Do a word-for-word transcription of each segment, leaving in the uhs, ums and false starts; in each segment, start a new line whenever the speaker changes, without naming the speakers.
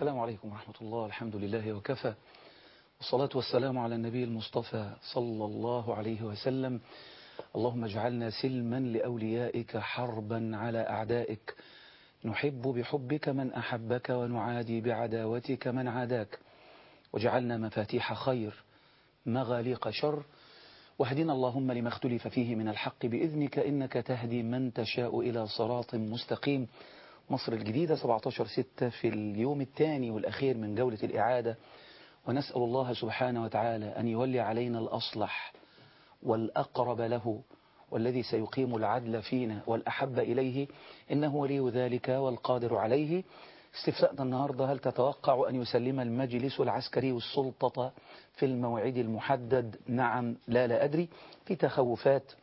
السلام عليكم ورحمة الله. الحمد لله وكفى، والصلاة والسلام على النبي المصطفى صلى الله عليه وسلم. اللهم اجعلنا سلما لأوليائك حربا على أعدائك، نحب بحبك من أحبك ونعادي بعداوتك من عاداك، واجعلنا مفاتيح خير مغاليق شر، واهدنا اللهم لما اختلف فيه من الحق بإذنك إنك تهدي من تشاء إلى صراط مستقيم. مصر الجديدة سبعة عشر ستة في اليوم الثاني والأخير من جولة الإعادة، ونسأل الله سبحانه وتعالى أن يولي علينا الأصلح والأقرب له والذي سيقيم العدل فينا والأحب إليه، إنه ولي ذلك والقادر عليه. استفتاءنا النهاردة: هل تتوقع أن يسلم المجلس العسكري السلطة في الموعد المحدد؟ نعم، لا لا أدري. في تخوفات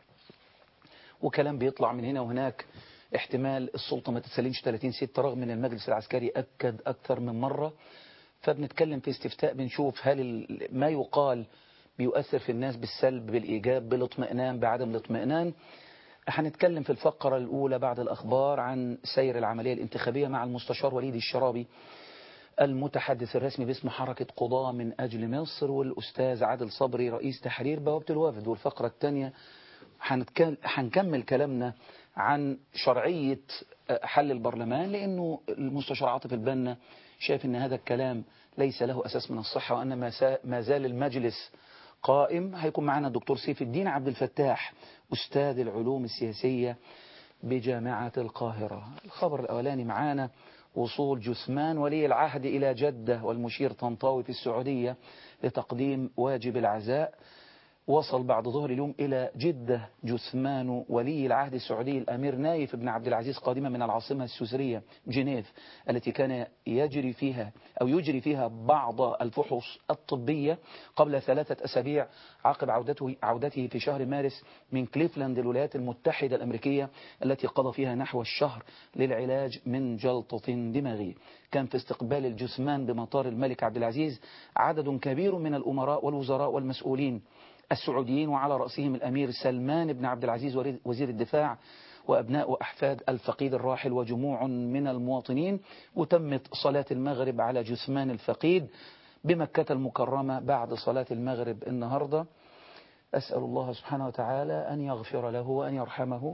وكلام بيطلع من هنا وهناك، احتمال السلطة ما تتسلمش ثلاثين ستة رغم ان المجلس العسكري أكد أكثر من مرة. فبنتكلم في استفتاء بنشوف هل ما يقال بيؤثر في الناس بالسلب بالإيجاب بالاطمئنان بعدم الاطمئنان. هنتكلم في الفقرة الأولى بعد الأخبار عن سير العملية الانتخابية مع المستشار وليد الشرابي المتحدث الرسمي باسم حركة قضاة من أجل مصر، والأستاذ عادل صبري رئيس تحرير بوابة الوفد. والفقرة الثانية هنكمل كلامنا عن شرعية حل البرلمان، لأنه المستشار عاطف البنا شايف أن هذا الكلام ليس له أساس من الصحة، وأن ما زال المجلس قائم. هيكون معنا الدكتور سيف الدين عبد الفتاح أستاذ العلوم السياسية بجامعة القاهرة. الخبر الأولاني معانا: وصول جثمان ولي العهد إلى جدة والمشير طنطاوي في السعودية لتقديم واجب العزاء. وصل بعد ظهر اليوم إلى جدة جثمان ولي العهد السعودي الأمير نايف بن عبد العزيز قادما من العاصمة السويسرية جنيف، التي كان يجري فيها أو يجري فيها بعض الفحوص الطبية قبل ثلاثة أسابيع عقب عودته عودته في شهر مارس من كليفلاند الولايات المتحدة الأمريكية، التي قضى فيها نحو الشهر للعلاج من جلطة دماغية. كان في استقبال الجثمان بمطار الملك عبد العزيز عدد كبير من الأمراء والوزراء والمسؤولين السعوديين، وعلى رأسهم الأمير سلمان بن عبد العزيز وزير الدفاع وأبناء وأحفاد الفقيد الراحل وجموع من المواطنين. وتمت صلاة المغرب على جثمان الفقيد بمكة المكرمة بعد صلاة المغرب النهاردة. أسأل الله سبحانه وتعالى أن يغفر له وأن يرحمه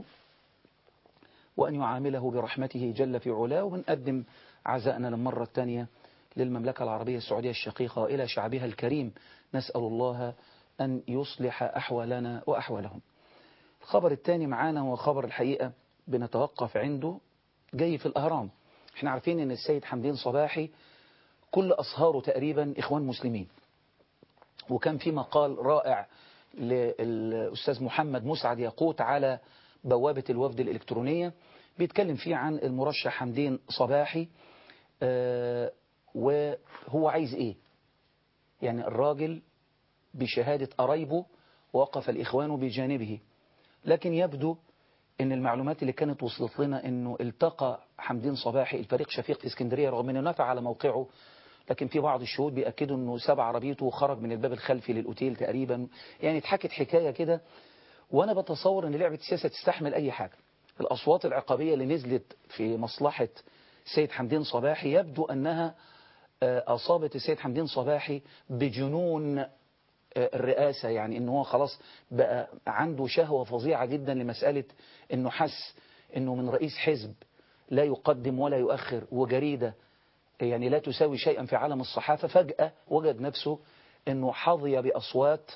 وأن يعامله برحمته جل في علاه. ونقدم عزاءنا للمرة الثانية للمملكة العربية السعودية الشقيقة وإلى شعبها الكريم، نسأل الله أن يصلح أحوالنا وأحوالهم. الخبر الثاني معانا هو خبر الحقيقة بنتوقف عنده، جاي في الأهرام. احنا عارفين أن السيد حمدين صباحي كل أصهاره تقريبا إخوان مسلمين، وكان في مقال رائع للأستاذ محمد مسعد يقوت على بوابة الوفد الإلكترونية بيتكلم فيه عن المرشح حمدين صباحي، آه وهو عايز إيه. يعني الراجل بشهادة قرايبه وقف الإخوان بجانبه، لكن يبدو أن المعلومات اللي كانت وصلت لنا أنه التقى حمدين صباحي الفريق شفيق في اسكندرية رغم أنه نفع على موقعه، لكن في بعض الشهود بيأكدوا أنه ساب عربيته وخرج من الباب الخلفي للأوتيل تقريبا. يعني اتحكت حكاية كده، وأنا بتصور أن لعبة السياسة تستحمل أي حاجة. الأصوات العقابية اللي نزلت في مصلحة السيد حمدين صباحي يبدو أنها أصابت السيد حمدين صباحي بجنون الرئاسة، يعني انه هو خلاص بقى عنده شهوة فظيعة جدا لمسألة انه حس انه من رئيس حزب لا يقدم ولا يؤخر وجريدة يعني لا تساوي شيئا في عالم الصحافة، فجأة وجد نفسه انه حظي بأصوات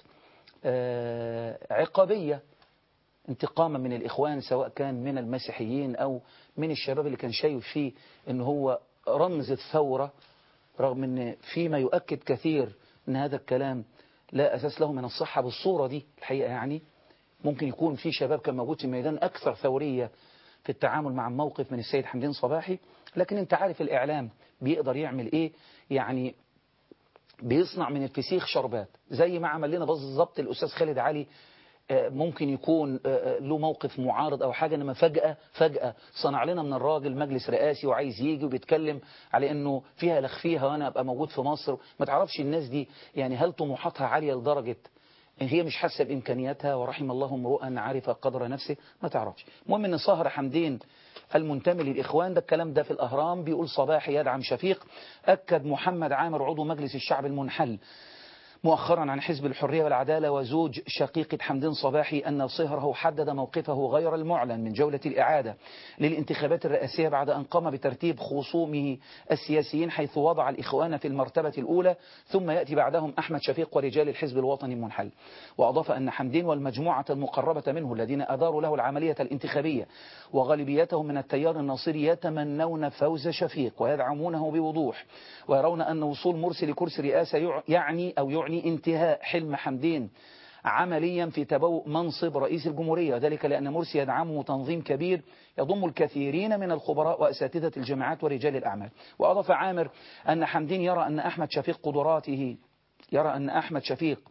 عقابية انتقاما من الإخوان، سواء كان من المسيحيين أو من الشباب اللي كان شايف فيه انه هو رمز الثورة، رغم ان فيما يؤكد كثير ان هذا الكلام لا أساس له من الصحة بالصورة دي. الحقيقة يعني ممكن يكون في شباب كان موجود في الميدان أكثر ثورية في التعامل مع الموقف من السيد حمدين صباحي، لكن انت عارف الإعلام بيقدر يعمل إيه، يعني بيصنع من الفسيخ شربات، زي ما عمل لنا بالظبط الأستاذ خالد علي. ممكن يكون له موقف معارض أو حاجة، إنما فجأة فجأة صنع لنا من الراجل مجلس رئاسي وعايز يجي وبيتكلم على إنه فيها لخفيها وأنا أبقى موجود في مصر. ما تعرفش الناس دي يعني هل طموحاتها عالية لدرجة هي مش حاسة بإمكانياتها، ورحم الله امرؤا عرف قدر نفسه، ما تعرفش. المهم ان صهر حمدين المنتمي للإخوان، ده الكلام ده في الأهرام، بيقول صباحي يدعم شفيق. أكد محمد عامر عضو مجلس الشعب المنحل مؤخرا عن حزب الحرية والعدالة وزوج شقيقة حمدين صباحي أن صهره حدد موقفه غير المعلن من جولة الإعادة للانتخابات الرئاسية بعد أن قام بترتيب خصومه السياسيين، حيث وضع الإخوان في المرتبة الأولى ثم يأتي بعدهم أحمد شفيق ورجال الحزب الوطني المنحل. وأضاف أن حمدين والمجموعة المقربة منه الذين أداروا له العملية الانتخابية وغالبيتهم من التيار الناصري يتمنون فوز شفيق ويدعمونه بوضوح، ويرون أن وصول مرسي لكرسي رئاسة يعني أو يعني انتهاء حلم حمدين عمليا في تبوء منصب رئيس الجمهورية، ذلك لأن مرسي يدعمه تنظيم كبير يضم الكثيرين من الخبراء وأساتذة الجامعات ورجال الأعمال. وأضاف عامر أن حمدين يرى أن أحمد شفيق قدراته يرى أن أحمد شفيق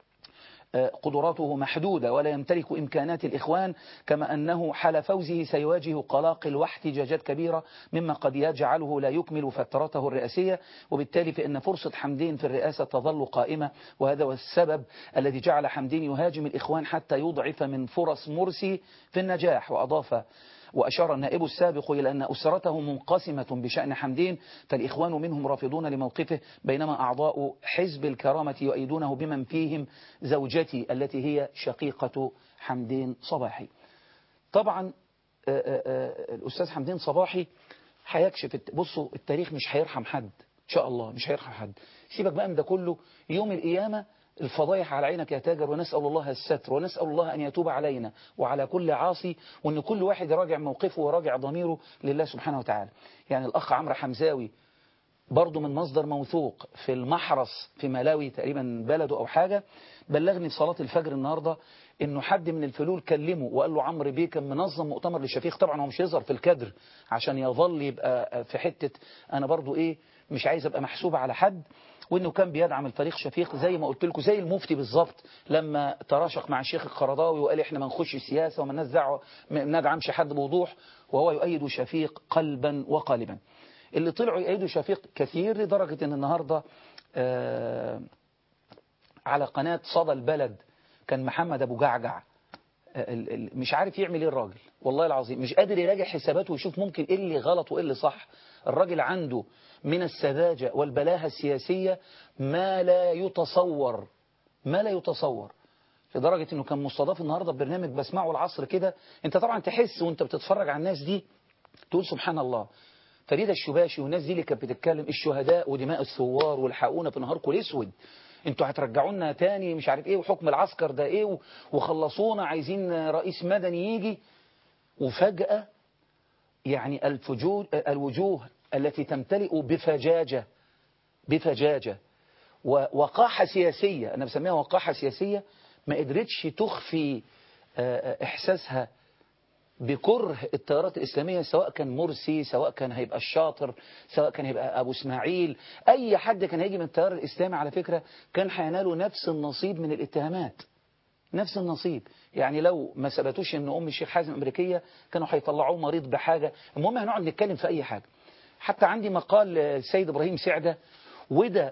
قدراته محدودة ولا يمتلك إمكانات الإخوان، كما أنه حال فوزه سيواجه قلاقل واحتجاجات كبيرة مما قد يجعله لا يكمل فترته الرئاسية، وبالتالي فإن فرصة حمدين في الرئاسة تظل قائمة، وهذا هو السبب الذي جعل حمدين يهاجم الإخوان حتى يضعف من فرص مرسي في النجاح. وأضاف وأشار النائب السابق إلى أن أسرته منقسمة بشأن حمدين، فالإخوان منهم رافضون لموقفه، بينما أعضاء حزب الكرامة يؤيدونه بمن فيهم زوجتي التي هي شقيقة حمدين صباحي. طبعا آآ آآ الأستاذ حمدين صباحي هيكشف. بصوا التاريخ مش هيرحم حد إن شاء الله، مش هيرحم حد. سيبك بقى من ده كله، يوم القيامة الفضايح على عينك يا تاجر، ونسأل الله الستر، ونسأل الله أن يتوب علينا وعلى كل عاصي، وأن كل واحد يراجع موقفه وراجع ضميره لله سبحانه وتعالى. يعني الأخ عمرو حمزاوي برضو من مصدر موثوق في المحرس في ملاوي تقريبا بلده أو حاجة، بلغني في صلاة الفجر النهاردة إنه حد من الفلول كلمه وقال له عمرو بيه كان منظم مؤتمر لشفيق. طبعا هو مش يظهر في الكادر عشان يظل يبقى في حتة أنا برضو إيه مش عايز أبقى محسوبة على حد، وإنه كان بيدعم الفريق شفيق زي ما قلت لكم، زي المفتي بالظبط لما تراشق مع الشيخ القرضاوي وقال إحنا ما نخش السياسة وما ندعم ما ندعمش حد بوضوح، وهو يؤيد شفيق قلبا وقالبا. اللي طلعوا يؤيدوا شفيق كثير لدرجة إن النهاردة آه على قناة صدى البلد كان محمد أبو جعجع مش عارف يعمل ايه الراجل، والله العظيم مش قادر يراجع حساباته ويشوف ممكن ايه اللي غلط وايه اللي صح. الراجل عنده من السذاجة والبلاهة السياسية ما لا يتصور ما لا يتصور لدرجة انه كان مستضاف النهاردة ببرنامج بسمعه العصر كده. انت طبعا تحس وانت بتتفرج على الناس دي تقول سبحان الله، فريدة الشباشي والناس دي اللي كانت بتتكلم الشهداء ودماء الثوار والحقونا في نهاركم الاسود، انتوا هترجعونا تاني مش عارف ايه، وحكم العسكر ده ايه، وخلصونا عايزين رئيس مدني يجي. وفجأة يعني الفجور الوجوه التي تمتلئ بفجاجة بفجاجة ووقاحة سياسية، أنا بسميها وقاحة سياسية، ما قدرتش تخفي إحساسها بكره التيارات الإسلامية، سواء كان مرسي، سواء كان هيبقى الشاطر، سواء كان هيبقى أبو اسماعيل، أي حد كان هيجي من التيار الإسلامي على فكرة كان هيناله نفس النصيب من الاتهامات، نفس النصيب. يعني لو ما ثبتوش ان ام الشيخ حازم امريكيه كانوا هيطلعوه مريض بحاجه. المهم هنقعد نتكلم في اي حاجه. حتى عندي مقال السيد ابراهيم سعده، وده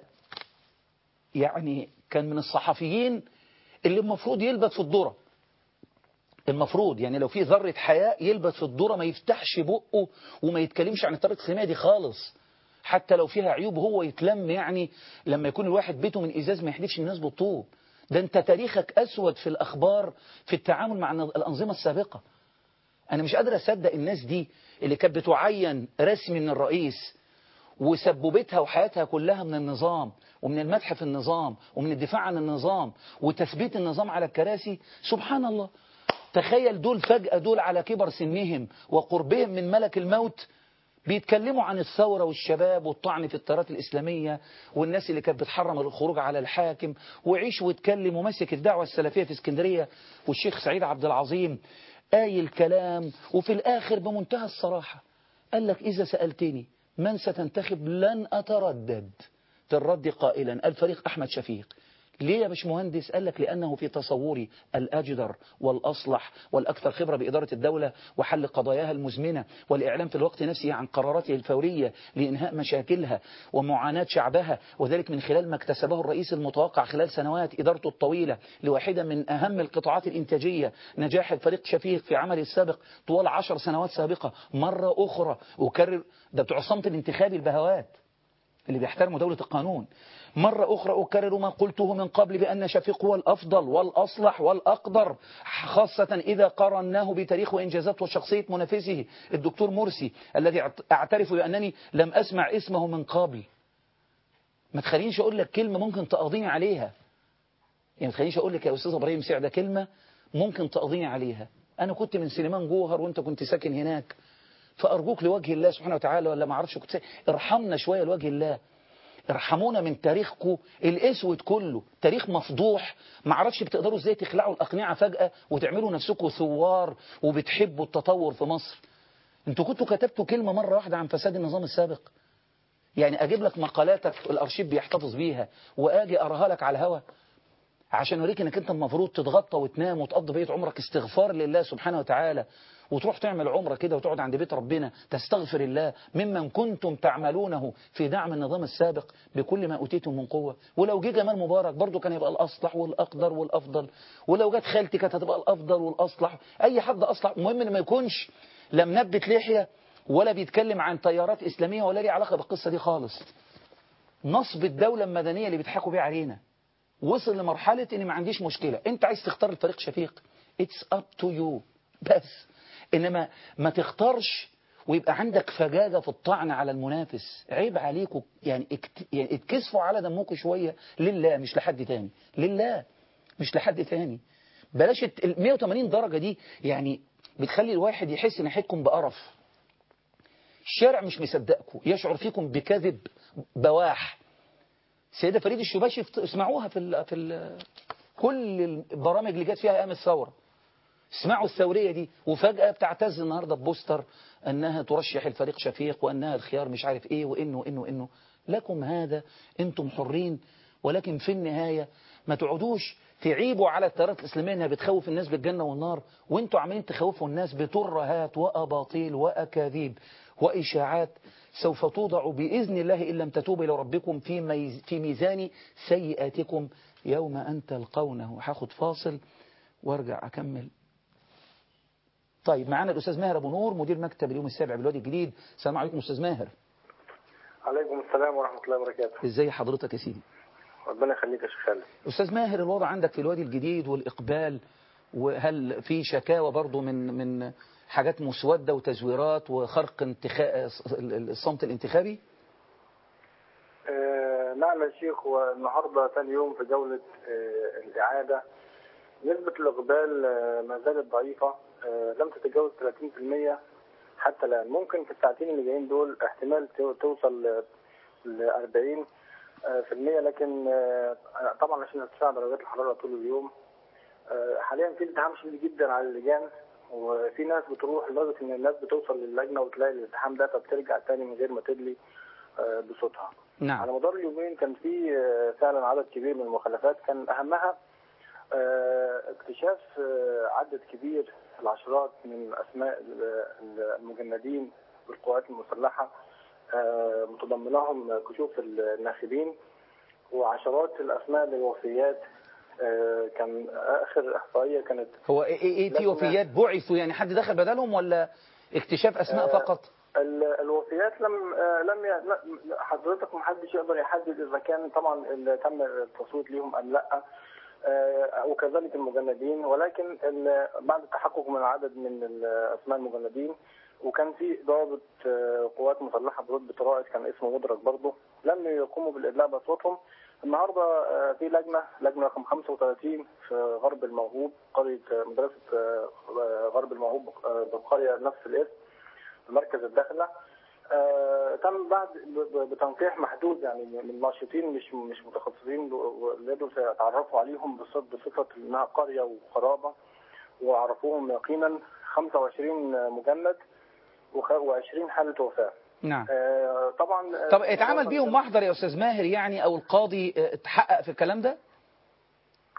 يعني كان من الصحفيين اللي المفروض يلبت في الذره، المفروض يعني لو في ذره حياء يلبت في الذره، ما يفتحش بقه وما يتكلمش عن الطريقه الاسلاميه دي خالص، حتى لو فيها عيوب هو يتلم. يعني لما يكون الواحد بيته من ازاز ما يحدفش الناس بالطوب. ده انت تاريخك أسود في الأخبار في التعامل مع الأنظمة السابقة. أنا مش قادر أصدق الناس دي اللي كانت بتعين رسمي من الرئيس وسببتها وحياتها كلها من النظام ومن المدح في النظام ومن الدفاع عن النظام وتثبيت النظام على الكراسي. سبحان الله، تخيل دول فجأة دول على كبر سنهم وقربهم من ملك الموت بيتكلموا عن الثورة والشباب والطعن في التيارات الإسلامية والناس اللي كانت بتحرم الخروج على الحاكم، وعيش واتكلم ومسك الدعوة السلفية في اسكندرية والشيخ سعيد عبد العظيم آي الكلام. وفي الآخر بمنتهى الصراحة قال لك إذا سألتني من ستنتخب لن أتردد في الرد قائلا الفريق أحمد شفيق، ليه يا باشمهندس؟ قال لك لأنه في تصوري الأجدر والأصلح والأكثر خبرة بإدارة الدولة وحل قضاياها المزمنة والإعلام في الوقت نفسه عن قراراته الفورية لإنهاء مشاكلها ومعاناة شعبها، وذلك من خلال ما اكتسبه الرئيس المتوقع خلال سنوات إدارته الطويلة لواحدة من أهم القطاعات الإنتاجية. نجاح الفريق شفيق في عمله السابق طوال عشر سنوات سابقة. مرة أخرى أكرر، ده بتوع الصمت الانتخابي البهوات اللي بيحترموا دولة القانون، مرة أخرى أكرر ما قلته من قبل بأن شفيق هو الأفضل والأصلح والأقدر، خاصة إذا قارناه بتاريخ وإنجازات وشخصية منافسه الدكتور مرسي الذي أعترف بأنني لم أسمع اسمه من قبل. ما تخلينيش أقول لك كلمة ممكن تقضيني عليها، يعني ما تخلينيش أقول لك يا أستاذ إبراهيم سعدة كلمة ممكن تقضيني عليها. أنا كنت من سليمان جوهر وأنت كنت ساكن هناك، فأرجوك لوجه الله سبحانه وتعالى، ولا ما أعرفش كنت ارحمنا شوية لوجه الله، ارحمونا من تاريخكم الاسود كله، تاريخ مفضوح. ما اعرفش بتقدروا ازاي تخلعوا الأقنعة فجأة وتعملوا نفسكم ثوار وبتحبوا التطور في مصر. انتوا كنتوا كتبتوا كلمة مرة واحدة عن فساد النظام السابق، يعني اجيب لك مقالاتك الارشيف بيحتفظ بيها واجي اراها لك على الهوا عشان اوريك انك انت المفروض تتغطى وتنام وتقضي بقية عمرك استغفار لله سبحانه وتعالى، وتروح تعمل عمرة كده وتقعد عند بيت ربنا تستغفر الله ممن كنتم تعملونه في دعم النظام السابق بكل ما أوتيتم من قوة. ولو جه جمال مبارك برضو كان يبقى الأصلح والأقدر والأفضل، ولو جت خالتي كانت هتبقى الأفضل والأصلح، أي حد أصلح. المهم إن ما يكونش لا منبت لحية ولا بيتكلم عن تيارات إسلامية ولا ليه علاقة بالقصة دي خالص. نصب الدولة المدنية اللي بيضحكوا بيها علينا وصل لمرحلة إن ما عنديش مشكلة، أنت عايز تختار الفريق شفيق it's up to you بس، إنما ما تختارش ويبقى عندك فجاجة في الطعن على المنافس. عيب عليكم يعني, اكت... يعني اتكسفوا على دمكم شوية لله مش لحد تاني، لله مش لحد تاني. بلاش ال مية وتمانين درجة دي يعني بتخلي الواحد يحس ناحيتكم بقرف. الشارع مش مصدقكم، يشعر فيكم بكذب بواح. السيدة فريد الشباشي اسمعوها في ال في ال كل البرامج اللي جت فيها ايام الثوره، اسمعوا الثورية دي، وفجأة بتعتز النهاردة ببوستر أنها ترشح الفريق شفيق وأنها الخيار مش عارف إيه وإنه إنه إنه لكم هذا، أنتم حرين، ولكن في النهاية ما تقعدوش تعيبوا على التيارات الإسلامية أنها بتخوف الناس بالجنة والنار، وأنتوا عمالين تخوفوا الناس بترهات وأباطيل وأكاذيب وإشاعات سوف توضع بإذن الله إن لم تتوبوا إلى ربكم في في ميزان سيئاتكم يوم أن تلقونه. هاخد فاصل وارجع أكمل. طيب معانا الأستاذ ماهر أبو نور مدير مكتب اليوم السابع بالوادي الجديد. السلام عليكم أستاذ ماهر.
عليكم السلام ورحمة الله وبركاته.
إزاي حضرتك يا سيدي؟
ربنا يخليك يا شيخ خالد.
أستاذ ماهر، الوضع عندك في الوادي الجديد والإقبال، وهل في شكاوى برضو من من حاجات مسودة وتزويرات وخرق انتخا... الصمت الانتخابي؟
آه نعم يا شيخ، والنهاردة ثاني يوم في جولة آه الإعادة. نسبة الإقبال آه ما زالت ضعيفة، آه لم تتجاوز ثلاثين بالمئة حتى الآن. ممكن في الساعتين اللي جايين دول احتمال توصل ل أربعين بالمئة، لكن آه طبعا عشان ارتفاع درجات الحرارة طول اليوم. آه حاليا في ازدحام شديد جدا على اللجان، وفي ناس بتروح لدرجة ان الناس بتوصل للجنة وتلاقي الازدحام ده فبترجع تاني من غير ما تدلي آه بصوتها.
نعم.
على مدار اليومين كان في آه فعلا عدد كبير من المخالفات، كان اهمها آه اكتشاف آه عدد كبير العشرات من اسماء المجندين بالقوات المسلحة، آه متضمنهم كشوف الناخبين، وعشرات الاسماء للوفيات. آه كان اخر احصائيه كانت
هو ايه ايه في وفيات بعثوا، يعني حد دخل بدلهم ولا اكتشاف اسماء
آه
فقط؟
الوفيات لم آه لم ي... حضرتك ما حدش يقدر يحدد اذا كان طبعا اللي تم التصويت ليهم ام لا، آه وكذلك المجندين، ولكن بعد التحقق من عدد من اسماء المجندين، وكان في ضابط آه قوات مسلحه برتبه رائد كان اسمه مدرك برضه لم يقوموا بالادلاء باصواتهم. النهارده آه في لجنه لجنه رقم خمسة وثلاثين في غرب الموهوب، قريه مدرسه آه غرب الموهوب بالقريه نفس الاسم مركز الداخله. آه تم بعد بتنقيح محدود يعني من ناشطين مش مش متخصصين اللي يقدروا يتعرفوا عليهم بصفه انها قريه وقرابه، وعرفوهم يقينا خمسة وعشرين مجند وعشرين حاله وفاه.
نعم.
آه طبعا.
طب اتعمل بيهم محضر يا استاذ ماهر يعني، او القاضي اتحقق في الكلام ده؟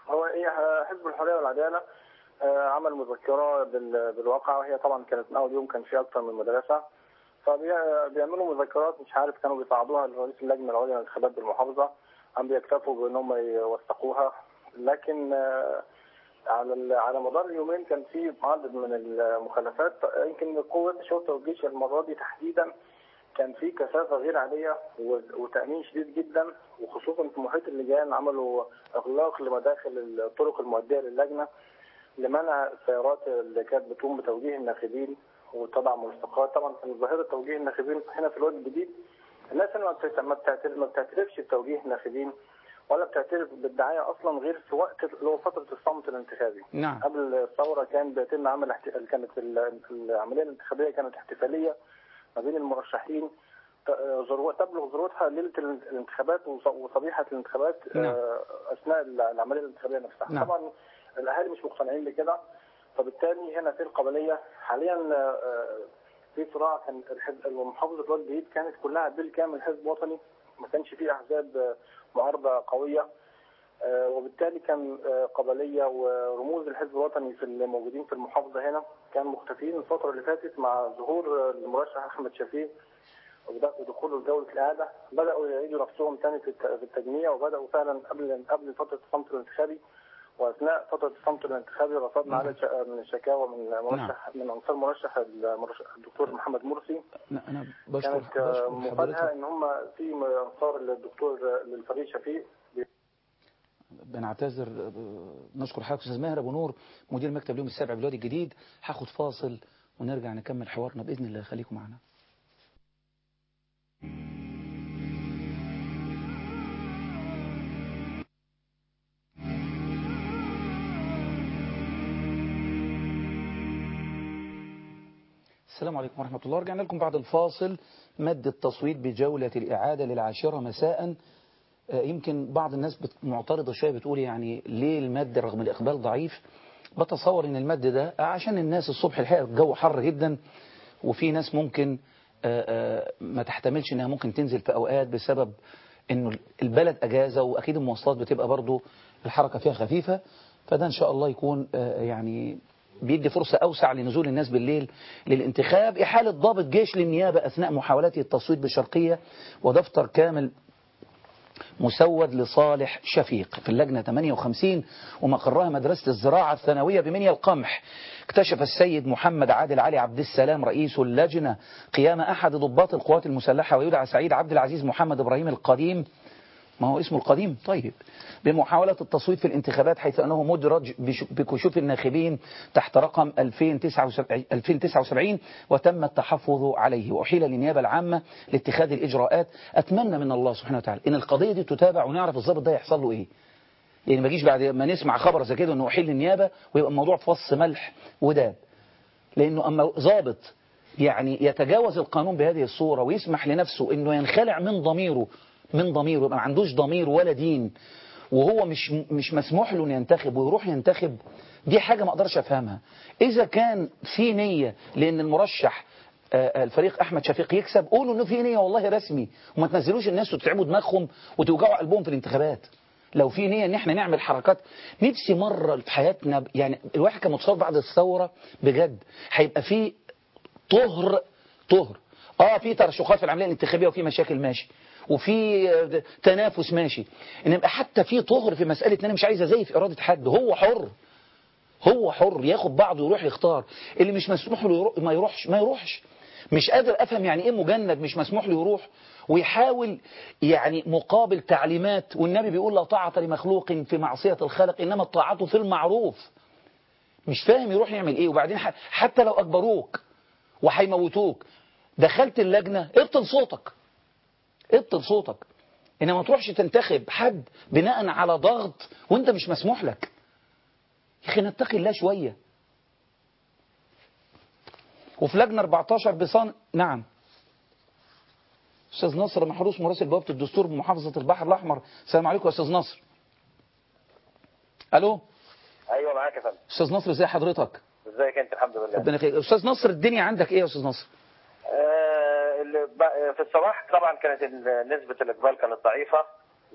هو ايه حزب الحريه والعداله عمل مذكره بالواقع، وهي طبعا كانت من اول يوم كان في اكثر من مدرسه، فبيعملوا مذكرات مش عارف كانوا بيصعدوها لرئيس اللجنه العليا للانتخابات بالمحافظه، عم بيكتفوا بان هم يوثقوها. لكن على على مدار اليومين كان في عدد من المخالفات، يمكن قوه الشرطه والجيش المره دي تحديدا كان في كثافه غير عاديه وتامين شديد جدا، وخصوصا في محيط اللجان عملوا اغلاق لمداخل الطرق المؤديه للجنه لمنع السيارات اللي كانت بتقوم بتوجيه الناخبين وطبعا ملصقات. طبعا كان ظاهره توجيه الناخبين هنا في الوادي الجديد الناس ما بتعترفش بتوجيه الناخبين ولا بتعترف بالدعايه اصلا غير في وقت اللي هو فتره الصمت الانتخابي.
نعم.
قبل الثوره كان بيتم عمل كانت العمليه الانتخابيه كانت احتفاليه ما بين المرشحين تبلغ ذروتها ليله الانتخابات وصبيحه الانتخابات. نعم. اثناء العمليه الانتخابيه نفسها. نعم. طبعا الاهالي مش مقتنعين بكده، فبالتالي هنا في القبليه حاليا في صراع. كان محافظه الوادي الجديد كانت كلها بالكامل حزب وطني، ما كانش فيه احزاب معارضه قويه، وبالتالي كان قبليه ورموز الحزب الوطني في الموجودين في المحافظه هنا كانوا مختفيين الفتره اللي فاتت. مع ظهور المرشح احمد شفيق ودخوله لجوله الاعاده بداوا يعيدوا نفسهم ثاني في التجميع، وبداوا فعلا قبل قبل فتره الصمت الانتخابي واثناء فتره الصمت الانتخابي رصدنا عدد من الشكاوى من مرشح من انصار مرشح الدكتور محمد مرسي.
انا بشكر
كانت مفاجاه ان هم في انصار الدكتور للفريق شفيق.
بنعتذر، نشكر حضرتك استاذ ماهر ابو نور مدير مكتب اليوم السابع بالوادي الجديد. هاخد فاصل ونرجع نكمل حوارنا باذن الله، خليكم معنا. السلام عليكم ورحمة الله. رجعنا لكم بعد الفاصل. مد التصويت بجولة الإعادة للعاشرة مساء. يمكن بعض الناس معترضة شوية بتقول يعني ليه المد رغم الإقبال ضعيف. بتصور ان المد ده عشان الناس الصبح الحقيقة الجو حر جدا، وفي ناس ممكن ما تحتملش انها ممكن تنزل في اوقات بسبب انه البلد اجازة، واكيد المواصلات بتبقى برضو الحركة فيها خفيفة. فده ان شاء الله يكون يعني بيدي فرصة أوسع لنزول الناس بالليل للانتخاب. إحالة ضابط جيش للنيابة أثناء محاولته التصويت بالشرقية، ودفتر كامل مسود لصالح شفيق في اللجنة ثمانية وخمسين ومقرها مدرسة الزراعة الثانوية بمنيا القمح. اكتشف السيد محمد عادل علي عبد السلام رئيس اللجنة قيام أحد ضباط القوات المسلحة ويدعى سعيد عبد العزيز محمد إبراهيم القديم، ما هو اسمه القديم طيب، بمحاولة التصويت في الانتخابات، حيث أنه مدرج بكشوف الناخبين تحت رقم ألفين وتسعة وسبعين وتم التحفظ عليه، وأحيل للنيابة العامة لاتخاذ الإجراءات. أتمنى من الله سبحانه وتعالى إن القضية دي تتابع ونعرف الضابط ده يحصل له إيه، يعني ما جيش بعد ما نسمع خبر زي كده أنه أحيل للنيابة ويبقى الموضوع فص ملح وداب. لأنه أما ضابط يعني يتجاوز القانون بهذه الصورة ويسمح لنفسه أنه ينخلع من ضميره من ضميره يبقى ما عندوش ضمير ولا دين، وهو مش مش مسموح له انه ينتخب ويروح ينتخب، دي حاجة ما اقدرش افهمها. اذا كان في نية لان المرشح الفريق احمد شفيق يكسب، قولوا انه في نية والله رسمي، وما تنزلوش الناس وتتعبوا دماغهم وتوجعوا قلبهم في الانتخابات. لو في نية ان احنا نعمل حركات، نفسي مرة في حياتنا يعني الواحد كان متصور بعد الثورة بجد هيبقى في طهر طهر اه في ترشحات في العملية الانتخابية وفي مشاكل ماشي، وفي تنافس ماشي، ان يبقى حتى في طهر في مسألة ان انا مش عايز ازيف ارادة حد. هو حر هو حر ياخد بعضه ويروح يختار. اللي مش مسموح له يروح ما يروحش ما يروحش. مش قادر افهم يعني ايه مجند مش مسموح له يروح ويحاول يعني مقابل تعليمات، والنبي بيقول لا طاعة لمخلوق في معصية الخالق انما الطاعة في المعروف. مش فاهم يروح يعمل ايه. وبعدين حتى لو اجبروك وهيموتوك دخلت اللجنة ابطل صوتك ابطل صوتك، انما ما تروحش تنتخب حد بناء على ضغط وانت مش مسموح لك. يا اخي نتقي الله شويه. وفي لجنه أربعتاشر بصن نعم استاذ نصر محروس مراسل بوابه الدستور بمحافظه البحر الاحمر. السلام عليكم يا استاذ نصر. الو.
ايوه معاك يا فندم.
استاذ نصر ازي حضرتك؟
ازيك انت؟ الحمد لله.
ربنا يخليك. استاذ نصر الدنيا عندك ايه يا استاذ نصر؟
آه في الصباح طبعا كانت نسبه الاقبال كانت ضعيفه،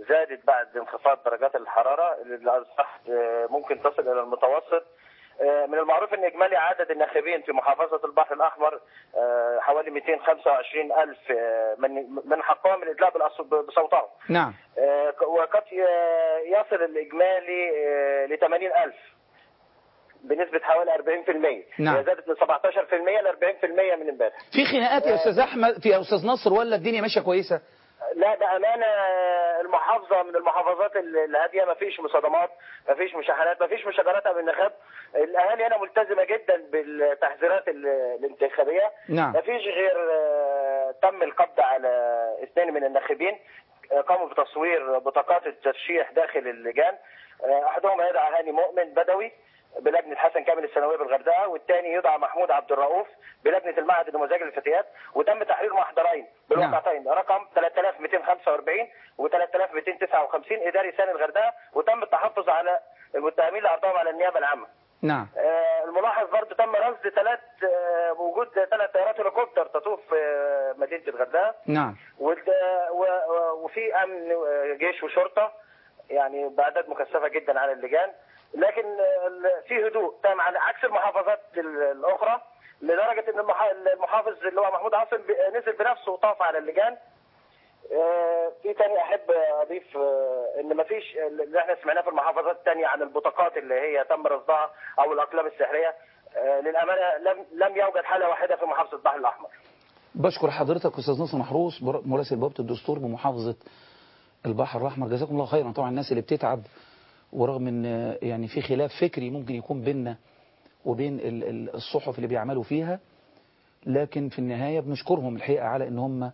زادت بعد انخفاض درجات الحرارة اللي أصبحت ممكن تصل إلى المتوسط. من المعروف أن إجمالي عدد الناخبين في محافظة البحر الأحمر حوالي مئتين وخمسة وعشرين ألف من من حقهم الإدلاء بصوتهم.
نعم.
وقد يصل الإجمالي ل ثمانين ألف بنسبة حوالي أربعين بالمئة.
نعم.
هي زادت من سبعة عشر بالمئة ل أربعين بالمئة من امبارح.
في خناقات يا أستاذ أحمد في يا أستاذ نصر ولا الدنيا ماشية كويسة؟
لا بأمانة المحافظة من المحافظات الهادية، ما فيش مصادمات، ما فيش مشاحنات، ما فيش مشاجرات أمام النخب. الأهالي هنا ملتزمة جدا بالتحذيرات الانتخابية.
نعم.
ما فيش غير تم القبض على اثنين من الناخبين قاموا بتصوير بطاقات الترشيح داخل اللجان. أحدهم يدعى هاني مؤمن بدوي بلجنة حسن كامل الثانوية بالغردقة، والثاني يدعى محمود عبد الرؤوف بلجنة المعهد النموذجي للفتيات. وتم تحرير محضرين بالواقعتين رقم ثلاثة آلاف ومئتين وخمسة وأربعين و ثلاثة آلاف ومئتين وتسعة وخمسين إداري ثاني الغردقة، وتم التحفظ على المتهمين لعرضهم على النيابة العامة.
نعم.
آه الملاحظ برضه تم رصد ثلاث آه وجود ثلاث طيارات هليكوبتر تطوف آه مدينة الغردقة.
نعم.
وفي أمن جيش وشرطة يعني بأعداد مكثفة جدا على اللجان، لكن في هدوء تام على عكس المحافظات الأخرى، لدرجة أن المحافظ اللي هو محمود عاصم نزل بنفسه وطاف على اللجان. في تاني أحب أضيف أن ما فيش اللي احنا سمعناه في المحافظات الثانية عن البطاقات اللي هي تم رصدها أو الأقلام السحرية. للأمانة لم لم يوجد حالة واحدة في محافظة البحر الأحمر.
بشكر حضرتك أستاذ نصر محروس مراسل بوابة الدستور بمحافظة البحر الأحمر، جزاكم الله خيرا. طبعا الناس اللي بتتعب ورغم ان يعني في خلاف فكري ممكن يكون بيننا وبين الصحف اللي بيعملوا فيها، لكن في النهاية بنشكرهم الحقيقة على ان هم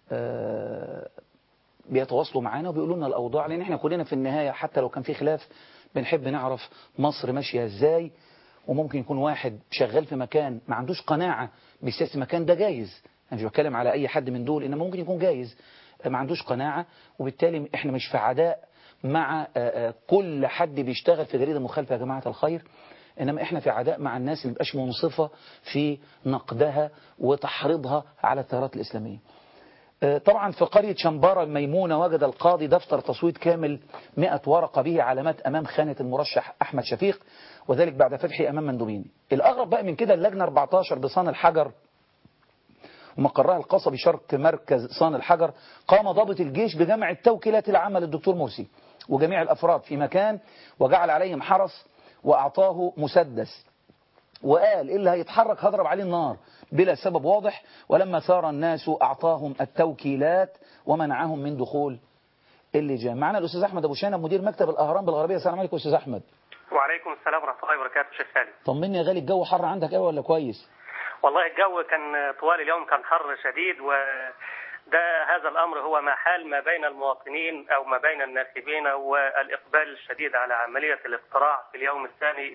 بيتواصلوا معانا وبيقولوا لنا الأوضاع، لأن احنا كلنا في النهاية حتى لو كان في خلاف بنحب نعرف مصر ماشية ازاي. وممكن يكون واحد شغال في مكان ما عندوش قناعة بسياسة المكان ده، جايز، أنا مش بتكلم على أي حد من دول، إنما ممكن يكون جايز ما عندوش قناعة، وبالتالي احنا مش في عداء مع كل حد بيشتغل في جريدة مخالفة يا جماعة الخير، إنما إحنا في عداء مع الناس اللي مبقاش منصفة في نقدها وتحريضها على التيارات الإسلامية. طبعا في قرية شنبارة الميمونة وجد القاضي دفتر تصويت كامل مئة ورقة به علامات أمام خانة المرشح أحمد شفيق، وذلك بعد فتحه أمام مندوبين. الأغرب بقى من كده اللجنة أربعة عشر بصان الحجر ومقرها القصبي شرق مركز صان الحجر قام ضابط الجيش بجمع التوكيلات العامة للدكتور مرسي وجميع الأفراد في مكان وجعل عليهم حرس وأعطاه مسدس وقال اللي هيتحرك هضرب عليه النار بلا سبب واضح، ولما ثار الناس أعطاهم التوكيلات ومنعهم من دخول اللجان. معنا الأستاذ أحمد أبو شانب مدير مكتب الأهرام بالغربية. السلام عليكم أستاذ أحمد.
وعليكم السلام ورحمة الله وبركاته. شيخ سالم
طمني يا غالي، الجو حر عندك قوي ولا كويس؟
والله الجو كان طوال اليوم كان حر شديد، وده هذا الأمر هو ما حال ما بين المواطنين أو ما بين الناخبين والإقبال الشديد على عملية الاقتراع في اليوم الثاني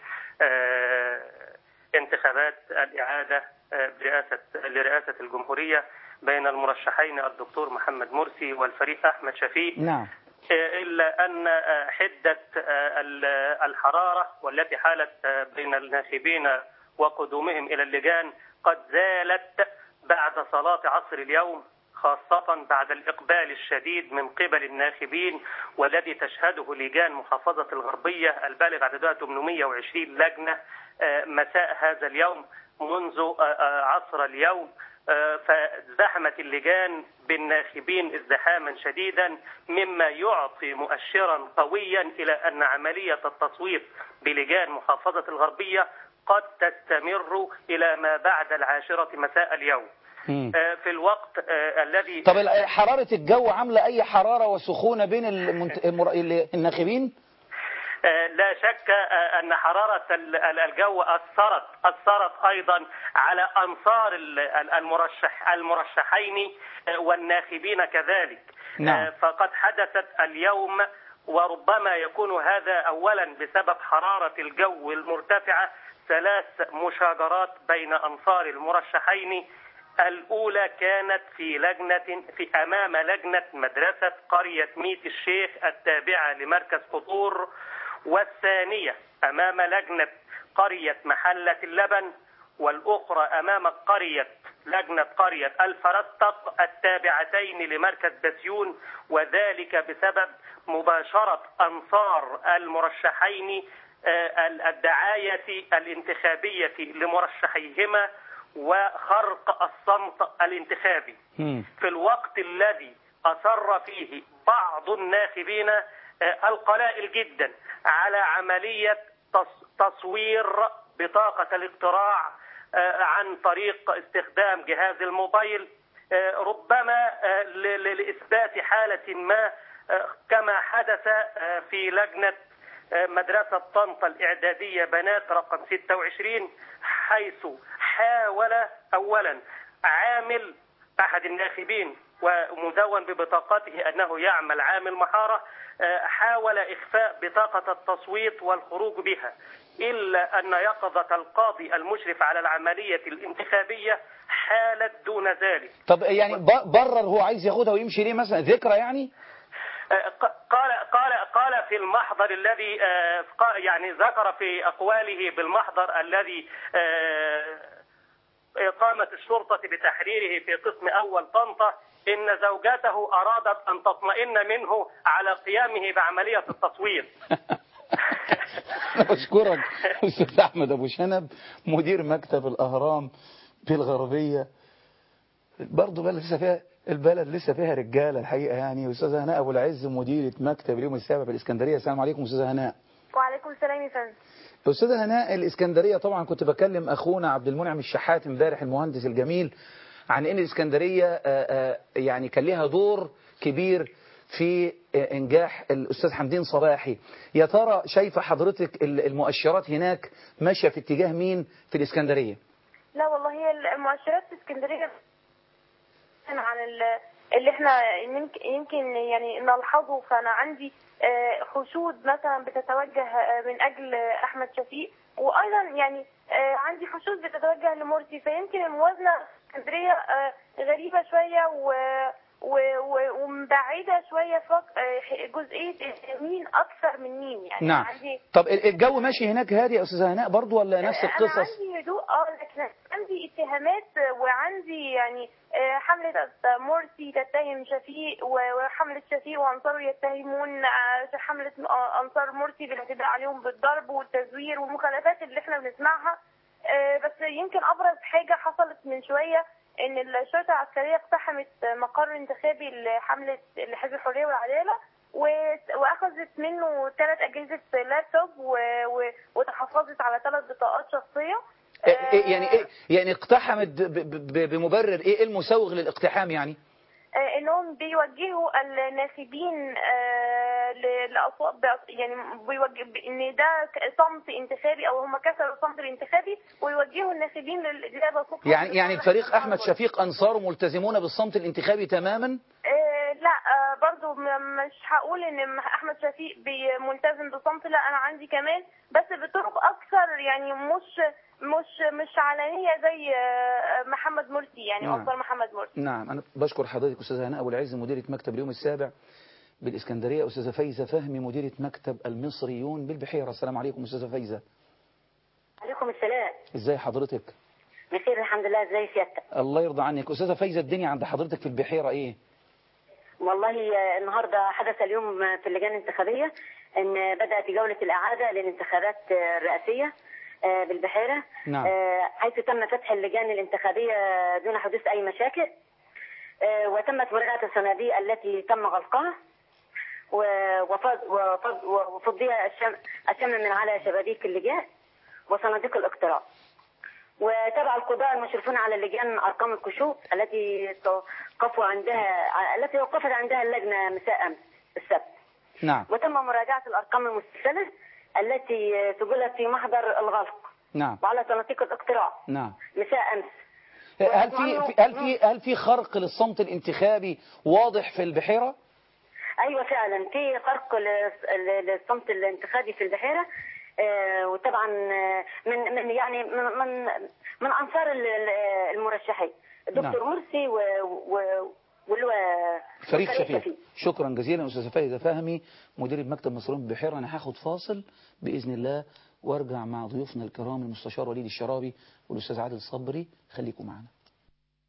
لانتخابات الإعادة برئاسة لرئاسة الجمهورية بين المرشحين الدكتور محمد مرسي والفريق أحمد شفيق.
نعم.
إلا أن حدة الحرارة والتي حالت بين الناخبين وقدومهم إلى اللجان قد زالت بعد صلاة عصر اليوم، خاصة بعد الإقبال الشديد من قبل الناخبين والذي تشهده لجان محافظة الغربية البالغ عددها ثمانمئة وعشرين لجنة مساء هذا اليوم منذ عصر اليوم. فزحمت اللجان بالناخبين ازدحاما شديدا، مما يعطي مؤشرا قويا إلى أن عملية التصويت بلجان محافظة الغربية قد تستمر إلى ما بعد العاشرة مساء اليوم.
مم.
في الوقت الذي
طب حرارة الجو عاملة أي حرارة وسخونة بين المنت... الناخبين؟
لا شك أن حرارة الجو أثرت أثرت أيضا أنصار أنصار المرشح المرشحين والناخبين كذلك.
نعم.
فقد حدثت اليوم، وربما يكون هذا أولا بسبب حرارة الجو المرتفعة، ثلاث مشاجرات بين أنصار المرشحين. الأولى كانت في لجنة في أمام لجنة مدرسة قرية ميت الشيخ التابعة لمركز قطور، والثانية أمام لجنة قرية محلة اللبن، والأخرى أمام قرية لجنة قرية الفرستق التابعتين لمركز بسيون، وذلك بسبب مباشرة أنصار المرشحين الدعاية الانتخابية لمرشحيهما وخرق الصمت الانتخابي في الوقت الذي أصر فيه بعض الناخبين القلائل جدا على عملية تصوير بطاقة الاقتراع عن طريق استخدام جهاز الموبايل، ربما لإثبات حالة ما كما حدث في لجنة مدرسة طنطا الإعدادية بنات رقم ستة وعشرين، حيث حاول أولا عامل أحد الناخبين ومدون ببطاقته أنه يعمل عامل محارة، حاول إخفاء بطاقة التصويت والخروج بها، إلا أن يقظة القاضي المشرف على العملية الانتخابية حالت دون ذلك.
طب يعني برر هو عايز ياخدها ويمشي ليه مثلا؟ ذكرى يعني؟
قال قال قال في المحضر الذي يعني ذكر في أقواله بالمحضر الذي قامت الشرطة بتحريره في قسم أول طنطا إن زوجته أرادت أن تطمئن منه على قيامه بعملية التصوير.
أنا بشكرك أستاذ أحمد أبو شنب مدير مكتب الأهرام بالغربية. برضه بلد لسه فيها البلد لسه فيها رجالة الحقيقة يعني. أستاذة هناء أبو العز مديرة مكتب اليوم السابع في الإسكندرية. السلام عليكم أستاذة هناء.
وعليكم السلام يا فندم.
أستاذة هناء، الإسكندرية طبعا كنت بكلم أخونا عبد المنعم الشحات امبارح المهندس الجميل عن إن الإسكندرية يعني كان لها دور كبير في إنجاح الأستاذ حمدين صباحي. يا ترى شايفة حضرتك المؤشرات هناك ماشية في اتجاه مين في الإسكندرية؟
لا والله هي المؤشرات في اسكندرية عن اللي احنا يمكن يعني نلحظه. فأنا عندي حشود مثلا بتتوجه من أجل أحمد شفيق، وأيضا يعني عندي حشود بتتوجه لمرسي، فيمكن الموازنة في اسكندرية غريبة شوية و ومبعدة شوية في جزئية مين أكثر من مين يعني.
نعم.
عندي
طب الجو ماشي هناك هادي يا أستاذة هناء برضو ولا نفس القصص؟
أنا عندي هدوء اه لكن عندي اتهامات، وعندي يعني حملة مرسي تتهم شفيق وحملة شفيق وأنصاره يتهمون حملة أنصار مرسي بالاعتداء عليهم بالضرب والتزوير والمخالفات اللي احنا بنسمعها. بس يمكن أبرز حاجة حصلت من شوية ان الشرطة العسكرية اقتحمت مقر انتخابي لحملة لحزب الحرية والعدالة واخذت منه ثلاث اجهزة لابتوب وتحفظت على ثلاث بطاقات شخصية.
إيه يعني ايه يعني اقتحمت بمبرر ايه المسوغ للاقتحام يعني؟
انهم بيوجهوا الناخبين لاصوات يعني بيوجه ان ده صمت انتخابي او هم كسروا الصمت الانتخابي ويوجهوا الناخبين للإجابة صوت.
يعني يعني فريق احمد شفيق انصاره ملتزمون بالصمت الانتخابي تماما؟
لا برضو مش هقول ان احمد شفيق ملتزم بالصمت، لا انا عندي كمان بس بطرق اكثر يعني مش مش مش علنيه زي محمد مرسي يعني نعم. انصار محمد مرسي.
نعم. انا بشكر حضرتك استاذه هناء ابو العز مديره مكتب اليوم السابع بالاسكندريه. استاذه فايزه فهمي مديره مكتب المصريون بالبحيره. السلام عليكم استاذه فايزه.
عليكم السلام.
ازاي حضرتك؟
بخير الحمد لله. ازاي سيادتك؟
الله يرضى عنك. استاذه فايزه الدنيا عند حضرتك في البحيره ايه؟
والله النهارده حدث اليوم في اللجان الانتخابيه ان بدات جوله الاعاده للانتخابات الرئاسيه بالبحيره.
نعم.
حيث تم فتح اللجان الانتخابيه دون حدوث اي مشاكل، وتمت مراجعه الصناديق التي تم غلقها وفضيها الشمل من على شبابيك اللجان وصناديق الاقتراع. وتابع القضاء المشرفون على اللجان ارقام الكشوف التي توقفوا عندها التي وقفت عندها اللجنه مساء امس السبت.
نعم.
وتم مراجعه الارقام المستسلمه التي سجلت في محضر الغلق.
نعم.
وعلى صناديق الاقتراع.
نعم.
مساء امس.
هل في هل في هل في خرق للصمت الانتخابي واضح في البحيره؟
ايوه فعلا في خرق للصمت الانتخابي في البحيره. آه وطبعا من من يعني من من, من انصار المرشحين الدكتور نعم. مرسي و, و واللي
فريق شفيق. شكرا جزيلا استاذه فايزه فهمي مدير مكتب مصريون بالبحيره. انا هاخد فاصل باذن الله وارجع مع ضيوفنا الكرام المستشار وليد الشرابي والاستاذ عادل صبري. خليكم معنا.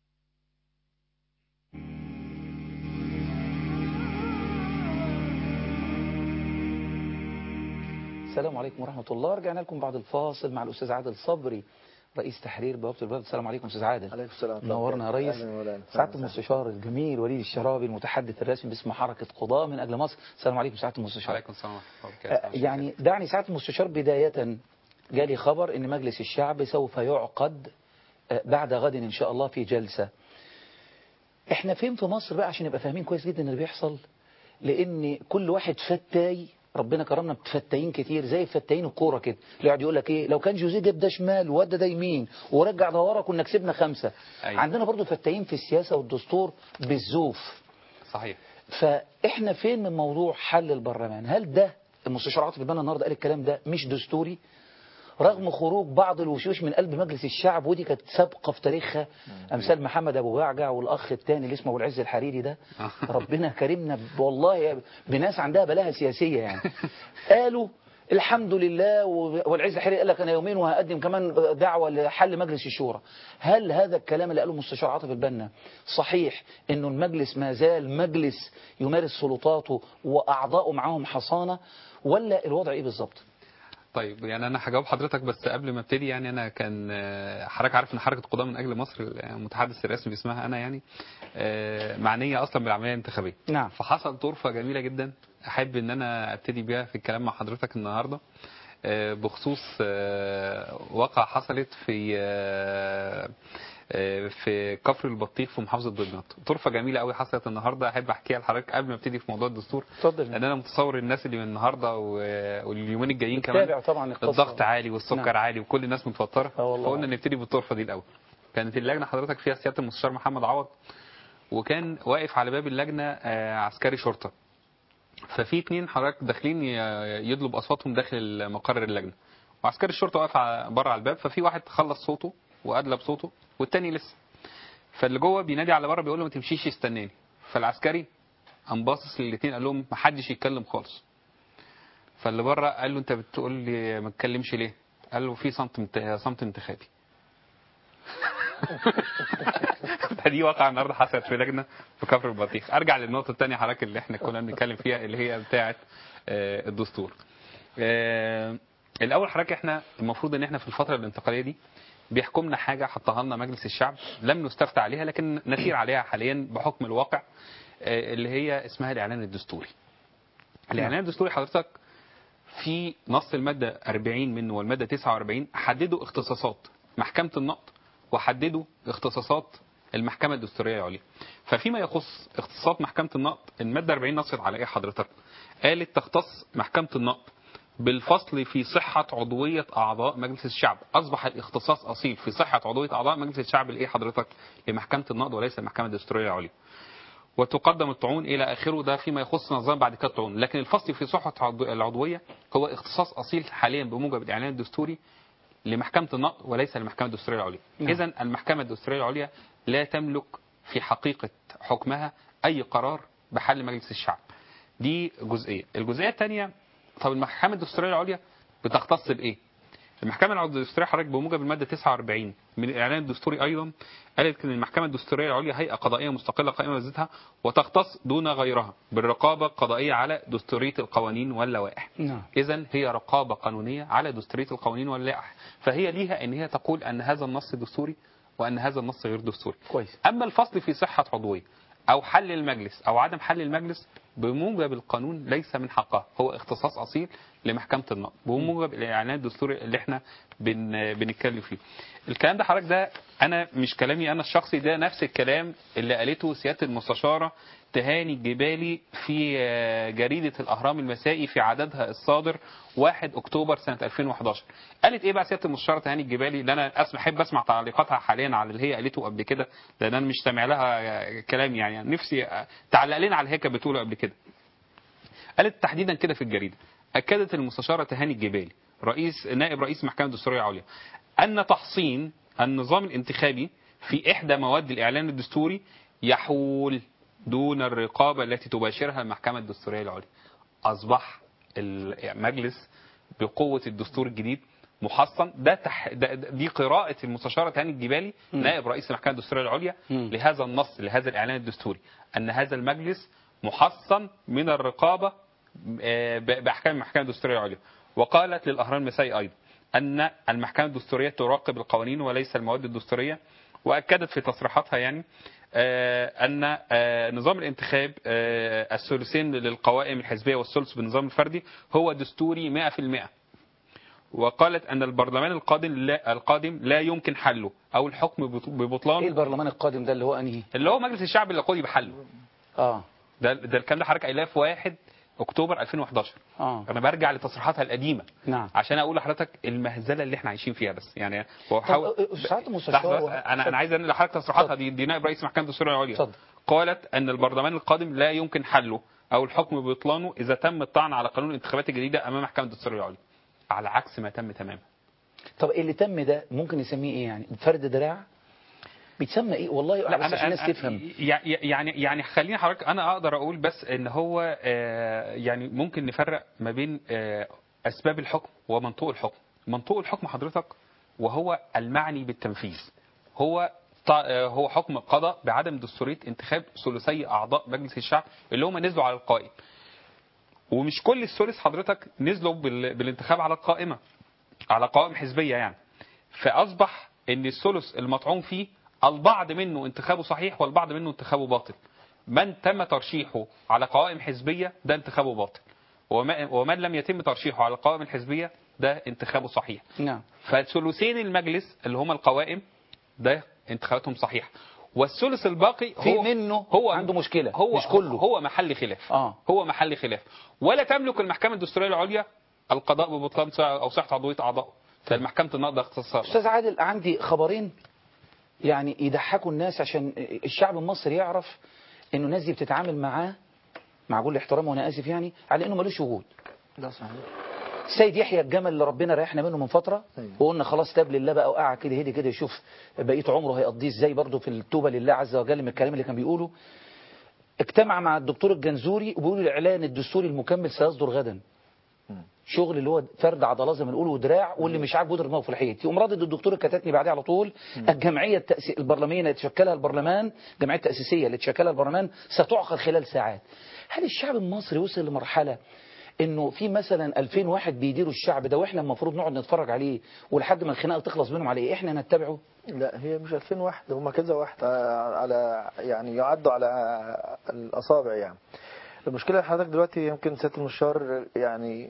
السلام عليكم ورحمة الله. رجعنا لكم بعد الفاصل مع الأستاذ عادل صبري رئيس تحرير بوابة البلد. السلام عليكم أستاذ عادل.
عليكم السلام.
نورنا يا ريس. سعادة المستشار الجميل وليد الشرابي المتحدث الرسمي باسم حركة قضاء من أجل مصر. السلام عليكم سعادة المستشار.
وعليكم السلام ورحمة الله وبركاته.
يعني دعني سعادة المستشار بداية، جالي خبر أن مجلس الشعب سوف يعقد بعد غد إن شاء الله في جلسة. احنا فين في مصر بقى عشان نبقى فاهمين كويس جدا اللي بيحصل، لأن كل واحد فتاي، ربنا كرمنا بفتاين كتير زي فتاين الكوره كده، اللي يقعد يقول لك ايه لو كان جوزيه جاب ده شمال وودى ده يمين ورجع ده ورا كنا كسبنا خمسه. أيوة. عندنا برضو فتاين في السياسه والدستور بالزوف.
صحيح.
فاحنا فين من موضوع حل البرلمان؟ هل ده المستشار عاطف البنا النهارده قال الكلام ده مش دستوري رغم خروج بعض الوشوش من قلب مجلس الشعب، ودي كانت سابقه في تاريخها، امثال محمد ابو جعجع والاخ الثاني اللي اسمه ابو العز الحريري ده. ربنا كرمنا والله بناس عندها بلاهه سياسيه يعني. قالوا الحمد لله، والعز الحريري قال لك انا يومين وهقدم كمان دعوه لحل مجلس الشورى. هل هذا الكلام اللي قاله المستشار عاطف البنا صحيح انه المجلس ما زال مجلس يمارس سلطاته واعضائه معاهم حصانه، ولا الوضع ايه بالظبط؟
طيب يعني انا هجاوب حضرتك، بس قبل ما ابتدي يعني انا كان حضرتك عارف ان حركه قضاء من اجل مصر المتحدث الرسمي باسمها انا يعني معنيه اصلا بالعمليه الانتخابيه.
نعم.
فحصل طرفه جميله جدا احب ان انا ابتدي بيها في الكلام مع حضرتك النهارده بخصوص واقعه حصلت في في كفر البطيخ في محافظه دمياط. طرفه جميله قوي حصلت النهارده احب احكيها لحضرتك قبل ما ابتدي في موضوع الدستور.
اتفضل.
لان انا متصور الناس اللي من النهارده واليومين الجايين كمان
طبعا
الضغط عالي والسكر نعم. عالي وكل الناس متوتره، فقلنا نبتدي بالطرفه دي الاول. كانت اللجنه حضرتك فيها سياده المستشار محمد عوض، وكان واقف على باب اللجنه عسكري شرطه. ففي اتنين حضرتك داخلين يطلب اصواتهم داخل مقر اللجنه، وعسكري الشرطه واقف بره على الباب. ففي واحد خلص صوته وادلى بصوته والتاني لسه. فاللي جوه بينادي على بره بيقول له ما تمشيش استناني. فالعسكري قام باصص للاثنين قال لهم ما حدش يتكلم خالص. فاللي بره قال له انت بتقول لي ما تتكلمش ليه؟ قال له في صمت صمت انتخابي. فدي واقعه النهارده حصلت في لجنه في كفر البطيخ. ارجع للنقطه الثانيه حضرتك اللي احنا كنا بنتكلم فيها اللي هي بتاعه الدستور. الاول حضرتك احنا المفروض ان احنا في الفتره الانتقاليه دي بيحكمنا حاجة حطها لنا مجلس الشعب لم نستفتى عليها لكن نسير عليها حاليا بحكم الواقع، اللي هي اسمها الإعلان الدستوري. الإعلان الدستوري حضرتك في نص المادة أربعين منه والمادة تسعة وأربعين حددوا اختصاصات محكمة النقض وحددوا اختصاصات المحكمة الدستورية العليا. ففيما يخص اختصاصات محكمة النقض المادة أربعين نصت على ايه حضرتك؟ قالت تختص محكمة النقض بالفصل في صحة عضوية أعضاء مجلس الشعب. أصبح الاختصاص أصيل في صحة عضوية أعضاء مجلس الشعب لإيه حضرتك؟ لمحكمة النقض وليس المحكمة الدستورية العليا. وتقدم الطعون إلى آخره، ده فيما يخص نظام بعد كده الطعون. لكن الفصل في صحة العضوية هو اختصاص أصيل حاليا بموجب الإعلان الدستوري لمحكمة النقض وليس للمحكمة الدستورية العليا. إذن المحكمة الدستورية العليا لا تملك في حقيقة حكمها أي قرار بحل مجلس الشعب. دي جزئية. الجزئية الثانية، طب المحكمة الدستورية العليا بتختص بإيه؟ المحكمة الدستورية حضرتك بموجب المادة تسعة وأربعين من الإعلان الدستوري أيضا قالت إن المحكمة الدستورية العليا هيئة قضائية مستقلة قائمة بذاتها وتختص دون غيرها بالرقابة القضائية على دستورية القوانين واللوائح.
نعم.
إذن هي رقابة قانونية على دستورية القوانين واللوائح، فهي ليها إن هي تقول أن هذا النص دستوري وأن هذا النص غير دستوري.
كويس.
أما الفصل في صحة عضوية أو حل المجلس أو عدم حل المجلس بموجب القانون ليس من حقها، هو اختصاص أصيل لمحكمة النقض بموجب الإعلان الدستوري اللي احنا بن بنتكلم فيه. الكلام ده حضرتك ده أنا مش كلامي أنا الشخصي، ده نفس الكلام اللي قالته سيادة المستشارة تهاني الجبالي في جريدة الأهرام المسائي في عددها الصادر واحد أكتوبر سنة ألفين وأحد عشر. قالت إيه بقى سيادة المستشارة تهاني الجبالي اللي أنا أسمع أحب أسمع تعليقاتها حاليا على اللي هي قالته قبل كده، لأن أنا مش سامع لها كلام يعني, يعني نفسي تعلق لنا على اللي هي كانت بتقوله قبل كده. قالت تحديدا كده في الجريدة: أكدت المستشارة تهاني الجبالي رئيس نائب رئيس المحكمة الدستورية العليا أن تحصين النظام الانتخابي في إحدى مواد الإعلان الدستوري يحول دون الرقابة التي تباشرها المحكمة الدستورية العليا. أصبح المجلس بقوة الدستور الجديد محصن. ده, تح... ده دي قراءة المستشارة تهاني الجبالي م. نائب رئيس المحكمة الدستورية العليا م. لهذا النص لهذا الإعلان الدستوري، أن هذا المجلس محصن من الرقابة بأحكام المحكمة الدستورية العليا. وقالت للأهرام المسائي أيضا أن المحكمة الدستورية تراقب القوانين وليس المواد الدستورية، وأكدت في تصريحاتها يعني أن نظام الانتخاب الثلثين للقوائم الحزبية والثلث بالنظام الفردي هو دستوري مئة في المئة. وقالت أن البرلمان القادم لا, القادم لا يمكن حله أو الحكم ببطلانه.
إيه البرلمان القادم ده اللي هو أنهي؟
اللي هو مجلس الشعب اللي قضي بحله.
آه
ده ده الكلام ده حضرتك قايلاه في واحد أكتوبر ألفين وأحد عشر.
آه
أنا برجع لتصريحاتها القديمة.
نعم.
عشان أقول لحضرتك المهزلة اللي إحنا عايشين فيها بس يعني هو حاول.
ساعات المستشار
أنا أنا عايز أنقل لحضرتك تصريحاتها دي, دي نائب رئيس المحكمة الدستورية العليا.
اتفضل.
قالت أن البرلمان القادم لا يمكن حله أو الحكم ببطلانه إذا تم الطعن على قانون الانتخابات الجديدة أمام محكمة الدستورية العليا، على عكس ما تم تماما.
طب اللي تم ده ممكن نسميه ايه يعني؟ فرد دراع؟ بيتسمى ايه والله؟
لا
بس عشان الناس تفهم.
يعني يعني خليني حضرتك انا اقدر اقول بس ان هو يعني ممكن نفرق ما بين اسباب الحكم ومنطوق الحكم. منطوق الحكم حضرتك وهو المعني بالتنفيذ هو هو حكم قضاء بعدم دستورية انتخاب ثلثي اعضاء مجلس الشعب اللي هم نزلوا على القائمة، ومش كل الثلث حضرتك نزلوا بالانتخاب على القائمة على قوائم حزبية يعني. فأصبح ان الثلث المطعون فيه البعض منه انتخابه صحيح والبعض منه انتخابه باطل. من تم ترشيحه على قوائم حزبية ده انتخابه باطل، ومن لم يتم ترشيحه على القوائم الحزبية ده انتخابه صحيح.
نعم.
فثلثين المجلس اللي هم القوائم ده انتخاباتهم صحيح، والثلث الباقي
في
هو
منه
هو
عنده مشكلة
هو
مش كله
هو محل خلاف.
آه.
هو محل خلاف، ولا تملك المحكمة الدستورية العليا القضاء ببطلان او صحة عضوية اعضاء. فالمحكمة النقض اختصار.
استاذ عادل عندي خبرين يعني يضحكوا الناس عشان الشعب المصري يعرف انه الناس دي بتتعامل معاه مع كل احترام وانا اسف يعني على انه ملوش وجود.
ده صحيح.
السيد يحيى الجمل اللي ربنا ريحنا منه من فترة
أيوة.
وقلنا خلاص تاب لله بقى وقع كده هدي كده يشوف بقية عمره هيقضيه ازاي برضه في التوبة لله عز وجل من الكلام اللي كان بيقوله. اجتمع مع الدكتور الجنزوري وبيقولوا الاعلان الدستوري المكمل سيصدر غدا. شغل اللي هو فرد عضلات زي ما بنقول ودراع، واللي مش عاجبه يضرب دماغه في الحيط. يقوم رادد الدكتور الكتاتني بعدها على طول الجمعيه التأسي... البرلمانيه اللي تشكلها البرلمان، الجمعيه التاسيسيه اللي تشكلها البرلمان ستعقد خلال ساعات. هل الشعب المصري وصل لمرحله انه في مثلا ألفين واحد بيديروا الشعب ده واحنا المفروض نقعد نتفرج عليه ولحد ما الخناقه تخلص بينهم على ايه احنا نتبعه؟
لا هي مش ألفين واحد، هم كذا واحد على يعني يعدوا على الاصابع يعني. المشكله حضرتك دلوقتي يمكن سياده المستشار يعني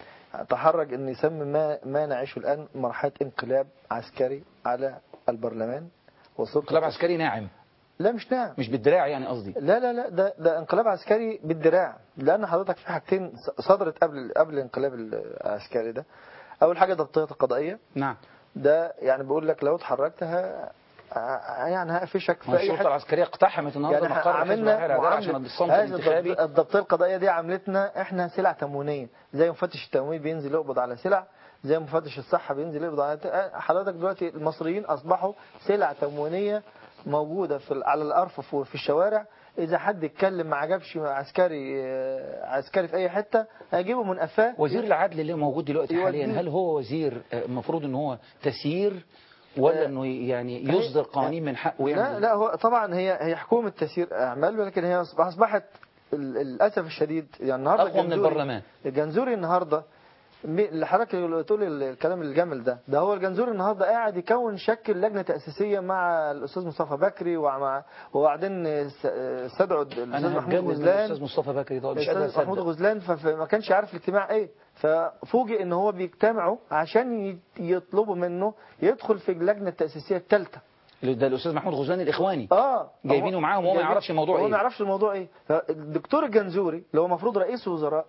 تحرج ان يسمي ما ما نعيشه الان مرحله انقلاب عسكري على البرلمان وسلطه.
انقلاب عسكري ناعم؟
لا مش ناعم،
مش بالدراع يعني قصدي.
لا لا لا ده ده انقلاب عسكري بالدراع، لان حضرتك في حاجتين صدرت قبل قبل الانقلاب العسكري ده. اول حاجه ضبطيه القضائيه.
نعم.
ده يعني بقول لك لو اتحركتها يعني هقفشك في اي حاجه.
الشرطه العسكريه اقتحمت النهارده
يعني
مقر
عملنا
عشان الصمت الانتخابي.
الضبطيه القضائيه دي عملتنا احنا سلع تموينيه، زي مفتش التموين بينزل يقبض على سلع، زي مفتش الصحه بينزل يقبض على. حضرتك دلوقتي المصريين اصبحوا سلع تموينيه موجوده في على الارفف وفي الشوارع. اذا حد اتكلم ما عجبش عسكري عسكري في اي حته هيجيبه من قفاه.
وزير العدل اللي موجود دلوقتي حاليا هل هو وزير المفروض ان هو تسيير ولا انه يعني يصدر قوانين من حقه يعني؟
لا لا هو طبعا هي هي حكومه تسيير اعمال، ولكن هي اصبحت للاسف الشديد يعني النهارده
اقوى من البرلمان.
الجنزوري النهارده اللي حضرتك تقول الكلام الجمل ده ده هو الجنزوري النهارده قاعد يكون شكل لجنه تاسيسيه مع الاستاذ مصطفى بكري ومع وبعدين استدعوا الاستاذ محمود غزلان.
الاستاذ مصطفى بكري ده مش
قادر اصدق محمود غزلان، فما كانش عارف الاجتماع ايه، ففوجئ ان هو بيجتمعوا عشان يطلبوا منه يدخل في اللجنه التاسيسيه الثالثه.
ده الاستاذ محمود غزلان الاخواني
اه
جايبينه معاهم وهو ما يعرفش الموضوع ايه.
هو ما يعرفش الموضوع ايه. فالدكتور الجنزوري اللي هو المفروض رئيس وزراء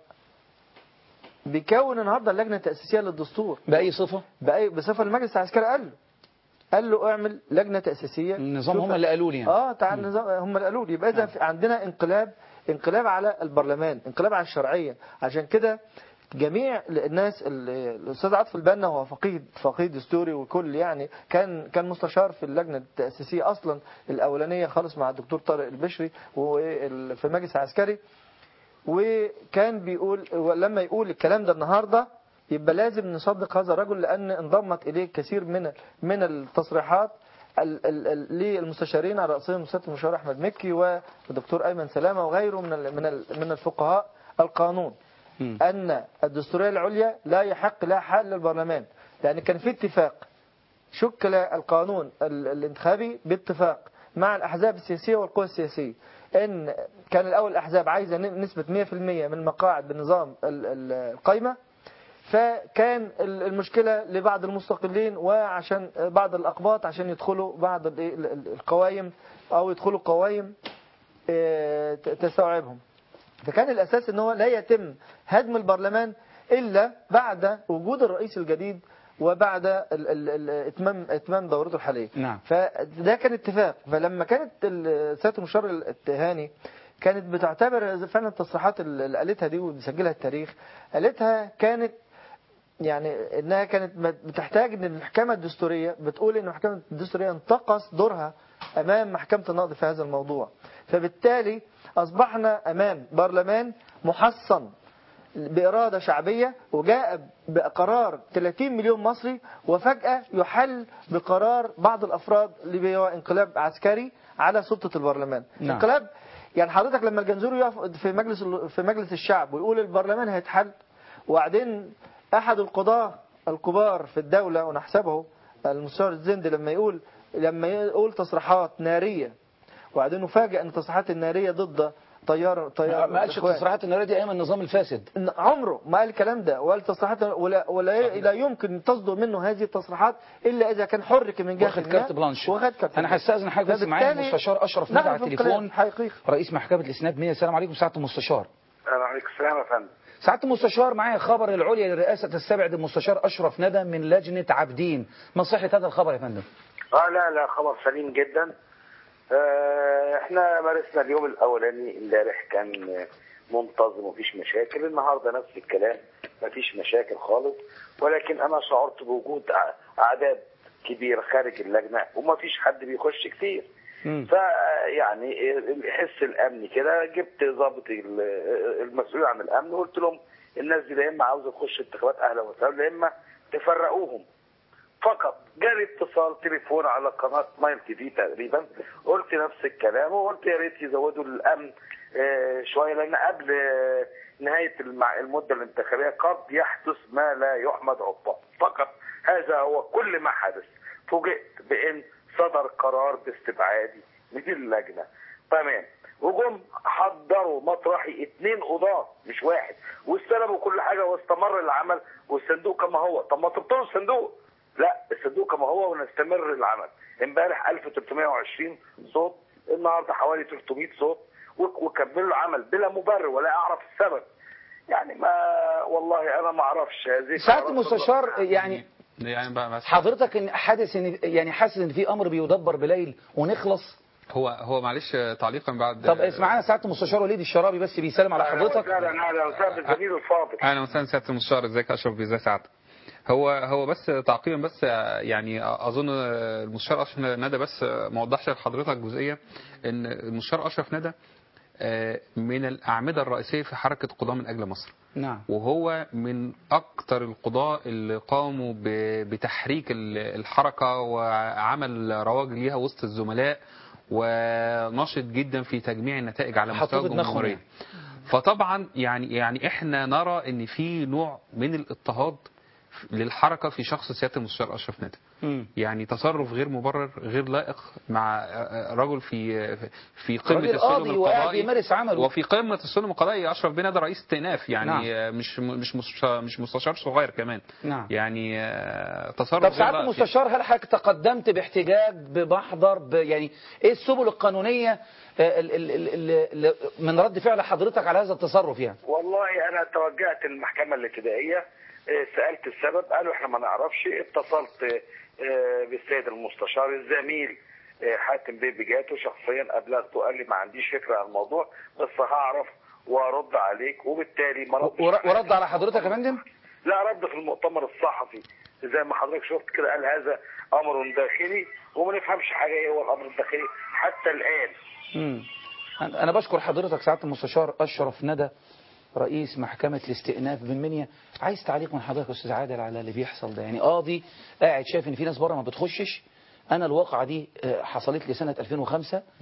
بيكون النهارده اللجنه التاسيسيه للدستور
باي صفه؟
باي بصفه المجلس العسكري قال له قال له اعمل لجنه تاسيسيه.
النظام هم اللي قالوا لي يعني.
اه تعال النظام هم اللي قالوا لي. يبقى اذا عندنا انقلاب انقلاب على البرلمان، انقلاب على الشرعيه. عشان كده جميع الناس الاستاذ عاطف البنا هو فقيه فقيه دستوري وكل يعني كان كان مستشار في اللجنه التاسيسيه اصلا الاولانيه خالص مع الدكتور طارق البشري وفي المجلس العسكري، وكان بيقول لما يقول الكلام ده النهارده يبقى لازم نصدق هذا الرجل، لان انضمت اليه كثير من من التصريحات للمستشارين على راسهم سياده المستشار احمد مكي والدكتور ايمن سلامه وغيره من من من الفقهاء القانون.
م.
أن الدستورية العليا لا يحق لها حل للبرلمان، لأن كان في اتفاق، شكل القانون ال- الانتخابي باتفاق مع الأحزاب السياسية والقوى السياسية، إن كان الأول الأحزاب عايزة ن- نسبة مئة بالمئة من المقاعد بنظام ال- ال- القايمة، فكان ال- المشكلة لبعض المستقلين وعشان بعض الأقباط عشان يدخلوا بعض ال- ال- القوائم أو يدخلوا قوائم آه، ت- تستوعبهم. فكان الأساس ان هو لا يتم هدم البرلمان إلا بعد وجود الرئيس الجديد وبعد ال- ال- ال- اتمام اتمام دورته الحالية.
نعم.
فده كان اتفاق. فلما كانت ال- سيادة المستشار التهاني كانت بتعتبر فعلا التصريحات اللي قالتها دي وبيسجلها التاريخ، قالتها كانت يعني انها كانت بتحتاج ان المحكمة الدستورية بتقول ان المحكمة الدستورية انتقص دورها امام محكمة النقض في هذا الموضوع. فبالتالي اصبحنا امام برلمان محصن بإرادة شعبية وجاء بقرار ثلاثين مليون مصري، وفجأة يحل بقرار بعض الأفراد اللي هو انقلاب عسكري على سلطة البرلمان.
نعم.
انقلاب يعني حضرتك لما الجنزوري يقف في مجلس في مجلس الشعب ويقول البرلمان هيتحل، وبعدين أحد القضاة الكبار في الدولة ونحسبه المستشار الزندي لما يقول لما يقول تصريحات نارية، وبعدين نفاجئ أن التصريحات النارية ضد طيار طيار
ما قالش
الإخوان.
التصريحات النارية دي أيام النظام الفاسد.
عمره ما قال الكلام ده، ولا تصريحات ولا ولا لا يمكن تصدر منه هذه التصريحات الا اذا كان حرك من جهه
واخد كارت بلانش.
واخد كارت.
انا هستاذن حضرتك بس معايا المستشار اشرف ندى على التليفون، رئيس محكمه الاسناد مية. السلام عليكم سعاده المستشار.
وعليكم السلام يا فندم.
سعاده المستشار، معايا خبر العليا للرئاسه تستبعد المستشار اشرف ندى من لجنه عابدين، ما صحه هذا الخبر يا فندم؟
اه لا لا خبر سليم جدا. آه احنا مارسنا اليوم الاولاني امبارح كان منتظم ومفيش مشاكل، النهارده نفس الكلام مفيش مشاكل خالص، ولكن انا شعرت بوجود اعداد كبيره خارج اللجنه ومفيش حد بيخش كتير. فيعني الحس الامني كده، جبت ضابط المسؤول عن الامن وقلت لهم الناس دي لا اما عاوزه تخش انتخابات اهلا وسهلا لا اما تفرقوهم. فقط جالي اتصال تليفون على قناه مايل تي في تقريبا، قلت نفس الكلام وقلت يا ريت يزودوا الامن شويه، لان قبل نهايه المده الانتخابيه قد يحدث ما لا يحمد عقباه. فقط هذا هو كل ما حدث. فوجئت بان صدر قرار باستبعادي من اللجنه. تمام. وجم حضروا مطرحي اثنين قضاه مش واحد، واستلموا كل حاجه واستمر العمل والصندوق كما هو. طب ما تبطلوا الصندوق؟ لا، الصندوق كما هو ونستمر العمل. امبارح ألف وثلاثمائة وعشرين صوت، النهارده حوالي ثلاثمائة صوت، وكملوا العمل بلا مبرر ولا اعرف السبب. يعني ما والله انا ما اعرفش هذه.
سعاده المستشار، يعني
يعني بقى
حضرتك ان حاسس ان يعني حاسس ان في امر بيدبر بليل ونخلص؟
هو هو معلش تعليقا بعد.
طب اسمعنا سعاده المستشار وليد الشرابي بس بيسلم على حضرتك.
لا لا اهلا وسهلا بالزميل الفاضل.
اهلا وسهلا سعاده المستشار، ازيك يا اشرف؟ ازاي سعادتك؟ هو هو بس تعقيبا بس، يعني اظن المستشار اشرف ندى بس ما وضحش لحضرتك جزئيه ان المستشار اشرف ندى من الاعمده الرئيسيه في حركه قضاه من اجل مصر.
نعم.
وهو من اكثر القضاة اللي قاموا بتحريك الحركه وعمل رواج ليها وسط الزملاء، ونشط جدا في تجميع النتائج على مستوى الجمهوريه. فطبعا يعني يعني احنا نرى ان في نوع من الاضطهاد للحركة في شخص سيادة المستشار أشرف ندى. يعني تصرف غير مبرر غير لائق مع رجل في في قمة السلم القضائي وفي قمة السلم القضائي. أشرف بيه ندى رئيس استئناف، يعني نعم. مش مش مش مستشار صغير كمان.
نعم.
يعني تصرف.
طب سعادة المستشار، هل حضرتك تقدمت باحتجاج بمحضر يعني ايه السبل القانونية من رد فعل حضرتك على هذا التصرف؟ يعني
والله أنا توجهت للمحكمة الابتدائية، سألت السبب، قالوا احنا ما نعرفش. اتصلت بالسيد المستشار الزميل حاتم بيه بجاته شخصيا، ابلغته، قال لي ما عنديش فكره عن الموضوع بس هعرف وارد عليك، وبالتالي ما ردش.
ورد على حضرتك يا فندم؟
لا، رد في المؤتمر الصحفي زي ما حضرتك شفت كده، قال هذا امر داخلي وما نفهمش حاجه ايه هو الامر الداخلي حتى الان.
امم انا بشكر حضرتك سعاده المستشار اشرف ندى رئيس محكمة الاستئناف بالمنيا. عايز تعليق من حضرتك يا استاذ عادل على اللي بيحصل ده؟ يعني قاضي قاعد شايف ان في ناس بره ما بتخشش. انا الواقعة دي حصلت لي سنة ألفين وخمسة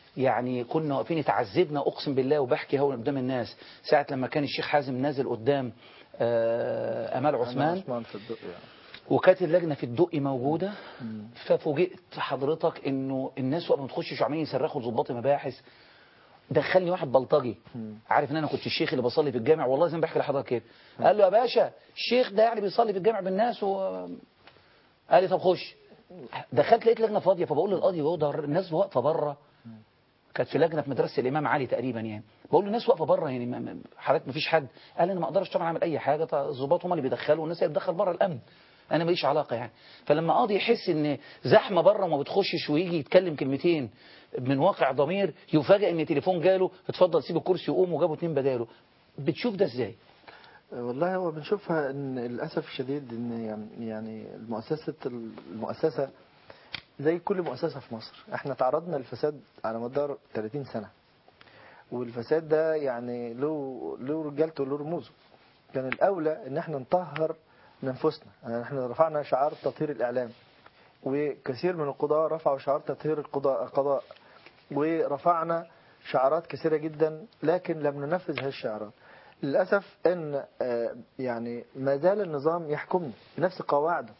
يعني كنا واقفين اتعذبنا اقسم بالله، وبحكي هو قدام الناس ساعه لما كان الشيخ حازم نازل قدام آه امال عثمان
عثمان في الدق يعني.
وكانت اللجنه في الدقي موجوده، ففوجئت حضرتك انه الناس وقت ما تخشش عمالين يصرخوا لضباط المباحث. دخلني واحد بلطجي عارف ان انا كنت الشيخ اللي بصلي في الجامع، والله زي ما بحكي لحضرتك كده، قال له يا باشا الشيخ ده يعني بيصلي في الجامع بالناس و... قال لي طب خش. دخلت لقيت لجنه فاضيه، فبقول للقاضي هو ده الناس واقفه بره، كانت في لجنه في مدرسه الامام علي تقريبا يعني، بقول له الناس واقفه بره يعني حضرتك ما فيش حد. قال انا ما اقدرش طبعا اعمل اي حاجه، الضباط هم اللي بيدخلوا والناس اللي بتدخل بره الامن، انا ماليش علاقه يعني. فلما قاضي يحس ان زحمه بره وما بتخشش ويجي يتكلم كلمتين من واقع ضمير، يفاجئ ان تليفون جاله اتفضل سيب الكرسي وقوم، وجابوا اتنين بداله. بتشوف ده ازاي؟
والله هو بنشوفها ان للاسف الشديد ان يعني المؤسسه المؤسسه زي كل مؤسسه في مصر، احنا تعرضنا للفساد على مدار ثلاثين سنه، والفساد ده يعني له له رجالته وله رموزه. كان الاولى ان احنا نطهر من انفسنا، يعني احنا رفعنا شعار تطهير الاعلام، وكثير من القضاة رفعوا شعار تطهير القضاء القضاء، ورفعنا شعارات كثيرة جدا، لكن لم ننفذ هذه الشعارات. للأسف أن يعني ما زال النظام يحكمنا بنفس قواعده،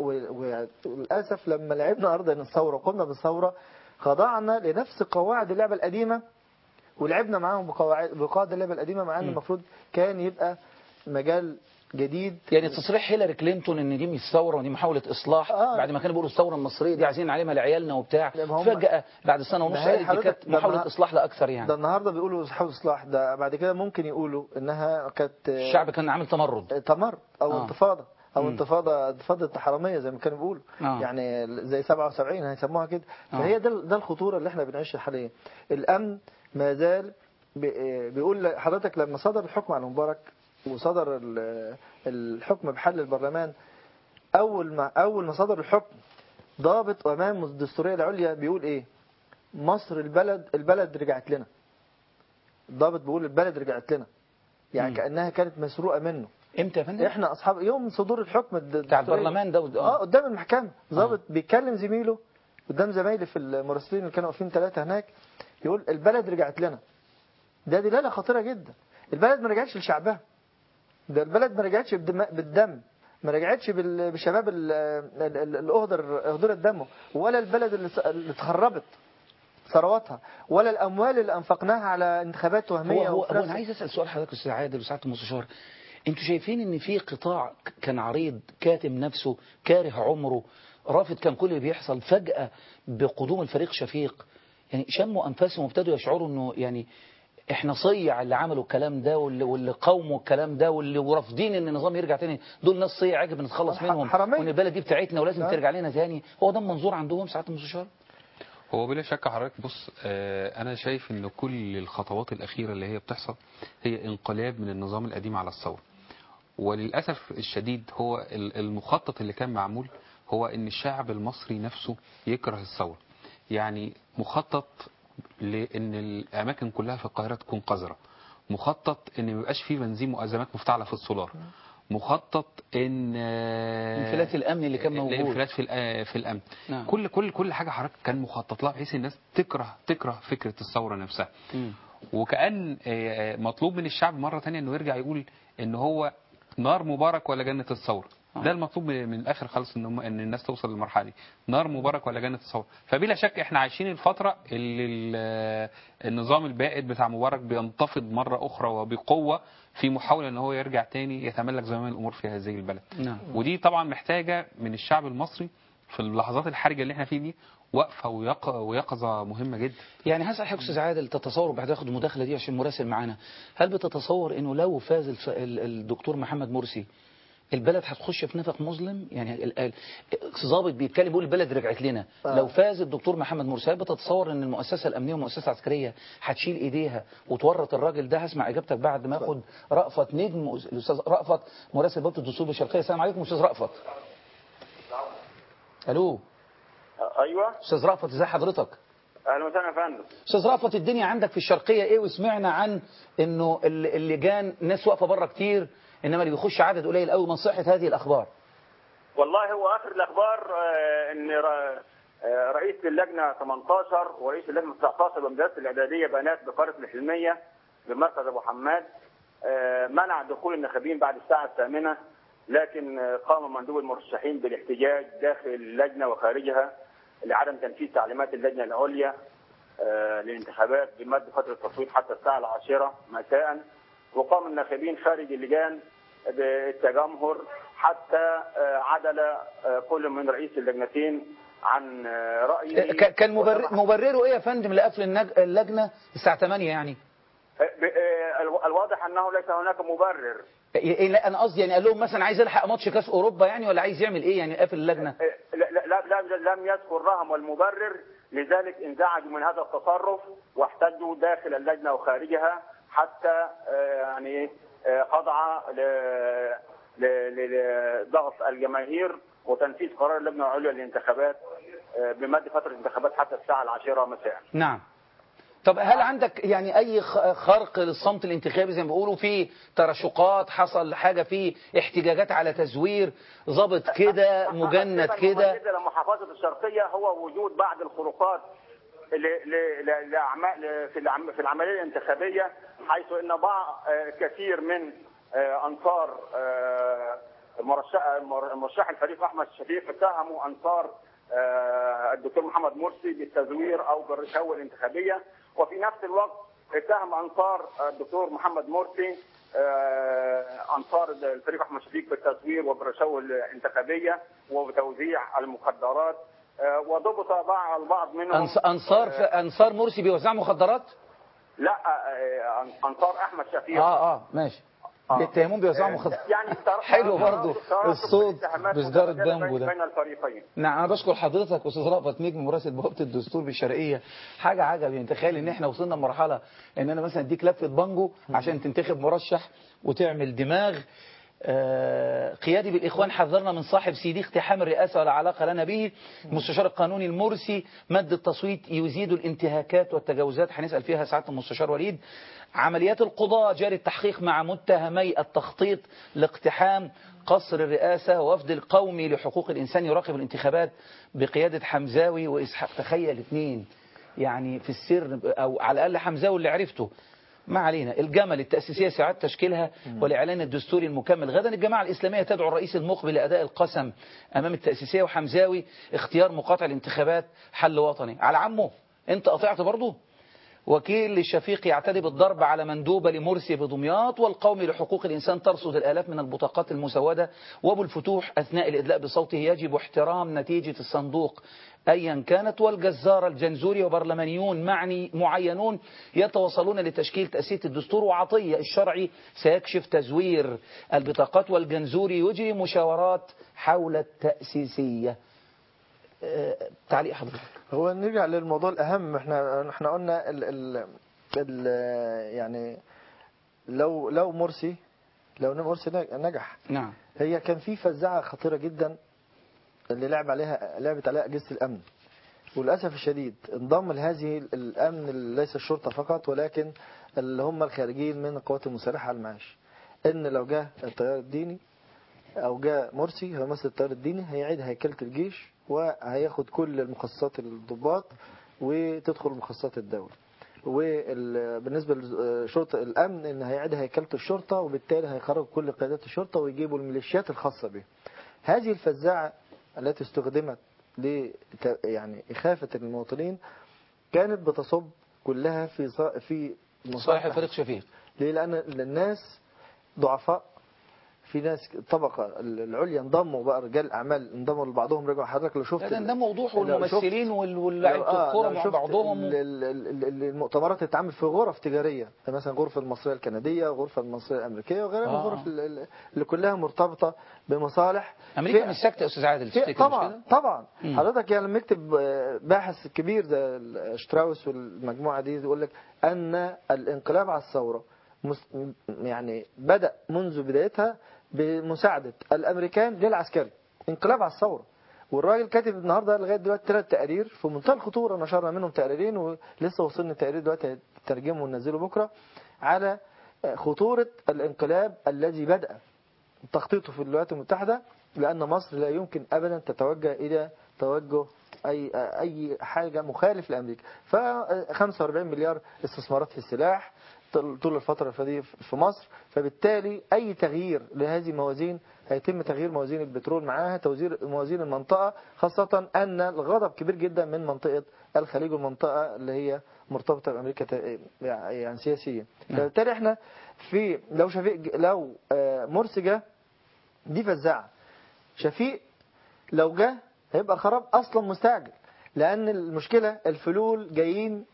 وللأسف لما لعبنا أرض الثورة وقمنا بالثورة خضعنا لنفس قواعد اللعبة القديمة، ولعبنا معاهم بقواعد بقواعد اللعبة القديمة، مع أن المفروض كان يبقى مجال جديد.
يعني تصريح هيلاري كلينتون ان دي مش ثوره ودي محاوله اصلاح آه. بعد ما كانوا بيقولوا الثوره المصريه دي عايزين نعلمها لعيالنا وبتاع، فجاه بعد سنه ونص قالت دي كانت محاوله اصلاح لا اكثر يعني.
ده النهارده بيقولوا محاوله اصلاح، ده بعد كده ممكن يقولوا انها كانت
الشعب كان عامل تمرد
تمرد او آه. انتفاضه او
مم.
انتفاضه انتفاضه حراميه زي ما كانوا بيقولوا آه. يعني زي سبعة وسبعين هيسموها كده. آه. فهي ده ده الخطوره اللي احنا بنعيشها حاليا. الامن ما زال بيقول حضرتك لما صدر الحكم على مبارك وصدر الحكم بحل البرلمان، اول ما اول ما صدر الحكم ضابط امام الدستوريه العليا بيقول ايه؟ مصر البلد البلد رجعت لنا. الضابط بيقول البلد رجعت لنا، يعني م. كانها كانت مسروقه منه.
امتى يا فندم؟
احنا اصحاب يوم صدور الحكم
بتاع البرلمان ده
اه قدام المحكمه، ضابط آه. بيكلم زميله قدام زمايلي في المراسلين اللي كانوا واقفين ثلاثه هناك، يقول البلد رجعت لنا. ده دلاله خطيره جدا. البلد ما رجعتش لشعبها، ده البلد ما رجعتش بالدم، ما رجعتش بالشباب اللي اهدر اهدرت دمه، ولا البلد اللي اتخربت ثرواتها، ولا الاموال اللي انفقناها على انتخابات وهميه.
هو, هو انا عايز اسال سؤال حضرتك استاذ عادل وسعاده المستشار، انتوا شايفين ان في قطاع كان عريض كاتم نفسه كاره عمره رافض كان كل اللي بيحصل، فجاه بقدوم الفريق شفيق يعني شموا انفاسهم وابتدوا يشعروا انه يعني احنا صيع اللي عملوا الكلام ده واللي, واللي قاوموا الكلام ده واللي ورافضين ان النظام يرجع تاني، دول ناس صيع عجب نتخلص منهم وان البلد دي بتاعتنا ولازم لا. ترجع لنا تاني. هو ده المنظور عندهم ساعات المستشار؟
هو بلا شك حضرتك بص، آه انا شايف ان كل الخطوات الاخيره اللي هي بتحصل هي انقلاب من النظام القديم على الثوره، وللاسف الشديد هو المخطط اللي كان معمول هو ان الشعب المصري نفسه يكره الثوره، يعني مخطط لان الاماكن كلها في القاهره تكون قذره، مخطط ان ما يبقاش فيه بنزين وازمات مفتعله في السولار، مخطط ان
انفلات الامن اللي كان موجود،
انفلات في في الامن. نعم. كل كل كل حاجه حضرتك كان مخطط لها بحيث الناس تكره تكره فكره الثوره نفسها. م. وكأن مطلوب من الشعب مره ثانيه انه يرجع يقول ان هو نار مبارك ولا جنه الثوره. ده المطلوب من الاخر خالص، ان ان الناس توصل للمرحله دي، نار مبارك ولا جنه الثوره. فبلا شك احنا عايشين الفتره اللي النظام البائد بتاع مبارك بينتفض مره اخرى وبقوه في محاوله ان هو يرجع تاني يتملك زمام الامور في هذه البلد. نعم. ودي طبعا محتاجه من الشعب المصري في اللحظات الحرجه اللي احنا فيه دي وقفه ويقظه مهمه جدا.
يعني هسأل حضرتك استاذ عادل، تتصور بعد ياخد المداخله دي عشان مراسل معانا، هل بتتصور انه لو فاز الدكتور محمد مرسي البلد هتخش في نفق مظلم؟ يعني ضابط بيتكلم بيقول البلد رجعت لنا. آه. لو فاز الدكتور محمد مرسي هل بتتصور ان المؤسسه الامنيه والمؤسسه العسكريه هتشيل ايديها وتورط الراجل ده؟ هسمع اجابتك بعد ما اخد رأفت نجم الاستاذ رأفت مراسل بوابه الدستور بالشرقيه. السلام عليكم استاذ رأفت. الو.
ايوه
استاذ رأفت ازي حضرتك؟
اهلا وسهلا يا فندم.
استاذ رأفت الدنيا عندك في الشرقيه ايه؟ وسمعنا عن انه اللجان ناس واقفه بره كتير انما اللي بيخش عدد قليل قوي، من صحه هذه الاخبار؟
والله هو اخر الاخبار ان آه، رئيس اللجنه ثمانية عشر ورئيس اللجنه تسعة عشر بمدرسه الاعداديه بنات بقريه الحلميه بمركز ابو حماد آه، منع دخول الناخبين بعد الساعه الثامنه، لكن آه، قام مندوب المرشحين بالاحتجاج داخل اللجنه وخارجها لعدم تنفيذ تعليمات اللجنه العليا آه، للانتخابات بمد فتره التصويت حتى الساعه العاشره مساء، وقام الناخبين خارج اللجان بالتجمهر حتى آه، عدل آه، كل من رئيس اللجنتين عن آه، رايه.
ك- كان مبرر مبرره ايه يا فندم لقفل النج- اللجنه الساعه ثمانية يعني؟
آه، ب- آه، الو- الواضح انه ليس هناك مبرر.
إيه لا انا قصدي يعني قال لهم مثلا عايز الحق ماتش كاس اوروبا يعني، ولا عايز يعمل ايه يعني قافل اللجنه؟
لا لا لا لا- لم يذكر رهم والمبرر، لذلك انزعجوا من هذا التصرف واحتجوا داخل اللجنه وخارجها حتى آه، يعني آه، خضع ل- ل- لضغط الجماهير وتنفيذ قرار اللجنه العليا للانتخابات آه، بمد فتره الانتخابات حتى الساعه العاشره مساء.
نعم. طب هل عندك يعني اي خ- خرق للصمت الانتخابي زي ما بيقولوا، في تراشقات، حصل حاجه، في احتجاجات على تزوير، ضابط كده مجند كده؟
المميزة لمحافظة الشرقية هو وجود بعض الخروقات ل- ل- ل- لأعمال في العم- في العملية الانتخابية، حيث أن بعض آه، كثير من آه، أنصار آه، مرشح مرشح الفريق أحمد شفيق اتهموا أنصار آه، الدكتور محمد مرسي بالتزوير أو بالرشاوى الانتخابية، وفي نفس الوقت اتهم أنصار الدكتور محمد مرسي آه، أنصار الفريق أحمد شفيق بالتزوير وبالرشاوى الانتخابية وبتوزيع المخدرات، آه، وضبط بعض البعض منهم.
أنص- انصار ف- انصار مرسي بيوزع مخدرات؟
لا آه، أنصار أحمد شفيق.
اه اه ماشي. بيتهمون بيوزعوا مخدرات.
يعني تر-
حلو
تر-
برضه
تراشق
الصوت
الاتهامات
بسجارة
متبادلة
بامبو
بين
ده.
بين الفريقين.
نعم انا بشكر حضرتك استاذ رأفت نجم مراسل بوابه الدستور بالشرقيه. حاجه عجب يعني، تخيل ان احنا وصلنا لمرحله ان انا مثلا اديك لفه بانجو عشان تنتخب مرشح وتعمل دماغ. آه، قيادي بالاخوان حذرنا من صاحب سيدي اقتحام الرئاسه ولا علاقه لنا به. المستشار القانوني المرسي مد التصويت يزيد الانتهاكات والتجاوزات، هنسال فيها سعاده المستشار وليد. عمليات القضاء جاري التحقيق مع متهمي التخطيط لاقتحام قصر الرئاسة. وفد القومي لحقوق الإنسان يراقب الانتخابات بقيادة حمزاوي وإسحاق. تخيل اثنين يعني في السر، أو على الأقل حمزاوي اللي عرفته. ما علينا. الجمل التأسيسية ساعات تشكيلها والإعلان الدستوري المكمل. غدا الجماعة الإسلامية تدعو الرئيس المقبل لأداء القسم أمام التأسيسية، وحمزاوي اختيار مقاطع الانتخابات حل وطني. على عمه أنت قطعت برضه. وكيل للشفيق يعتدي بالضرب على مندوبة لمرسي بدمياط. والقومي لحقوق الإنسان ترصد الآلاف من البطاقات المسودة. وابو الفتوح أثناء الإدلاء بصوته يجب احترام نتيجة الصندوق أيا كانت. والجزار الجنزوري وبرلمانيون معني معينون يتواصلون لتشكيل تأسيس الدستور. وعطية الشرعي سيكشف تزوير البطاقات. والجنزوري يجري مشاورات حول التأسيسية. أه تعليق حضرتك؟
هو نرجع للموضوع الأهم. احنا احنا قلنا ال ال ال يعني لو لو مرسي لو مرسي نجح،
نعم،
هي كان في فزاعة خطيرة جدا اللي لعب عليها لعبت عليها أجهزة الأمن. وللأسف الشديد انضم لهذه الأمن ليس الشرطة فقط، ولكن اللي هم الخارجين من القوات المسلحة على المعاش. إن لو جاء التيار الديني أو جاء مرسي هو مثل التيار الديني، هيعيد هيكلة الجيش وهياخد كل المخصصات الضباط وتدخل مخصصات الدولة. وبالنسبة لشرطة الأمن إن هيعيد هيكلة الشرطة، وبالتالي هيخرجوا كل قيادات الشرطة ويجيبوا الميليشيات الخاصة به. هذه الفزاعة التي استخدمت ل يعني إخافة المواطنين كانت بتصب كلها في في
مصالح الفريق شفيق.
ليه؟ لأن الناس ضعفاء. في ناس الطبقة العليا انضموا بقى، رجال أعمال انضموا لبعضهم. رجعوا حضرتك لو شفت
ده, ده موضوع، والممثلين واللاعبين
آه
الكورة مع بعضهم.
المؤتمرات اللي بتتعمل في غرف تجارية، مثلا غرفة المصرية الكندية وغرفة المصرية الأمريكية وغيرها من
آه.
الغرف اللي كلها مرتبطة بمصالح.
أمريكا مش ساكتة يا أستاذ عادل، تفتكر
طبعا
مش كده؟
طبعا
مم.
حضرتك يعني لما يكتب باحث كبير زي شتراوس والمجموعة دي يقول لك أن الانقلاب على الثورة يعني بدأ منذ بدايتها بمساعدة الأمريكان للعسكري. انقلاب على الثورة. والراجل كاتب النهاردة لغاية دلوقتي ثلاث تقارير في منتهى الخطورة، نشرنا منهم تقريرين ولسه وصلنا تقرير دلوقتي هترجمه وننزله بكرة، على خطورة الانقلاب الذي بدأ تخطيطه في الولايات المتحدة، لأن مصر لا يمكن أبدا تتوجه إلى توجه اي اي حاجه مخالف لامريكا. ف خمسة وأربعين مليار استثمارات في السلاح طول الفتره دي في مصر، فبالتالي اي تغيير لهذه الموازين هيتم تغيير موازين البترول معاها، توزيع موازين المنطقه، خاصه ان الغضب كبير جدا من منطقه الخليج والمنطقه اللي هي مرتبطه بامريكا يعني سياسيا. فبالتالي احنا في لو شفيق لو مرسي جه دي فزاعه، شفيق لو جه هيبقى خراب اصلا مستعجل، لان المشكله الفلول جايين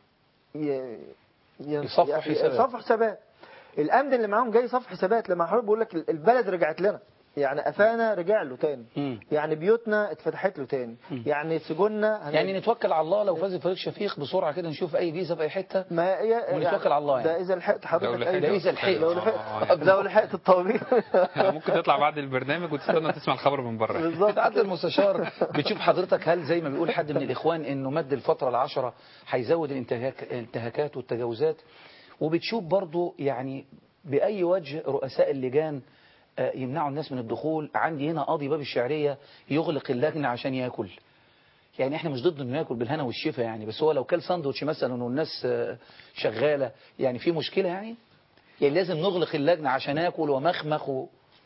يصفوا حسابات.
يصفوا حسابات. الامن اللي معاهم جاي يصفي حسابات. لما حضرتك بيقول لك البلد رجعت لنا، يعني قفانا رجع له تاني، م. يعني بيوتنا اتفتحت له تاني، م. يعني سجوننا هن...
يعني نتوكل على الله لو فاز الفريق شفيق بسرعه كده نشوف اي فيزا في اي حته،
ما هي
ونتوكل يعني على الله. يعني
ده اذا لحقت حضرتك اي
ده اذا لحقت
لو لحقت لو لحقت الطوابير
ممكن تطلع بعد البرنامج وتستنى تسمع الخبر من بره.
بالظبط. عدد المستشار بتشوف حضرتك هل زي ما بيقول حد من الاخوان انه مد الفتره العشرة هيزود الانتهاك الانتهاكات والتجاوزات، وبتشوف برضو يعني باي وجه رؤساء اللجان يمنعوا الناس من الدخول. عندي هنا قاضي باب الشعرية يغلق اللجنة عشان ياكل. يعني احنا مش ضد انه ياكل بالهنا والشفا يعني، بس هو لو كل ساندوتش مثلا والناس شغالة يعني في مشكلة يعني يعني لازم نغلق اللجنة عشان اكل ومخمخ و...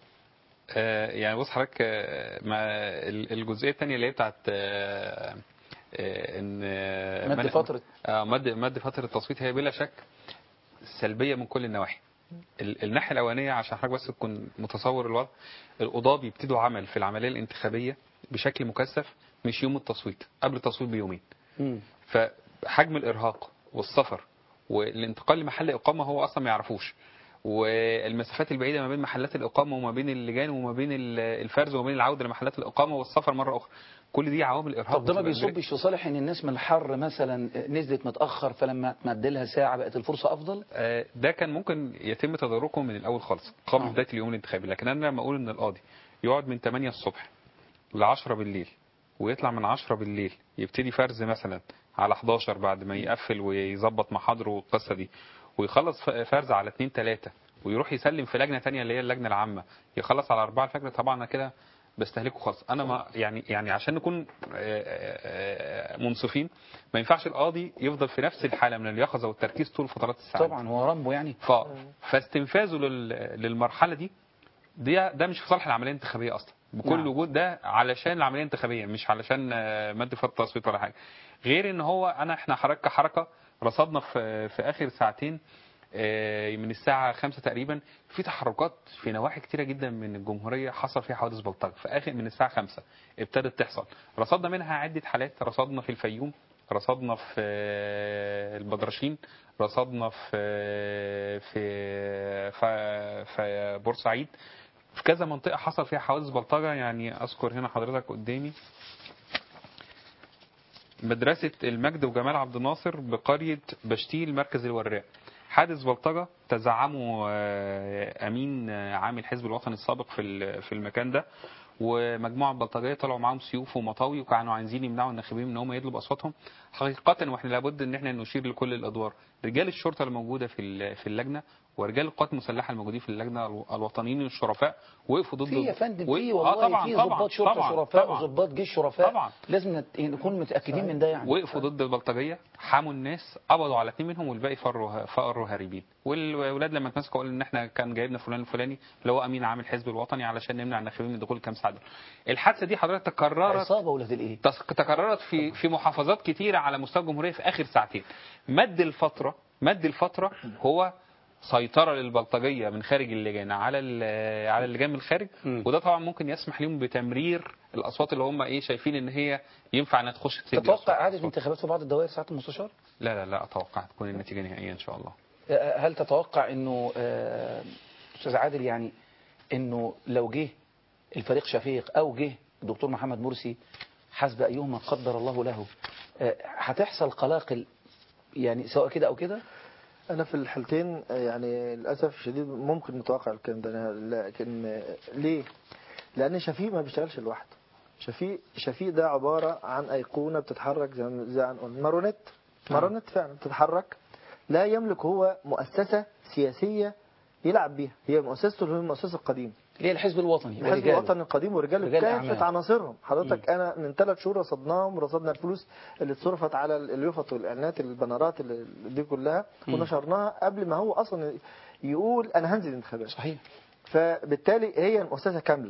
آه يعني بص حضرتك آه الجزئية الثانية اللي هي بتاعت آه ان
مد فترة
آه مد مد فترة التصويت هي بلا شك سلبية من كل النواحي. الناحية الأولانية عشان حضرتك بس تكون متصور الوضع، القضاة بيبتدوا عمل في العملية الانتخابية بشكل مكثف مش يوم التصويت، قبل التصويت بيومين. م. فحجم الإرهاق والسفر والانتقال لمحل إقامة هو أصلا ما يعرفوش، والمسافات البعيدة ما بين محلات الإقامة وما بين اللجان وما بين الفرز وما بين العودة لمحلات الإقامة والسفر مرة أخرى، كل دي عوامل إرهاق.
طب ده ما بيصبش في صالح ان الناس من الحر مثلا نزلت متأخر فلما تمدلها ساعة بقت الفرصة أفضل؟
آه ده كان ممكن يتم تداركه من الأول خالص قبل بداية اليوم الانتخابي، لكن أنا لما أقول إن القاضي يقعد من ثمانية الصبح ل عشرة بالليل ويطلع من عشرة بالليل يبتدي فرز مثلا على احداشر بعد ما يقفل ويظبط محاضره والقصة دي، ويخلص فرز على اتنين تلاتة ويروح يسلم في لجنة تانية اللي هي اللجنة العامة يخلص على أربعة الفجر، طبعا أنا كده بستهلكه خالص. انا ما يعني يعني عشان نكون منصفين ما ينفعش القاضي يفضل في نفس الحالة من اليقظة والتركيز طول فترات الساعة.
طبعا هو رامبو يعني.
ف... فاستنفاذه لل... للمرحلة دي ده ده مش في صالح العملية الانتخابية اصلا بكل نعم. وجود ده علشان العملية الانتخابية مش علشان مادة فترة تصويت ولا حاجة، غير ان هو انا احنا حركة حركة رصدنا في في اخر ساعتين من الساعة خمسة تقريبا في تحركات في نواحي كتيرة جدا من الجمهورية حصل فيها حوادث بلطجة في آخر من الساعة خمسة ابتدت تحصل. رصدنا منها عدة حالات، رصدنا في الفيوم، رصدنا في البدرشين، رصدنا في في في, في بورسعيد، في كذا منطقة حصل فيها حوادث بلطجة. يعني أذكر هنا حضرتك قدامي مدرسة المجد وجمال عبد الناصر بقرية بشتيل مركز الوراق، حادث بلطجة تزعمه أمين عامل حزب الوطني السابق في في المكان ده، ومجموعة بلطجية طلعوا معاهم سيوف ومطاوي وكانوا عايزين يمنعوا الناخبين ان هم يطلبوا اصواتهم. حقيقة واحنا لابد ان احنا نشير لكل الادوار، رجال الشرطة الموجودة في في اللجنة ورجال القوات المسلحة الموجودين في اللجنة الوطنيين الشرفاء وقفوا ضد
في يا فندم في والله آه طبعا في ضباط شرطة شرفاء وضباط جيش شرفاء طبعا لازم نكون متأكدين من ده يعني.
وقفوا ضد البلطجية، حموا الناس، قبضوا على اثنين منهم والباقي فروا فروا هاربين. والولاد لما اتمسكوا قالوا ان احنا كان جايبنا فلان الفلاني اللي هو امين عامل حزب الوطني علشان نمنع الناخبين من دخول كام ساعة. الحادثة دي حضرتك تكررت
عصابة ولاد الايه
تكررت في في محافظات كتيرة على مستوى الجمهورية في اخر ساعتين. مد الفترة مد الفترة هو سيطرة للبلطجية من خارج اللجان على على اللجان من الخارج، وده طبعا ممكن يسمح لهم بتمرير الاصوات اللي هم ايه شايفين ان هي ينفع انها تخش تسد.
تتوقع اعاده انتخابات في بعض الدوائر ساعه المستشار؟
لا لا لا اتوقع تكون النتيجة نهائية ان شاء الله.
هل تتوقع انه استاذ عادل يعني انه لو جه الفريق شفيق او جه الدكتور محمد مرسي حسب ايهما قدر الله له هتحصل قلاقل يعني سواء كده او كده؟
أنا في الحالتين يعني للأسف شديد ممكن نتوقع الكلام ده، لكن ليه؟ لأن شفيق ما بيشتغلش لوحده. شفيق شفيق ده عبارة عن أيقونة بتتحرك زي زي عن مارونيت مارونيت فعلا بتتحرك، لا يملك هو مؤسسة سياسية يلعب بيها، هي مؤسسته اللي هي المؤسسة القديمة
اللي هي الحزب الوطني
الحزب
ورجاله.
الوطني القديم ورجاله
رجال
كافة
أعمال.
عناصرهم. حضرتك انا من ثلاث شهور رصدناهم، رصدنا الفلوس اللي اتصرفت على اليوفط والاعلانات البنرات اللي دي كلها
مم.
ونشرناها قبل ما هو اصلا يقول انا هنزل انتخابات.
صحيح.
فبالتالي هي مؤسسة كاملة.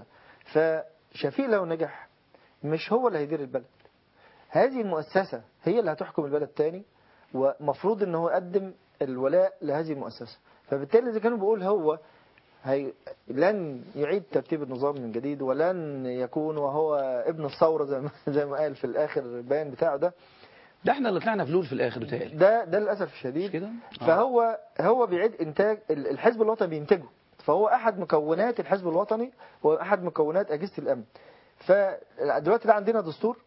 فشفيق لو نجح مش هو اللي هيدير البلد، هذه المؤسسة هي اللي هتحكم البلد تاني، ومفروض ان هو يقدم الولاء لهذه المؤسسة. فبالتالي إذا كانوا بيقول هو هي لن يعيد ترتيب النظام من جديد ولن يكون وهو ابن الثورة زي ما زي ما قال في الآخر البيان بتاعه ده،
ده احنا اللي طلعنا فلول في الآخر بتاعي.
ده ده للأسف الشديد
كده. آه.
فهو هو بيعيد إنتاج الحزب الوطني بينتجه، فهو أحد مكونات الحزب الوطني وأحد مكونات أجهزة الأمن. فدلوقتي لا عندنا دستور،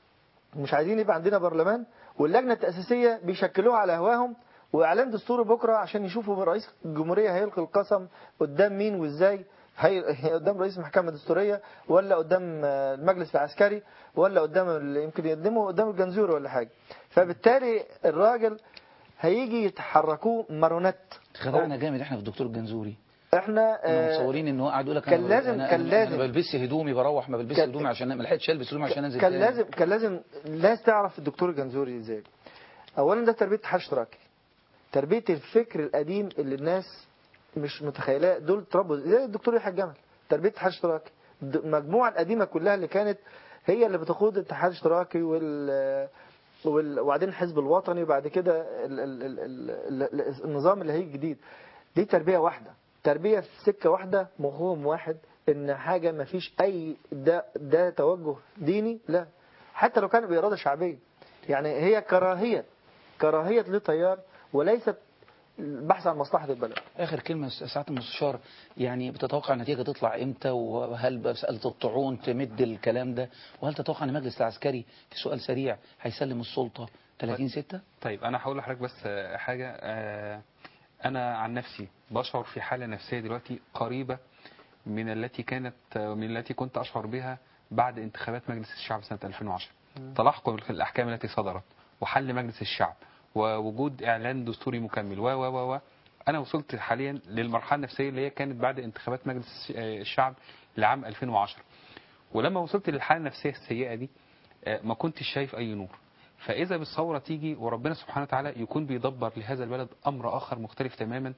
مش عايزين يبقى عندنا برلمان، واللجنة التأسيسية بيشكلوها على هواهم، وإعلان دستوري بكرة عشان يشوفوا رئيس الجمهورية هيلقي القسم قدام مين وإزاي، هي قدام رئيس المحكمة الدستورية ولا قدام المجلس العسكري ولا قدام اللي يمكن يقدمه قدام الجنزوري ولا حاجة. فبالتالي الراجل هيجي يتحركوه مارونات.
خدعنا جامد احنا في الدكتور الجنزوري.
احنا
كنا مصورين ان هو قاعد يقول لك
كان لازم
أنا
كان
أنا
لازم
ما بلبسش هدومي، بروح ما بلبسش هدومي عشان ما لحقتش البس هدومي عشان انزل
كان
تاني.
لازم كان لازم الناس تعرف الدكتور الجنزوري ازاي. اولا ده تربيه اتحاد اشتراكي، تربيه الفكر القديم اللي الناس مش متخيلاه، دول اتربوا زي الدكتور يحيى الجمل، تربيه اتحاد اشتراكي. المجموعه القديمه كلها اللي كانت هي اللي بتقود الاتحاد الاشتراكي وال وبعدين الحزب الوطني وبعد كده ال... ال... ال... ال... النظام اللي هيجي جديد، دي تربيه واحده، تربيه في سكه واحده، مفهوم واحد، ان حاجه ما فيش اي ده ده توجه ديني، لا حتى لو كان باراده شعبيه، يعني هي كراهيه كراهيه لتيار وليست البحث عن مصلحه البلد.
اخر كلمه ساعه المستشار، يعني بتتوقع النتيجه تطلع امتى؟ وهل مساله الطاعون تمد الكلام ده؟ وهل تتوقع ان المجلس العسكري في سؤال سريع هيسلم السلطه ثلاثين ستة؟
طيب انا هقول لحضرتك بس حاجه. انا عن نفسي بشعر في حاله نفسيه دلوقتي قريبه من التي كانت من التي كنت اشعر بها بعد انتخابات مجلس الشعب سنه ألفين وعشرة. تلاحق الاحكام التي صدرت وحل مجلس الشعب ووجود اعلان دستوري مكمل و و و انا وصلت حاليا للمرحله النفسيه اللي هي كانت بعد انتخابات مجلس الشعب لعام ألفين وعشرة. ولما وصلت للحاله النفسيه السيئه دي ما كنتش شايف اي نور. فاذا بالثوره تيجي وربنا سبحانه وتعالى يكون بيدبر لهذا البلد امر اخر مختلف تماما،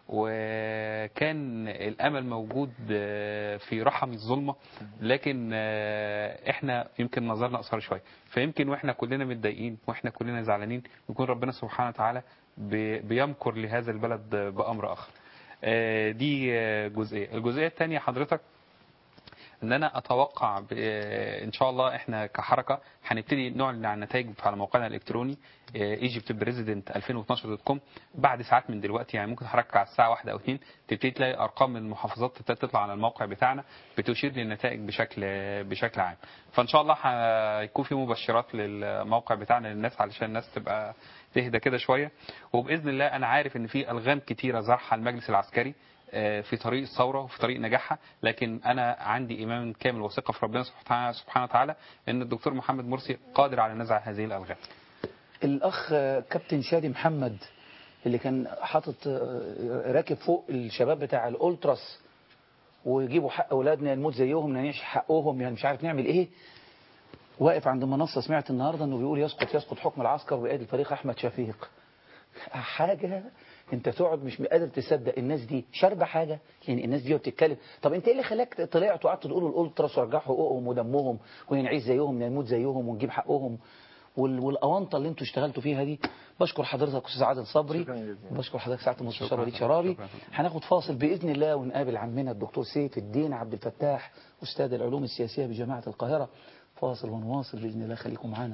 وكان الامل موجود في رحم الظلمه، لكن احنا يمكن نظرنا قصير شويه. فيمكن واحنا كلنا متضايقين واحنا كلنا زعلانين يكون ربنا سبحانه وتعالى بيمكر لهذا البلد بامر اخر. دي جزئيه. الجزئيه الثانيه حضرتك ان انا اتوقع ان شاء الله احنا كحركه هنبتدي نعلن عن النتائج على موقعنا الالكتروني ايجيبت بريزيدنت ألفين واثناشر دوت كوم بعد ساعات من دلوقتي. يعني ممكن حضرتك على الساعه واحدة او اتنين تبتدي تلاقي ارقام من المحافظات تطلع على الموقع بتاعنا بتشير للنتائج بشكل بشكل عام. فان شاء الله هيكون في مبشرات للموقع بتاعنا للناس علشان الناس تبقى تهدى كده شويه. وباذن الله انا عارف ان في الغام كتيره زرعها المجلس العسكري في طريق الثورة وفي طريق نجاحها، لكن أنا عندي إيمان كامل وثقة في ربنا سبحانه وتعالى أن الدكتور محمد مرسي قادر على نزع هذه الألغام.
الأخ كابتن شادي محمد اللي كان حاطط راكب فوق الشباب بتاع الأولتراس ويجيبوا حق أولادنا نموت زيهم نعيش حقهم، يعني مش عارف نعمل إيه، واقف عند منصة سمعت النهاردة أنه بيقول يسقط يسقط حكم العسكر وبيأيد الفريق أحمد شفيق. حاجة انت تقعد مش قادر تصدق الناس دي شاربه حاجه. يعني الناس دي بتتكلم، طب انت ايه اللي خلاك طلعت وقعدت تقولوا الالتراس ورجعوا حقوقهم ودمهم ونعيش زيهم نموت زيهم ونجيب حقهم والاونطه اللي انتوا اشتغلتوا فيها دي؟ بشكر حضرتك استاذ عادل صبري، بشكر حضرتك سعاده المستشار وليد شرابي. هناخد فاصل باذن الله ونقابل عمنا الدكتور سيف الدين عبد الفتاح استاذ العلوم السياسيه بجامعه القاهره. فاصل ونواصل باذن الله، خليكم معانا.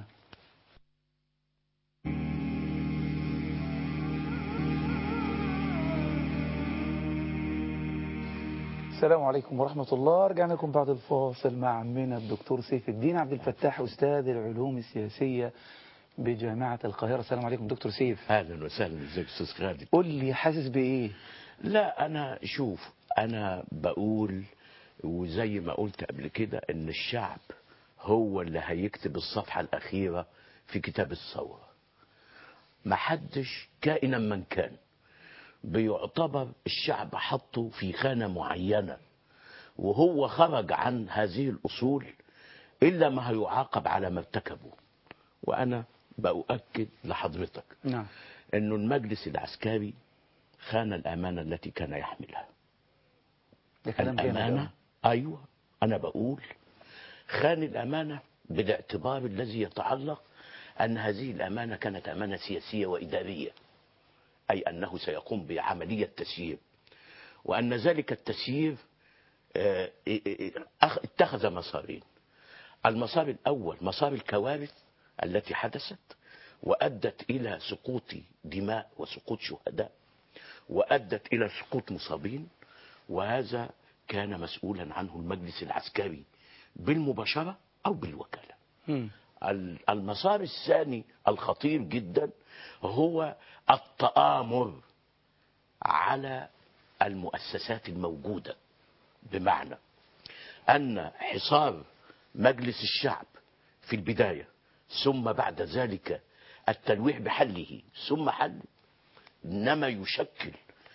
السلام عليكم ورحمة الله. رجعنا لكم بعد الفاصل مع عمنا الدكتور سيف الدين عبد الفتاح أستاذ العلوم السياسية بجامعة القاهرة. السلام عليكم دكتور سيف.
أهلا وسهلا. ازيك أستاذ خالد؟
قول لي حاسس بإيه؟
لا أنا شوف، أنا بقول وزي ما قلت قبل كده إن الشعب هو اللي هيكتب الصفحة الأخيرة في كتاب الثورة. محدش كائنا من كان بيعتبر الشعب حطه في خانة معينة وهو خرج عن هذه الأصول إلا ما هيعاقب على ما ارتكبه. وأنا بأؤكد لحضرتك
نعم.
أنه المجلس العسكري خان الأمانة التي كان يحملها.
ده كلام جامد
الأمانة
أوي.
أيوة أنا بقول خان الأمانة بالاعتبار الذي يتعلق أن هذه الأمانة كانت أمانة سياسية وإدارية، أي أنه سيقوم بعملية تسيير، وأن ذلك التسيير آه، اتخذ مسارين. المسار الأول مسار الكوارث التي حدثت وأدت إلى سقوط دماء وسقوط شهداء وأدت إلى سقوط مصابين، وهذا كان مسؤولا عنه المجلس العسكري بالمباشرة أو بالوكالة.
مم.
المسار الثاني الخطير جدا هو التآمر على المؤسسات الموجودة، بمعنى أن حصار مجلس الشعب في البداية ثم بعد ذلك التلويح بحله ثم حل، إنما يشكل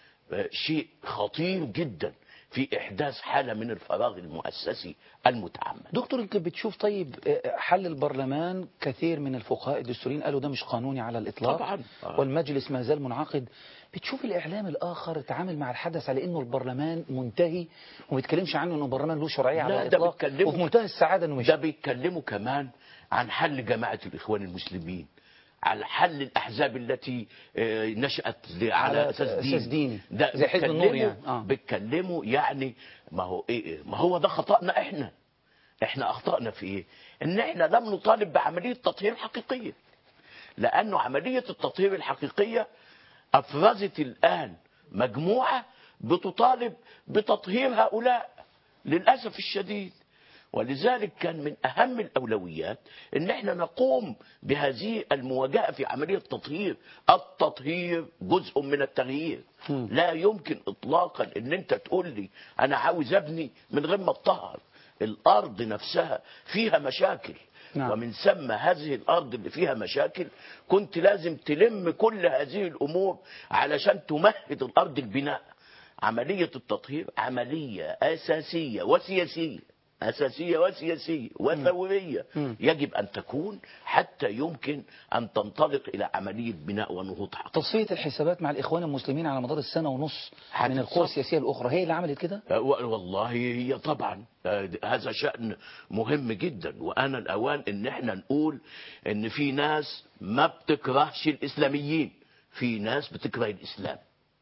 شيء خطير جدا في إحداث حالة من الفراغ المؤسسي المتعمد.
دكتور انت بتشوف طيب حل البرلمان، كثير من الفقهاء الدستوريين قالوا ده مش قانوني على الإطلاق
طبعا.
والمجلس ما زال منعقد. بتشوف الإعلام الآخر اتعامل مع الحدث على إنه البرلمان منتهي وما بيتكلمش عنه إنه البرلمان له شرعية على الإطلاق، وفي منتهى السعادة إنه مش
ده بيتكلموا كمان عن حل جماعة الإخوان المسلمين، على حل الأحزاب التي نشأت على, على أساس ديني،
ده زي حزب النور يعني. آه.
بيتكلموا يعني ما هو إيه ما هو ده خطأنا إحنا إحنا أخطأنا في إيه؟ إن إحنا لم نطالب بعملية تطهير حقيقية، لأنه عملية التطهير الحقيقية أفرزت الآن مجموعة بتطالب بتطهير هؤلاء للأسف الشديد. ولذلك كان من أهم الأولويات إن احنا نقوم بهذه المواجهة في عملية التطهير. التطهير جزء من التغيير. م. لا يمكن إطلاقا إن أنت تقول لي أنا عاوز أبني من غير ما أطهر. الأرض نفسها فيها مشاكل. نعم. ومن ثم هذه الأرض اللي فيها مشاكل كنت لازم تلم كل هذه الأمور علشان تمهد الأرض البناء. عملية التطهير عملية أساسية وسياسية أساسية وسياسية وثورية يجب أن تكون حتى يمكن أن تنطلق إلى عملية بناء ونهوض حقيقي.
تصفية الحسابات مع الإخوان المسلمين على مدار السنة ونص من القوى السياسية الأخرى هي اللي عملت كده؟
والله هي طبعا هذا شأن مهم جدا، وأنا الأوان إن احنا نقول إن في ناس ما بتكرهش الإسلاميين، في ناس بتكره الإسلام.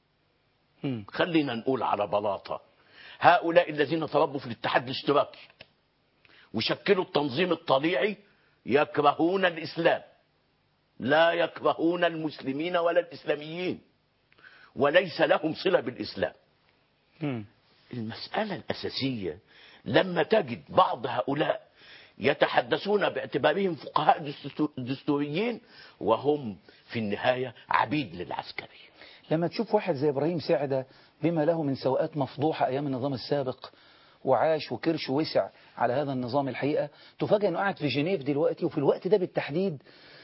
م. خلينا نقول على بلاطة، هؤلاء الذين تربوا في الاتحاد الاشتراكي وشكلوا التنظيم الطليعي يكرهون الإسلام، لا يكرهون المسلمين ولا الإسلاميين، وليس لهم صلة بالإسلام. م. المسألة الأساسية لما تجد بعض هؤلاء يتحدثون باعتبارهم فقهاء دستوريين وهم في النهاية عبيد للعسكري.
لما تشوف واحد زي إبراهيم سعدة بما له من سوءات مفضوحة أيام النظام السابق وعاش وكرش وسع على هذا النظام، الحقيقة تفاجأ أنه قاعد في جنيف دلوقتي، وفي الوقت ده بالتحديد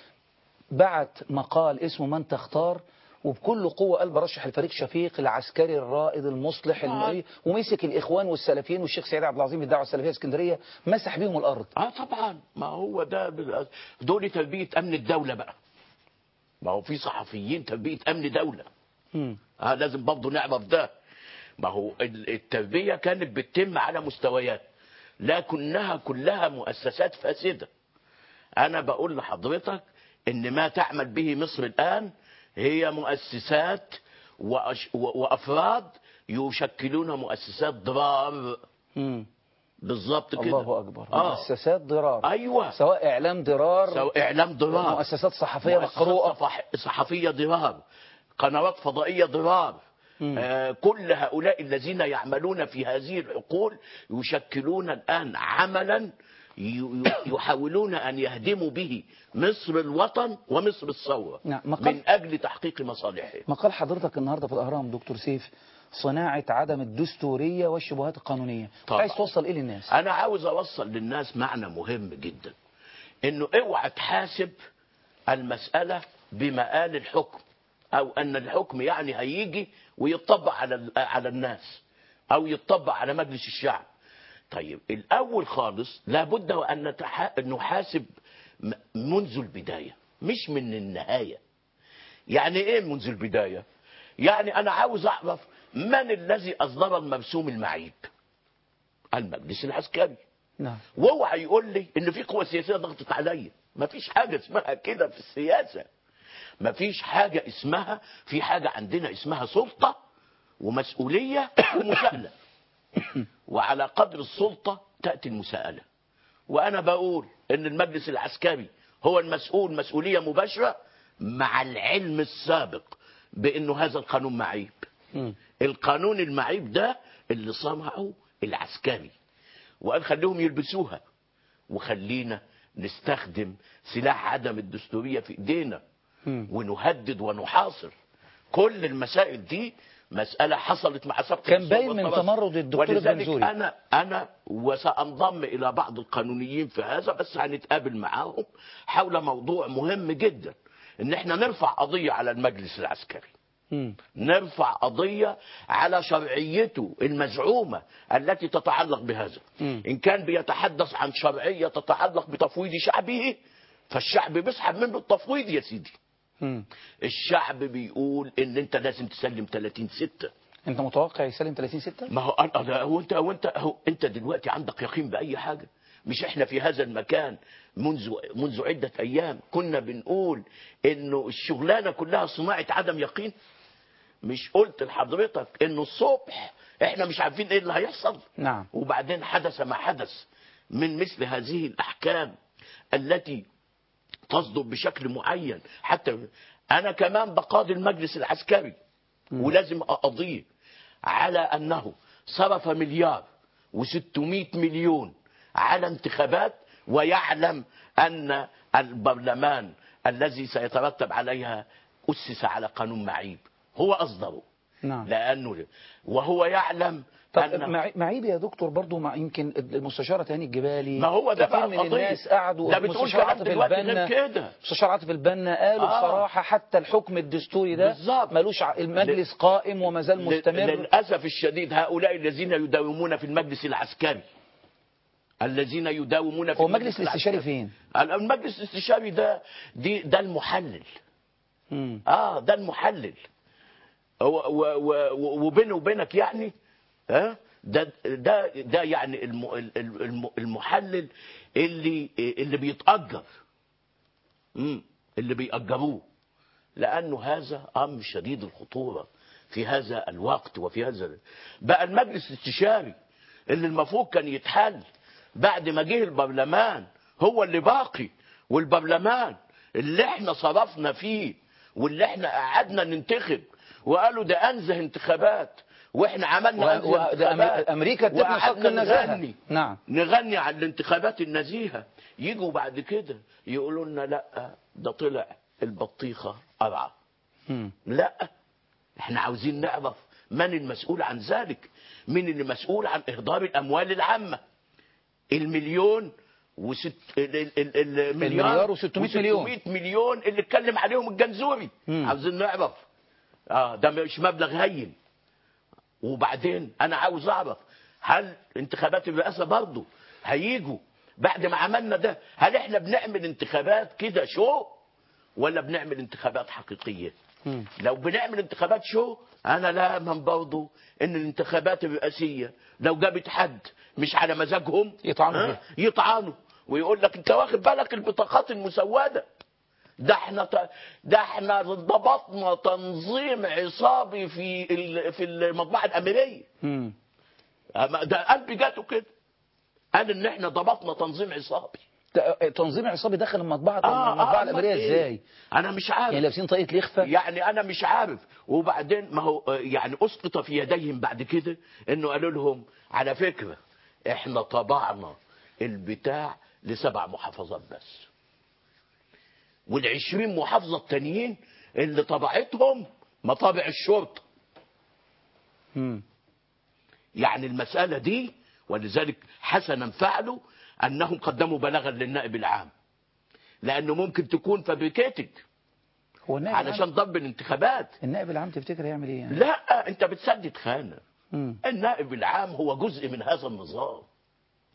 بعت مقال اسمه من تختار، وبكل قوة قال برشح الفريق شفيق العسكري الرائد المصلح المريء، ومسك الإخوان والسلفيين والشيخ سعيد عبد العظيم الدعوة السلفية اسكندرية مسح بيهم الأرض.
اه طبعا، ما هو ده دول تربية أمن الدولة بقى، ما هو في صحفيين تربية أمن دولة. اه لازم برضه نعرف ده. ما هو التربية كانت بتتم على مستويات لكنها كلها مؤسسات فاسدة. أنا بقول لحضرتك إن ما تعمل به مصر الآن هي مؤسسات وأفراد يشكلون مؤسسات ضرار. بالظبط كده.
الله أكبر. آه. مؤسسات ضرار.
أيوة.
سواء إعلام ضرار،
سواء إعلام ضرار،
مؤسسات صحفية مقروءة،
صحفية ضرار، قنوات فضائية ضرار. آه كل هؤلاء الذين يعملون في هذه الحقول يشكلون الآن عملا يحاولون أن يهدموا به مصر الوطن ومصر الثورة.
نعم.
من أجل تحقيق مصالحهم.
مقال حضرتك النهاردة في الأهرام دكتور سيف، صناعة عدم الدستورية والشبهات القانونية، عايز توصل إيه للناس؟
أنا عاوز أوصل للناس معنى مهم جدا، إنه اوعى تحاسب المسألة بمآل الحكم، أو أن الحكم يعني هيجي ويطبق على على الناس أو يطبق على مجلس الشعب. طيب الأول خالص لابد وأن نتح... نحاسب منذ البداية مش من النهاية. يعني إيه منذ البداية؟ يعني أنا عاوز أعرف من الذي أصدر المرسوم المعيب؟ المجلس العسكري.
نعم.
واوعى يقول لي إن في قوة سياسية ضغطت عليا. ما فيش حاجة اسمها كده في السياسة. ما فيش حاجة اسمها، في حاجة عندنا اسمها سلطة ومسؤولية ومساءلة. وعلى قدر السلطة تأتي المساءلة. وأنا بقول إن المجلس العسكري هو المسؤول مسؤولية مباشرة مع العلم السابق بأنه هذا القانون معيب. القانون المعيب ده اللي صنعه العسكري وقال خليهم يلبسوها وخلينا نستخدم سلاح عدم الدستورية في ايدينا ونهدد ونحاصر. كل المسائل دي مسألة حصلت مع سبق
كان باين من تمرد الدكتور الجنزوري.
أنا أنا وسأنضم إلى بعض القانونيين في هذا، بس هنتقابل معاهم حول موضوع مهم جدا، إن إحنا نرفع قضية على المجلس العسكري. م. نرفع قضية على شرعيته المزعومة التي تتعلق بهذا. م. إن كان بيتحدث عن شرعية تتعلق بتفويض شعبه، فالشعب بيسحب منه التفويض يا سيدي. م. الشعب بيقول ان انت لازم تسلم ثلاثين ستة.
انت متوقع يسلم ثلاثين ستة؟
ما هو هو انت هو انت هو انت دلوقتي عندك يقين باي حاجه؟ مش احنا في هذا المكان منذ منذ عده ايام كنا بنقول انه الشغلانه كلها صناعه عدم يقين؟ مش قلت لحضرتك انه الصبح احنا مش عارفين ايه اللي هيحصل؟
نعم.
وبعدين حدث ما حدث من مثل هذه الاحكام التي تصدر بشكل معين. حتى انا كمان بقاضي المجلس العسكري ولازم اقضيه على انه صرف مليار وستمائة مليون على انتخابات، ويعلم ان البرلمان الذي سيترتب عليها اسس على قانون معيب هو اصدره.
نعم.
لانه وهو يعلم.
طب معيب يا دكتور برضو، مع يمكن المستشارة تاني الجبالي،
ما هو ده بقى
من الناس قعدوا،
ده بتقول كلام دلوقتي غير كده.
مستشار عاطف البنا قالوا آه. بصراحة حتى الحكم الدستوري ده بالزبط. ملوش المجلس ل... قائم وما زال مستمر.
للأسف الشديد هؤلاء الذين يداومون في المجلس العسكري، الذين يداومون في
هو المجلس الاستشاري فين؟
المجلس الاستشاري ده دي ده المحلل. م. اه ده المحلل. وبيني وبينك يعني ها ده ده ده يعني المحلل اللي اللي بيتأجر، امم اللي بيأجروه، لأنه هذا أمر شديد الخطورة في هذا الوقت. وفي هذا بقى المجلس الاستشاري اللي المفروض كان يتحل بعد ما جه البرلمان هو اللي باقي، والبرلمان اللي احنا صرفنا فيه واللي احنا قعدنا ننتخب وقالوا ده أنزه انتخابات، واحنا عملنا
و... و... امريكا ادتنا حق النزاهه. نعم.
نغني عن الانتخابات النزيهه، يجوا بعد كده يقولوا لنا لا ده طلع البطيخه قرعه. لا، احنا عاوزين نعرف من المسؤول عن ذلك، مين اللي مسؤول عن اهدار الاموال العامه. المليون وست
المليار وستمائة مليون
مليون اللي اتكلم عليهم الجنزوري. مم. عاوزين نعرف اه ده مش مبلغ هين. وبعدين انا عاوز اعرف هل انتخابات الرئاسه برضه هيجوا بعد ما عملنا ده؟ هل احنا بنعمل انتخابات كده شو ولا بنعمل انتخابات حقيقيه؟ م. لو بنعمل انتخابات شو انا لا امن برضه ان الانتخابات الرئاسيه لو جابت حد مش على مزاجهم
يطعنوا
يطعنوا ويقول لك انت واخد بالك البطاقات المسوده ده احنا ده احنا ضبطنا تنظيم عصابي في في المطبعه الامريكيه. امم ده قلبي جاته كده، قال ان احنا ضبطنا تنظيم عصابي.
تنظيم عصابي داخل المطبعه آه المطبعه آه الامريكيه إيه؟ ازاي؟
انا مش عارف.
يعني لابسين طاقية لخفه؟
يعني انا مش عارف. وبعدين ما هو يعني اسقط في يديهم بعد كده انه قالوا لهم على فكره احنا طبعنا البتاع لسبع محافظات بس، والعشرين محافظة التانيين اللي طبعتهم مطابع الشرطة. مم. يعني المسألة دي، ولذلك حسنا فعلوا أنهم قدموا بلاغا للنائب العام، لأنه ممكن تكون فابريكيتد علشان ضرب الانتخابات.
النائب العام تفتكر هيعمل ايه يعني؟
لا، أنت بتسدد خانة. مم. النائب العام هو جزء من هذا النظام.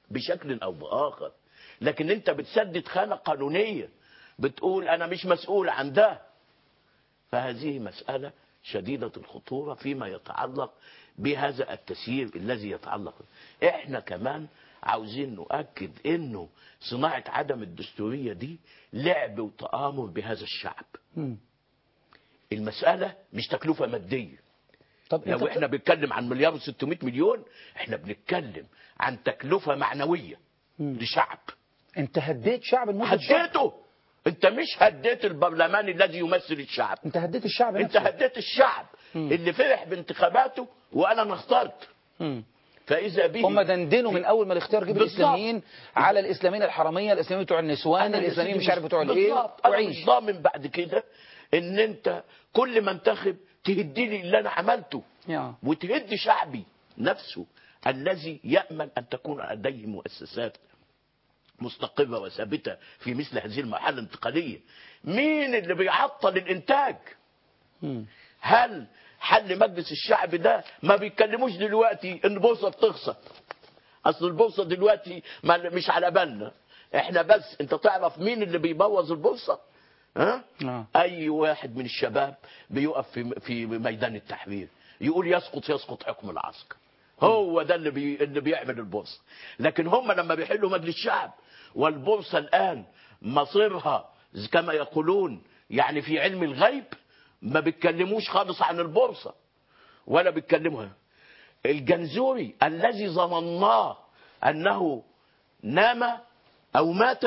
بشكل أو بآخر. لكن أنت بتسدد خانة قانونية، بتقول أنا مش مسؤول عن ده. فهذه مسألة شديدة الخطورة فيما يتعلق بهذا التسيير الذي يتعلق. احنا كمان عاوزين نؤكد انه صناعة عدم الدستورية دي لعب وتآمر بهذا الشعب.
م.
المسألة مش تكلفة مادية.
طب
لو احنا بنتكلم عن مليار وستمائة مليون، احنا بنتكلم عن تكلفة معنوية م. لشعب.
انت هديت شعب المدة
هديته. انت مش هديت البرلمان الذي يمثل الشعب،
انت هديت الشعب
انت
نفسه.
هديت الشعب م. اللي فرح بانتخاباته وانا ما اخترت.
م.
فاذا به
هم دندنوا من اول ما الاختيار جيب الاسلاميين على الاسلاميين الحرميه، الاسلاميين بتوع النسوان، الاسلاميين مش عارف بتوع الايه،
وعيش. انا مش ضامن بعد كده ان انت كل ما انتخب تهدي لي اللي انا عملته
يا.
وتهدي شعبي نفسه الذي يامل ان تكون لديه مؤسسات مستقرة وثابتة في مثل هذه المرحلة الانتقالية. مين اللي بيعطل الانتاج؟
م.
هل حل مجلس الشعب ده؟ ما بيتكلموش دلوقتي ان البورصة بتخسر. اصل البورصة دلوقتي مش على بالنا احنا، بس انت تعرف مين اللي بيبوظ البورصة؟ ها؟
آه.
اي واحد من الشباب بيقف في في ميدان التحرير يقول يسقط يسقط حكم العسكر. هو ده اللي بي... اللي بيعمل البورصة. لكن هم لما بيحلوا مجلس الشعب والبورصة الآن مصيرها كما يقولون يعني في علم الغيب، ما بيتكلموش خالص عن البورصة ولا بيتكلموها. الجنزوري الذي ظنناه أنه نام أو مات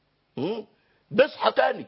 بيصحى تاني،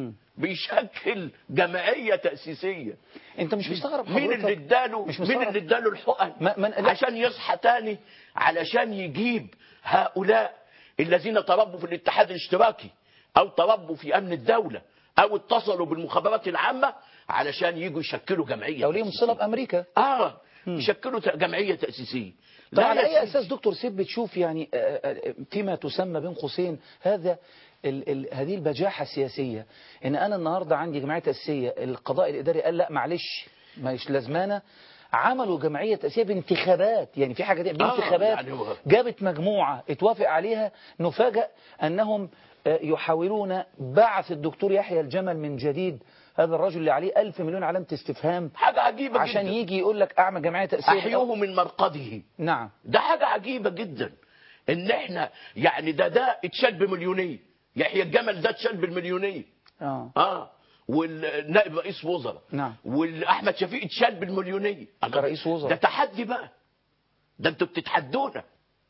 بيشكل جمعية تأسيسية.
انت مش مستغرب
مين اللي اداله مين اللي اداله الحقن عشان يصحى تاني؟ علشان يجيب هؤلاء الذين تربوا في الاتحاد الاشتراكي او تربوا في امن الدولة او اتصلوا بالمخابرات العامة علشان يجوا يشكلوا جمعية
او ليهم صلة بامريكا.
اه م. يشكلوا جمعية تأسيسية.
طب على اي اساس دكتور سيف بتشوف يعني فيما تسمى بين قوسين هذا ال ال هذه البجاحة السياسية، ان انا النهاردة عندي جمعية تأسيسية، القضاء الاداري قال لا معلش مش لازمانة، عملوا جمعية تأسيسية بانتخابات، يعني في حاجة دي بانتخابات آه يعني جابت مجموعة اتوافق عليها، نفاجأ انهم يحاولون بعث الدكتور يحيى الجمل من جديد، هذا الرجل اللي عليه ألف مليون علامة استفهام،
حاجة عجيبة
عشان
جدا.
يجي يقول لك اعمل جمعية تأسيسية
احيوه من مرقده.
نعم،
ده حاجة عجيبة جدا ان احنا يعني ده ده اتشال بمليونية، يحيى الجمل ده اتشال بالمليونية.
اه
اه والنائب رئيس وزراء.
نعم.
والاحمد شفيق اتشال بالمليونية
كرئيس وزراء.
ده تحدي بقى، ده انتوا بتتحدونا.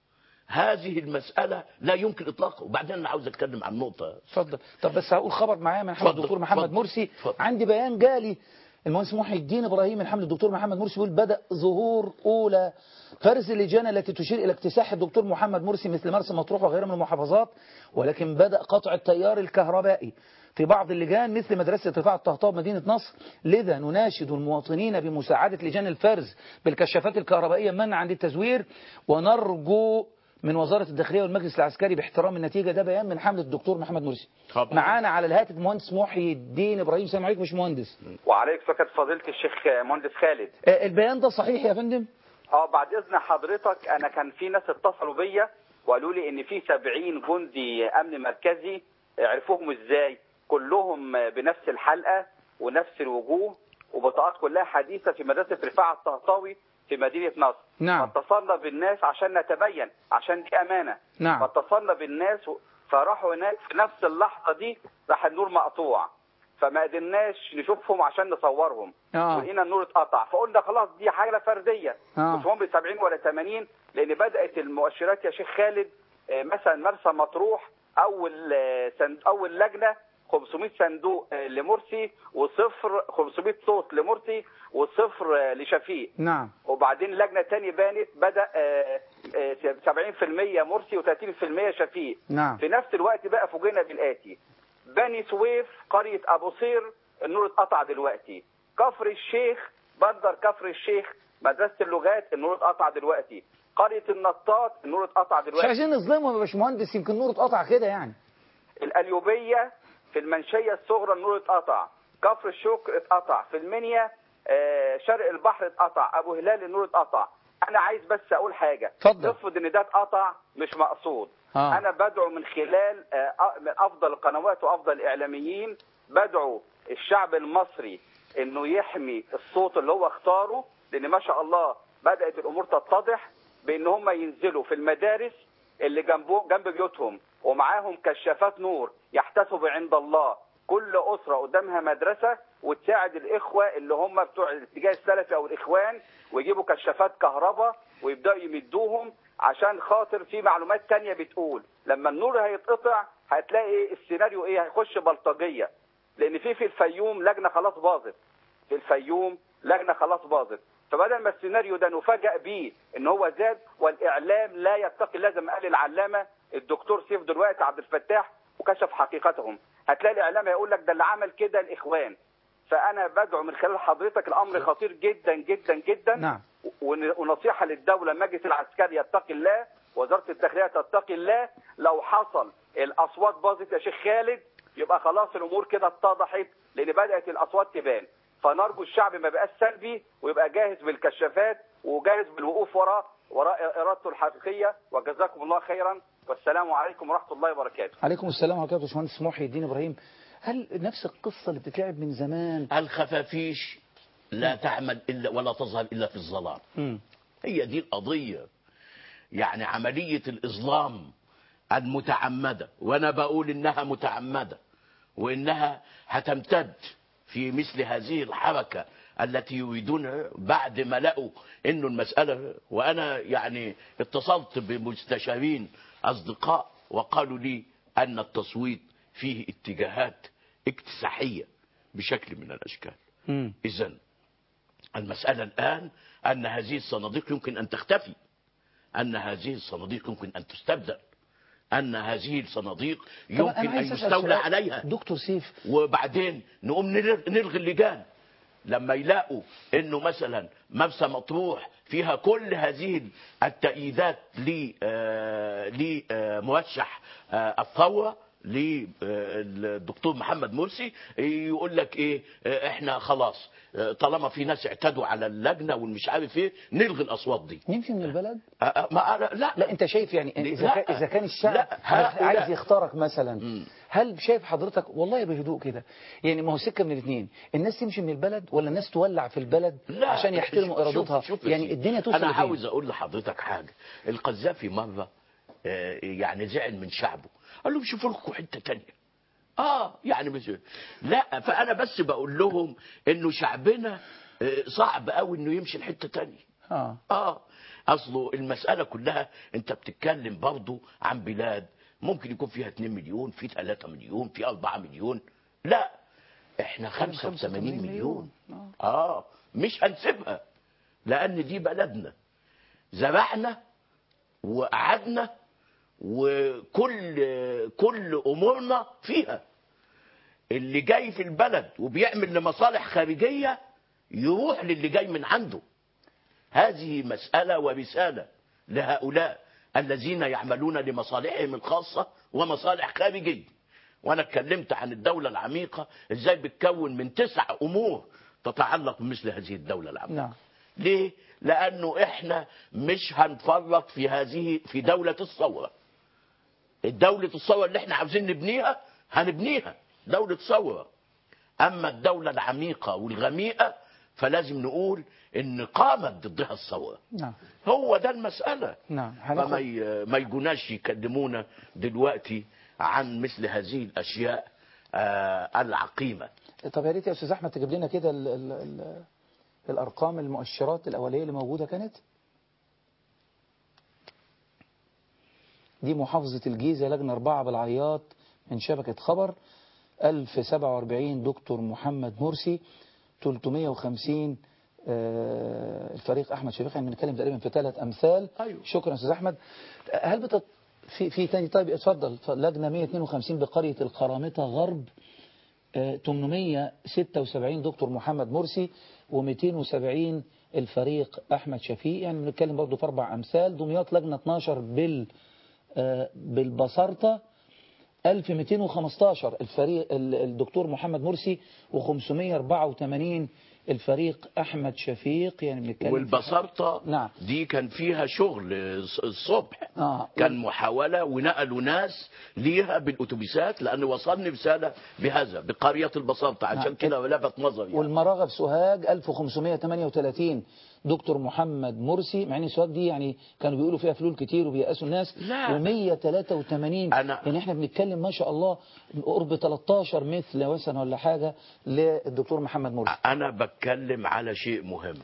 هذه المسألة لا يمكن إطلاقها. وبعدين أنا عاوز أتكلم عن نقطة.
اتفضل. طب بس هقول خبر معايا من حمد الدكتور محمد فضل. مرسي فضل. عندي بيان جالي المهندس محي الدين إبراهيم من حمد الدكتور محمد مرسي بيقول بدأ ظهور أولى فرز اللجان التي تشير إلى اكتساح الدكتور محمد مرسي مثل مرسى مطروح وغيرها من المحافظات، ولكن بدأ قطع التيار الكهربائي في بعض اللجان مثل مدرسة رفاعة الطهطاوي بمدينة نصر. لذا نناشد المواطنين بمساعدة لجان الفرز بالكشافات الكهربائية منعا للتزوير، ونرجو من وزارة الداخلية والمجلس العسكري باحترام النتيجة. ده بيان من حملة الدكتور محمد مرسي. معانا على الهاتف مهندس محي الدين إبراهيم. السلام عليكم يا باشمهندس.
وعليك فكرة فضيلة الشيخ مهندس خالد.
آه البيان ده صحيح يا فندم؟
اه بعد إذن حضرتك، أنا كان في ناس اتصلوا بيا وقالوا لي إن في سبعين جندي أمن مركزي، عرفوهم إزاي؟ كلهم بنفس الحلقة ونفس الوجوه وبطاقات كلها حديثة في مدرسة رفاعة الطهطاوي في مدينة نصر.
نعم.
فاتصلنا بالناس عشان نتبين، عشان دي أمانة.
نعم.
فاتصلنا بالناس فراحوا هناك في نفس اللحظة دي راح النور مقطوع، فما قدرناش نشوفهم عشان نصورهم.
آه.
ولقينا النور اتقطع، فقلنا خلاص دي حاجة فردية.
آه.
مش هم سبعين ولا ثمانين، لأن بدأت المؤشرات يا شيخ خالد. مثلا مرسى مطروح أول أول لجنة خمسمائة صندوق لمرسي وصفر خمسمائة صوت لمرسي وصفر لشفيق.
نعم.
وبعدين لجنة تانية بانت بدأ سبعين بالمئة مرسي وثلاثين بالمئة شفيق.
نعم.
في نفس الوقت بقى فوجئنا بالآتي: بني سويف قرية أبو صير النور اتقطع دلوقتي، كفر الشيخ بندر كفر الشيخ مدرسة اللغات النور اتقطع دلوقتي، قرية النطاط النور اتقطع دلوقتي.
مش عايزين نظلمهم يا باشمهندس، يمكن النور اتقطع كده يعني.
القليوبية في المنشية الصغرى النور اتقطع، كفر الشكر اتقطع، في المنيا آه شرق البحر اتقطع، ابو هلال النور اتقطع، انا عايز بس اقول حاجه.
اتفضل.
افرض ان ده اتقطع مش مقصود.
آه.
انا بدعو من خلال آه، من افضل القنوات وافضل الاعلاميين، بدعو الشعب المصري انه يحمي الصوت اللي هو اختاره، لان ما شاء الله بدات الامور تتضح بان هم ينزلوا في المدارس اللي جنبه جنب بيوتهم ومعاهم كشافات نور يحتسبوا عند الله، كل اسره قدامها مدرسه، وتساعد الاخوه اللي هم بتوع الاتجاه السلفي او الاخوان، ويجيبوا كشافات كهرباء ويبداوا يمدوهم، عشان خاطر في معلومات تانية بتقول لما النور هيتقطع هتلاقي السيناريو ايه، هيخش بلطجيه، لان في في الفيوم لجنه خلاص باظت، في الفيوم لجنه خلاص باظت، فبدل ما السيناريو ده نفاجئ بيه ان هو زاد، والاعلام لا يتقي الله زي ما قال العلامه الدكتور سيف دلوقتي عبد الفتاح وكشف حقيقتهم، هتلاقي الاعلام يقول لك ده اللي عمل كده الاخوان. فانا بدعو من خلال حضرتك، الامر خطير جدا جدا جدا.
نعم.
ونصيحه للدوله، المجلس العسكري يتقي الله، وزاره الداخليه تتقي الله، لو حصل الاصوات باظت يا شيخ خالد يبقى خلاص الامور كده اتضحت، لان بدات الاصوات تبان. فنرجو الشعب ما يبقاش سلبي، ويبقى جاهز بالكشافات وجاهز بالوقوف وراء وراء ارادته الحقيقيه. وجزاكم الله خيرا، والسلام عليكم ورحمه الله وبركاته.
عليكم السلام ورحمه الله وبركاته. باشمهندس محي الدين ابراهيم، هل نفس القصه اللي بتتلعب من زمان؟
الخفافيش لا تعمل الا ولا تظهر الا في الظلام.
م.
هي دي القضيه، يعني عمليه الاظلام المتعمده، وانا بقول انها متعمده وانها هتمتد في مثل هذه الحركه التي يريدونها بعد ما لقوا انه المساله. وانا يعني اتصلت بمستشارين اصدقاء وقالوا لي ان التصويت فيه اتجاهات اكتساحيه بشكل من الاشكال. اذا المساله الان ان هذه الصناديق يمكن ان تختفي، ان هذه الصناديق يمكن ان تستبدل، ان هذه الصناديق يمكن ان يستولى عليها.
دكتور سيف،
وبعدين نقوم نلغي اللجان لما يلاقوا انه مثلا مرسى مطروح فيها كل هذه التأييدات لمرشح الثوره للدكتور محمد مرسي، يقول لك ايه، احنا خلاص طالما في ناس اعتدوا على اللجنه والمش عارف ايه نلغي الاصوات دي.
نمشي من البلد؟
ما لا
لا انت شايف يعني اذا كان اذا كان الشعب عايز يختارك مثلا، م. هل شايف حضرتك والله بهدوء كده يعني ما هو سكه من الاثنين، الناس تمشي من البلد ولا الناس تولع في البلد عشان يحترموا ارادتها؟
شوف شوف
يعني الدنيا توصل.
انا عاوز اقول لحضرتك حاجه. القذافي مره يعني زعل من شعبه، قال لهم شوفوا لكم حته ثانيه. اه يعني مش لا، فانا بس بقول لهم انه شعبنا صعب قوي انه يمشي لحته ثانيه.
اه
اه اصله المساله كلها انت بتتكلم برضه عن بلاد ممكن يكون فيها اتنين مليون، في ثلاثة مليون، في أربعة مليون. لا احنا خمسة وثمانين مليون. اه مش هنسيبها، لان دي بلدنا، زرعنا وقعدنا وكل كل امورنا فيها. اللي جاي في البلد وبيعمل لمصالح خارجيه يروح للي جاي من عنده. هذه مساله ورساله لهؤلاء الذين يعملون لمصالحهم الخاصه ومصالح خارجيه. وانا اتكلمت عن الدوله العميقه ازاي بتكون من تسع امور تتعلق بمثل هذه الدوله العميقه.
نعم.
ليه؟ لانه احنا مش هنفرط في هذه في دوله الثوره. الدولة الثورة اللي احنا عاوزين نبنيها هنبنيها دولة ثورة. اما الدولة العميقة والغميقة فلازم نقول ان قامت ضدها الثورة.
نعم.
هو ده المسألة.
نعم.
فما ما يجوناش يكلمونا دلوقتي عن مثل هذه الاشياء آه العقيمة.
طب يا ريت يا استاذ احمد تجيب لنا كده ال ال ال الارقام المؤشرات الاولية اللي موجودة كانت. دي محافظة الجيزة، لجنة أربعة بالعياط من شبكة خبر، ألف وسبعة وأربعين دكتور محمد مرسي، ثلاثمائة وخمسين آه الفريق أحمد شفيق. يعني بنتكلم تقريبا في ثلاث أمثال.
أيوه.
شكرا أستاذ أحمد. هل بتط... في في تاني؟ طيب اتفضل. لجنة مائة واثنين وخمسين بقرية القرامطة غرب، آه ثمانمائة وستة وسبعين دكتور محمد مرسي ومئتين وسبعين الفريق أحمد شفيق. يعني بنتكلم برضه في أربع أمثال. دمياط لجنة اثناشر بال بالبسارطة ألف ومئتين وخمسة عشر الفريق الدكتور محمد مرسي وخمسمائة وأربعة وثمانين الفريق أحمد شفيق يعني بنتكلم
والبساطة
نعم.
دي كان فيها شغل الصبح
آه.
كان محاولة ونقلوا ناس ليها بالأتوبيسات، لأن وصلني رسالة بهذا بقرية البساطة عشان
نعم.
كده لفت نظري يعني.
والمراغة بسوهاج ألف وخمسمائة وثمانية وثلاثين دكتور محمد مرسي، مع ان سوهاج دي يعني كانوا بيقولوا فيها فلول كتير وبيأسوا الناس، ومية وثلاثة وثمانين
أنا
يعني احنا بنتكلم ما شاء الله قرب تلتاشر مثل مثلا ولا حاجة للدكتور محمد مرسي.
أنا بتكلم على شيء مهم.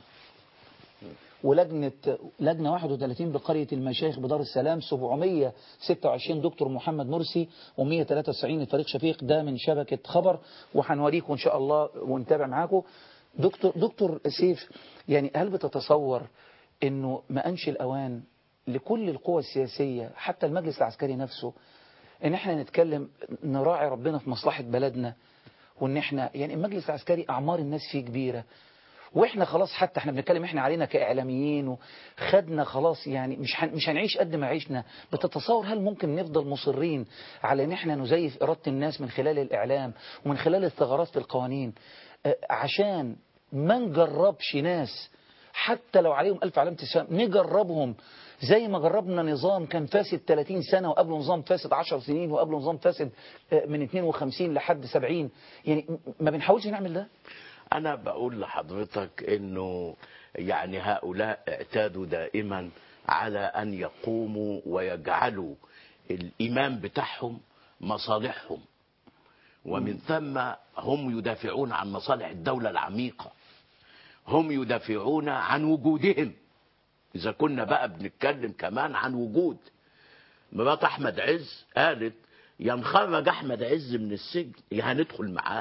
ولجنة لجنة واحد وثلاثين بقرية المشايخ بدار السلام سبعمائة وستة وعشرين دكتور محمد مرسي ومائة وثلاثة وتسعين الفريق شفيق. ده من شبكة خبر وهنوريكم إن شاء الله ونتابع معاكم. دكتور دكتور سيف، يعني هل بتتصور إنه ما أنش الأوان لكل القوى السياسية حتى المجلس العسكري نفسه إن إحنا نتكلم نراعي ربنا في مصلحة بلدنا، وإن إحنا يعني المجلس العسكري أعمار الناس فيه كبيرة، واحنا خلاص حتى احنا بنتكلم احنا علينا كاعلاميين وخدنا خلاص يعني مش هن مش هنعيش قد ما عيشنا. بتتصور هل ممكن نفضل مصرين على ان احنا نزيف اراده الناس من خلال الاعلام ومن خلال الثغرات في القوانين اه عشان ما نجربش ناس حتى لو عليهم ألف علامة استفهام نجربهم زي ما جربنا نظام كان فاسد ثلاثين سنة وقبله نظام فاسد عشر سنين وقبله نظام فاسد من اثنين وخمسين لحد سبعين؟ يعني ما بنحاولش نعمل ده؟
أنا بقول لحضرتك إنه يعني هؤلاء اعتادوا دائما على أن يقوموا ويجعلوا الإمام بتاعهم مصالحهم، ومن ثم هم يدافعون عن مصالح الدولة العميقة، هم يدافعون عن وجودهم. إذا كنا بقى بنتكلم كمان عن وجود، مرات أحمد عز قالت ينخرج أحمد عز من السجن يا هندخل معاه.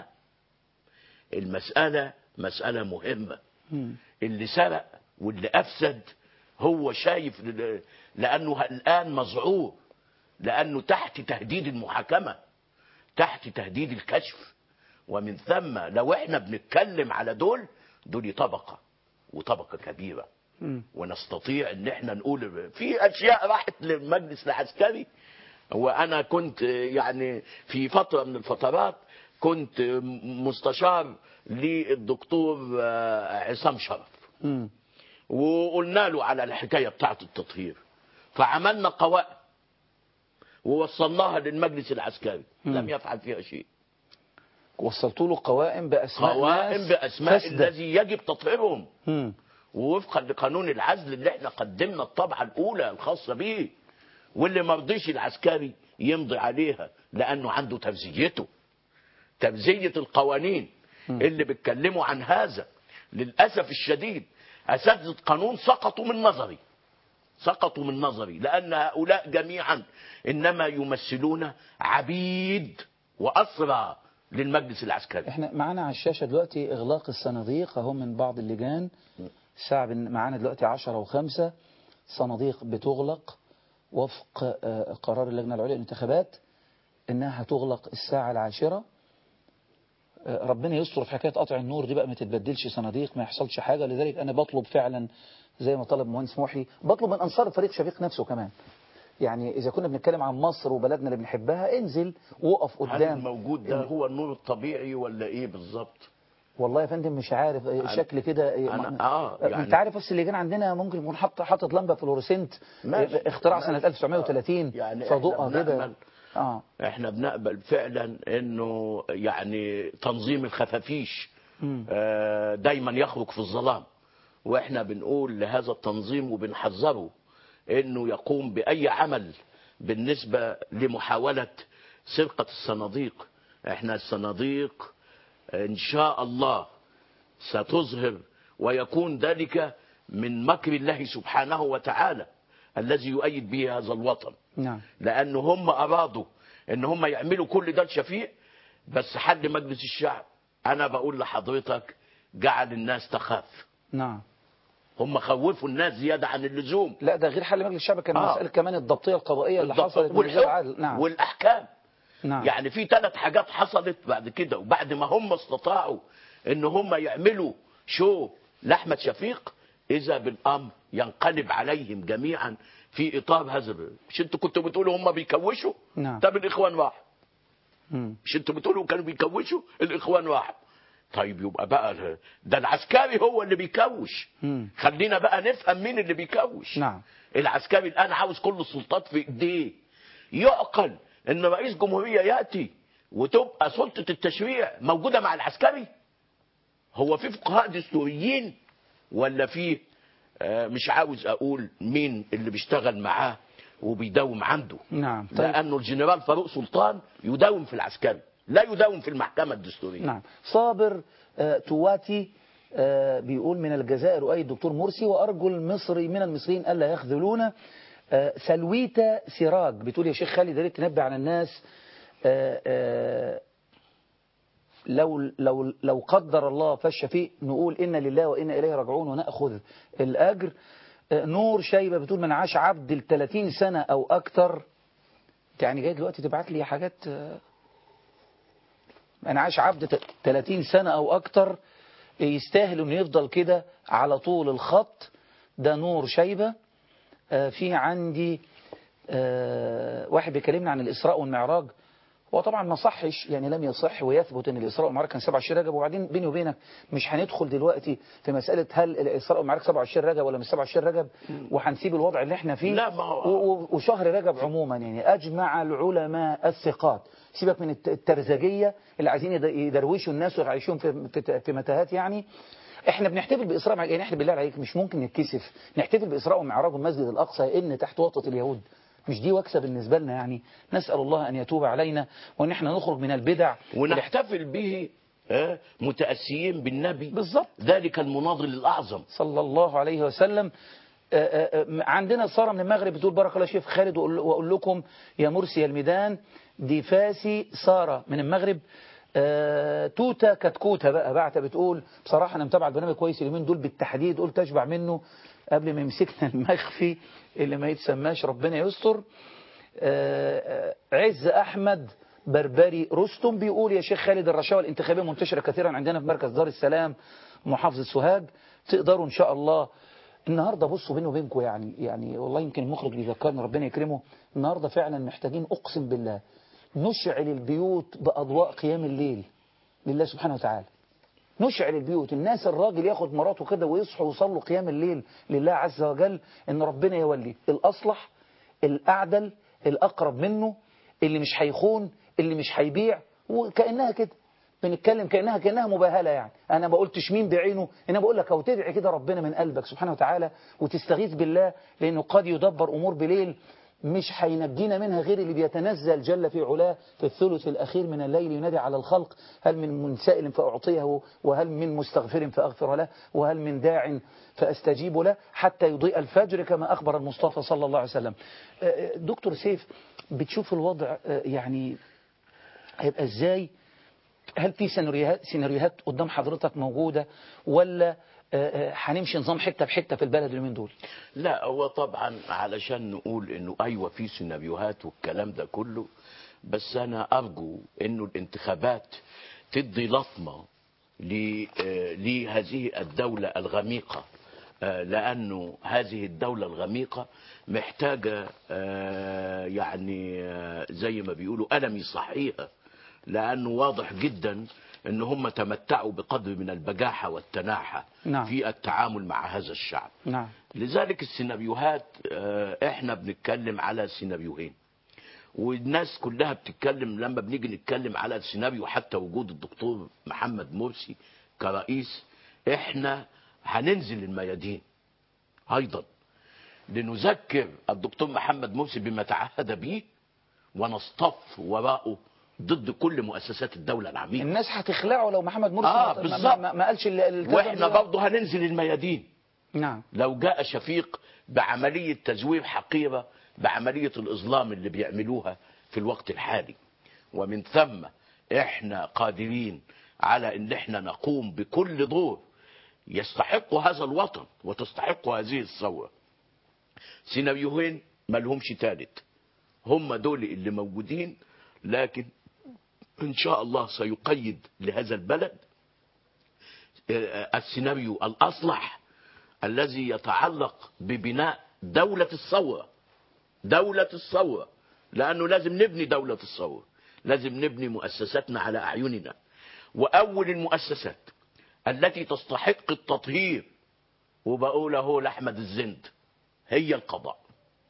المسألة مسألة مهمة. اللي سرق واللي أفسد هو شايف لأنه الآن مذعور، لأنه تحت تهديد المحاكمة، تحت تهديد الكشف، ومن ثم لو احنا بنتكلم على دول دول طبقة وطبقة كبيرة، ونستطيع ان احنا نقول في اشياء راحت للمجلس العسكري. وانا كنت يعني في فترة من الفترات كنت مستشار للدكتور عصام شرف، وقلنا له على الحكاية بتاعة التطهير، فعملنا قوائم ووصلناها للمجلس العسكري، لم يفعل فيها شيء.
وصلتوا له قوائم بأسماء
قوائم بأسماء
فاسدة.
الذي يجب تطهيرهم، ووفقا لقانون العزل اللي احنا قدمنا الطبعة الأولى الخاصة به، واللي مرضيش العسكري يمضي عليها لأنه عنده تبذيته، تبذية القوانين اللي بيتكلموا عن هذا. للأسف الشديد أساتذة قانون سقطوا من نظري، سقطوا من نظري لأن هؤلاء جميعا إنما يمثلون عبيد وأسرى للمجلس العسكري.
احنا معانا على الشاشة دلوقتي إغلاق الصناديق اهو من بعض اللجان. الساعة معانا دلوقتي عشرة وخمسة، صناديق بتغلق وفق قرار اللجنة العليا للانتخابات إنها هتغلق الساعة العاشرة. ربنا يستر في حكاية قطع النور دي بقى، ما تتبدلش صناديق، ما يحصلش حاجة. لذلك أنا بطلب فعلا زي ما طلب مهندس محي، بطلب من أنصار الفريق شفيق نفسه كمان، يعني إذا كنا بنتكلم عن مصر وبلدنا اللي بنحبها انزل وقف قدام.
هل الموجود ده هو النور الطبيعي ولا إيه بالظبط؟
والله يا فندم مش عارف شكل كده.
آه يعني
انت عارف بس اللجان عندنا ممكن يكون حاطط حاطط لمبه فلوريسنت اختراع سنه ألف وتسعمائة وثلاثين
يعني
فضوءها كده.
اه احنا بنقبل فعلا انه يعني تنظيم الخفافيش آه دايما يخرج في الظلام، واحنا بنقول لهذا التنظيم وبنحذره انه يقوم باي عمل بالنسبه لمحاوله سرقه الصناديق. احنا الصناديق إن شاء الله ستظهر ويكون ذلك من مكر الله سبحانه وتعالى الذي يؤيد به هذا الوطن.
نعم.
لأن هم أرادوا إن هم يعملوا كل ده الشفيق، بس حد مجلس الشعب أنا بقول لحضرتك جعل الناس تخاف.
نعم.
هم خوفوا الناس زيادة عن اللزوم.
لا ده غير حل مجلس الشعب، كان
آه.
مسألة كمان الضبطية القضائية اللي حصلت
والحكم. نعم. والأحكام.
نعم.
يعني في ثلاث حاجات حصلت بعد كده، وبعد ما هم استطاعوا ان هم يعملوا شو لأحمد شفيق، اذا بالامر ينقلب عليهم جميعا في اطار هذا. مش انتوا كنتوا بتقولوا هم بيكوشوا؟
نعم.
طب الاخوان راحوا. مش انتوا بتقولوا كانوا بيكوشوا؟ الاخوان راحوا. طيب يبقى بقى ده العسكري هو اللي بيكوش.
مم.
خلينا بقى نفهم مين اللي بيكوش.
نعم.
العسكري الآن عاوز كل السلطات في ايديه. يعقل ان رئيس جمهورية يأتي وتبقى سلطة التشريع موجودة مع العسكري؟ هو في فقهاء دستوريين ولا في آه مش عاوز اقول مين اللي بيشتغل معاه وبيداوم عنده؟
نعم. طيب.
لانه الجنرال فاروق سلطان يداوم في العسكري لا يداوم في المحكمة الدستورية.
نعم. صابر آه تواتي آه بيقول من الجزائر أؤيد الدكتور مرسي وأرجو المصري من المصريين ألا يخذلون. آه سلويتا سراج بتقول يا شيخ خالد يا ريت تنبه على الناس آه آه لو لو لو قدر الله فالشفيء نقول إنا لله وإنا إليه راجعون ونأخذ الأجر. آه نور شيبة بتقول من عاش عبد ال ثلاثين سنة أو أكتر. يعني جاي دلوقتي تبعت لي حاجات آه أنا عايش عبد ثلاثين سنة أو أكتر يستاهل إنه يفضل كده على طول الخط. ده نور شيبة. آه في عندي آه واحد بيكلمنا عن الإسراء والمعراج. هو طبعا ما صحش يعني لم يصح ويثبت ان الإسراء والمعراج كان سبعة وعشرين رجب. وبعدين بيني وبينك مش هندخل دلوقتي في مسألة هل الإسراء والمعراج سبعة وعشرين رجب ولا مش سبعة وعشرين رجب وهنسيب الوضع اللي احنا فيه.
لا ما
هو وشهر رجب عموما يعني أجمع العلماء الثقات. سيبك من الترزجية اللي عايزين يدروشوا الناس ويعيشون في في, في متاهات. يعني احنا بنحتفل بإسراء يعني احنا بالله عليك مش ممكن نتكسف نحتفل بإسراء ومعراج المسجد الأقصى ان تحت وطأة اليهود. مش دي وكسة بالنسبة لنا يعني. نسأل الله أن يتوب علينا وأن احنا نخرج من البدع
ونحتفل به متأسيين بالنبي
بالضبط
ذلك المناضل الأعظم
صلى الله عليه وسلم. عندنا سارة من المغرب بتقول بارك الله شيخ خالد وأقول لكم يا مرسي الميدان دي فاسي. سارة من المغرب. توتا كتكوتا بقى بعتها بتقول بصراحة أنا متابع البرنامج كويس اليومين دول بالتحديد قلت أشبع منه قبل ما يمسكنا المخفي اللي ما يتسماش ربنا يستر. عز أحمد بربري رستم بيقول يا شيخ خالد الرشاوى الانتخابية منتشرة كثيرا عندنا في مركز دار السلام محافظة سوهاج. تقدروا إن شاء الله النهاردة بصوا بيني وبينكم يعني يعني والله يمكن المخرج يذكرنا ربنا يكرمه. النهاردة فعلا محتاجين أقسم بالله نشعل البيوت بأضواء قيام الليل لله سبحانه وتعالى. نشعل البيوت الناس الراجل ياخد مراته كده ويصحوا ويصلوا قيام الليل لله عز وجل ان ربنا يولي الأصلح الأعدل الأقرب منه اللي مش هيخون اللي مش هيبيع. وكأنها كده بنتكلم كأنها كأنها مباهلة يعني. أنا ما قلتش مين بعينه أنا بقول لك أو تدعي كده ربنا من قلبك سبحانه وتعالى وتستغيث بالله لأنه قد يدبر أمور بليل مش هينجينا منها غير اللي بيتنزل جل في علاه في الثلث الأخير من الليل ينادي على الخلق هل من من سائل فأعطيه وهل من مستغفر فأغفر له وهل من داع فأستجيب له حتى يضيء الفجر كما أخبر المصطفى صلى الله عليه وسلم. دكتور سيف بتشوف الوضع يعني هيبقى إزاي؟ هل في سيناريوهات سيناريوهات قدام حضرتك موجودة ولا هنمشي نظام حتة بحتة في البلد اليومين دول؟
لا هو طبعا علشان نقول انه ايوه في سيناريوهات والكلام ده كله بس انا ارجو انه الانتخابات تدي لطمة لهذه الدولة الغميقة لانه هذه الدولة الغميقة محتاجة يعني زي ما بيقولوا قلم يصحيها لانه واضح جدا ان هم تمتعوا بقدر من البجاحة والتناحة
نعم.
في التعامل مع هذا الشعب.
نعم.
لذلك السيناريوهات احنا بنتكلم على سيناريوهين والناس كلها بتتكلم لما بنيجي نتكلم على السيناريو حتى وجود الدكتور محمد مرسي كرئيس احنا هننزل الميادين ايضا لنذكر الدكتور محمد مرسي بما تعهد به ونصطف وراءه ضد كل مؤسسات الدولة العميقة.
الناس هتخلعه لو محمد مرسي
آه
ما, ما, ما قالش
واحنا برضه هننزل الميادين.
نعم.
لو جاء شفيق بعملية تزوير حقيرة بعملية الإظلام اللي بيعملوها في الوقت الحالي ومن ثم احنا قادرين على ان احنا نقوم بكل دور يستحق هذا الوطن وتستحق هذه الثورة. سيناريوهين ما لهمش ثالث هم دول اللي موجودين لكن إن شاء الله سيقيد لهذا البلد السيناريو الأصلح الذي يتعلق ببناء دولة الثورة. دولة الثورة لأنه لازم نبني دولة الثورة لازم نبني مؤسساتنا على أعيننا وأول المؤسسات التي تستحق التطهير، وبقول اهو لأحمد الزند، هي القضاء.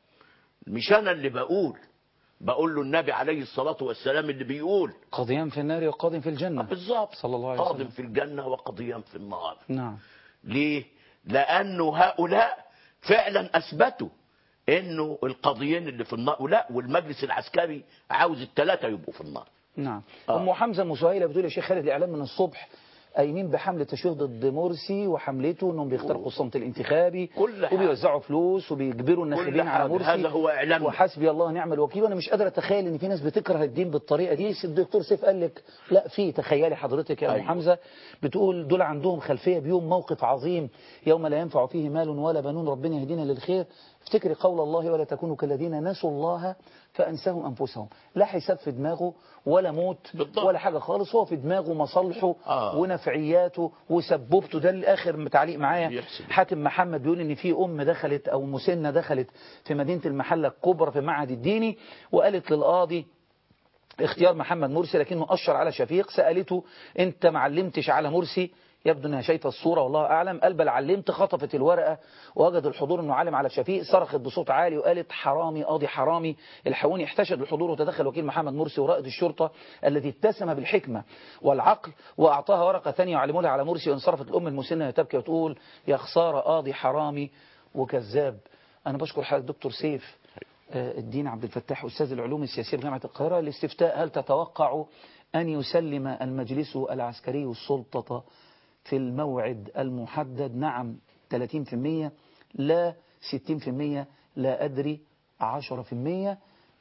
مش أنا اللي بقول، بقول له النبي عليه الصلاة والسلام اللي بيقول
قاضيان في النار وقاض في الجنة.
بالظبط،
صلى الله عليه وسلم.
قاض في الجنة وقضيان في النار.
نعم.
ليه؟ لأنه هؤلاء فعلا أثبتوا إنه القاضيين اللي في النار، ولا والمجلس العسكري عاوز الثلاثة يبقوا في النار.
نعم.
آه.
أم حمزة مسهيلة بتقول يا شيخ خالد، الإعلام من الصبح قايمين بحملة تشويه ضد مرسي وحملته انهم بيخترقوا الصمت الانتخابي وبيوزعوا فلوس وبيجبروا الناخبين على مرسي.
هذا هو اعلام،
وحسبي الله ونعم الوكيل. وانا مش قادر اتخيل ان في ناس بتكره الدين بالطريقه دي. الدكتور سيف قال لك لا، في. تخيلي حضرتك يا ام
أيوة.
حمزه بتقول دول عندهم خلفيه بيوم موقف عظيم يوم لا ينفع فيه مال ولا بنون، ربنا يهدينا للخير. افتكري قول الله ولا تكونوا كالذين نسوا الله فانساهم انفسهم. لا حساب في دماغه ولا موت بالضبط. ولا حاجه خالص، هو في دماغه مصالحه آه. ونفعياته وسبوبته. ده الاخر تعليق معايا. حاتم محمد بيقول ان في ام دخلت او مسنه دخلت في مدينه المحله الكبرى في المعهد الديني وقالت للقاضي اختيار محمد مرسي لكنه اشر على شفيق. سالته انت ما علمتش على مرسي؟ يبدو انها شايفه الصوره والله اعلم. قال بل علمت. خطفت الورقه ووجد الحضور انه عالم على شفيق. صرخت بصوت عالي وقالت حرامي قاضي حرامي الحقوني. احتشد الحضور وتدخل وكيل محمد مرسي ورائد الشرطه الذي اتسم بالحكمه والعقل واعطاها ورقه ثانيه وعلموا لها على مرسي. وانصرفت الام المسنه تبكي وتقول يا خساره قاضي حرامي وكذاب. انا بشكر حضرتك دكتور سيف الدين عبد الفتاح استاذ العلوم السياسيه بجامعه القاهره. الاستفتاء: هل تتوقع ان يسلم المجلس العسكري السلطه في الموعد المحدد؟ نعم ثلاثين بالمئة، لا ستين بالمئة، لا أدري عشرة بالمئة.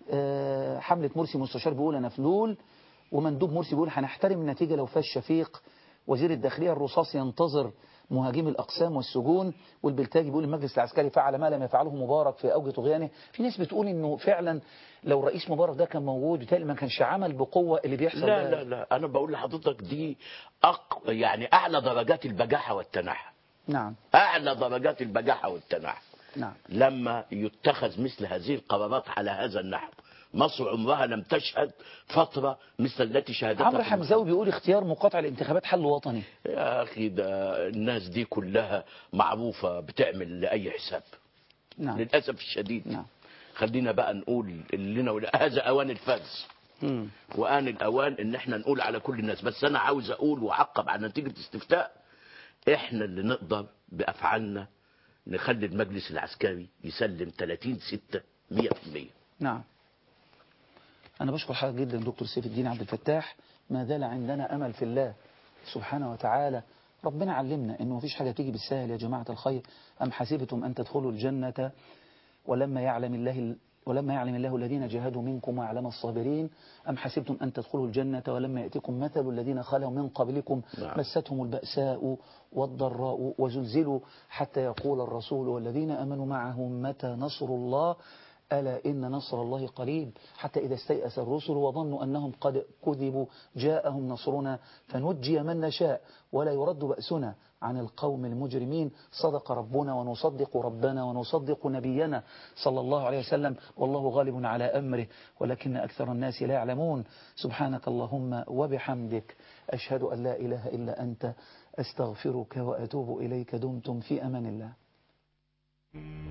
أه حملة مرسي مستشار بيقول أنا فلول، ومندوب مرسي بيقول هنحترم النتيجة لو فاز شفيق. وزير الداخلية الرصاص ينتظر مهاجمي الأقسام والسجون. والبلتاجي بيقول المجلس العسكري فعل ما لم يفعله مبارك في أوج طغيانه. في ناس بتقول إنه فعلا لو رئيس مبارك ده كان موجود بالتالي ما كانش عمل بقوة اللي بيحصل.
لا لا لا أنا بقول لحضرتك دي أق... يعني أعلى درجات البجاحة والتناحة.
نعم.
أعلى درجات البجاحة والتناحة.
نعم.
لما يتخذ مثل هذه القرارات على هذا النحو. مصر عمرها لم تشهد فترة مثل التي شهدتها.
عمرو حمزاوي بيقول اختيار مقاطعة الانتخابات حل وطني.
يا أخي ده الناس دي كلها معروفة بتعمل لأي حساب.
نعم.
للأسف الشديد.
نعم.
خلينا بقى نقول لنا ولا هذا أوان الفاز. مم. وآن الأوان إن احنا نقول على كل الناس. بس أنا عاوز أقول وعقب على نتيجة الاستفتاء، احنا اللي نقدر بأفعالنا نخلي المجلس العسكري يسلم ثلاثين ستة مئة بالمئة.
نعم. أنا بشكر حضرتك جدا دكتور سيف الدين عبد الفتاح. ما زال عندنا أمل في الله سبحانه وتعالى. ربنا علمنا إنه مفيش حاجة تيجي بالسهل يا جماعة الخير. أم حسبتم أن تدخلوا الجنة ولما يعلم الله ولما يعلم الله الذين جاهدوا منكم ويعلم الصابرين. أم حسبتم أن تدخلوا الجنة ولما يأتكم مثل الذين خلوا من قبلكم مستهم البأساء والضراء وزلزلوا حتى يقول الرسول والذين آمنوا معه متى نصر الله ألا إن نصر الله قريب. حتى إذا استيأس الرسل وظنوا أنهم قد كذبوا جاءهم نصرنا فنجي من نشاء ولا يرد بأسنا عن القوم المجرمين. صدق ربنا ونصدق ربنا ونصدق نبينا صلى الله عليه وسلم. والله غالب على أمره ولكن أكثر الناس لا يعلمون. سبحانك اللهم وبحمدك أشهد أن لا إله إلا أنت أستغفرك وأتوب إليك. دمتم في أمان الله.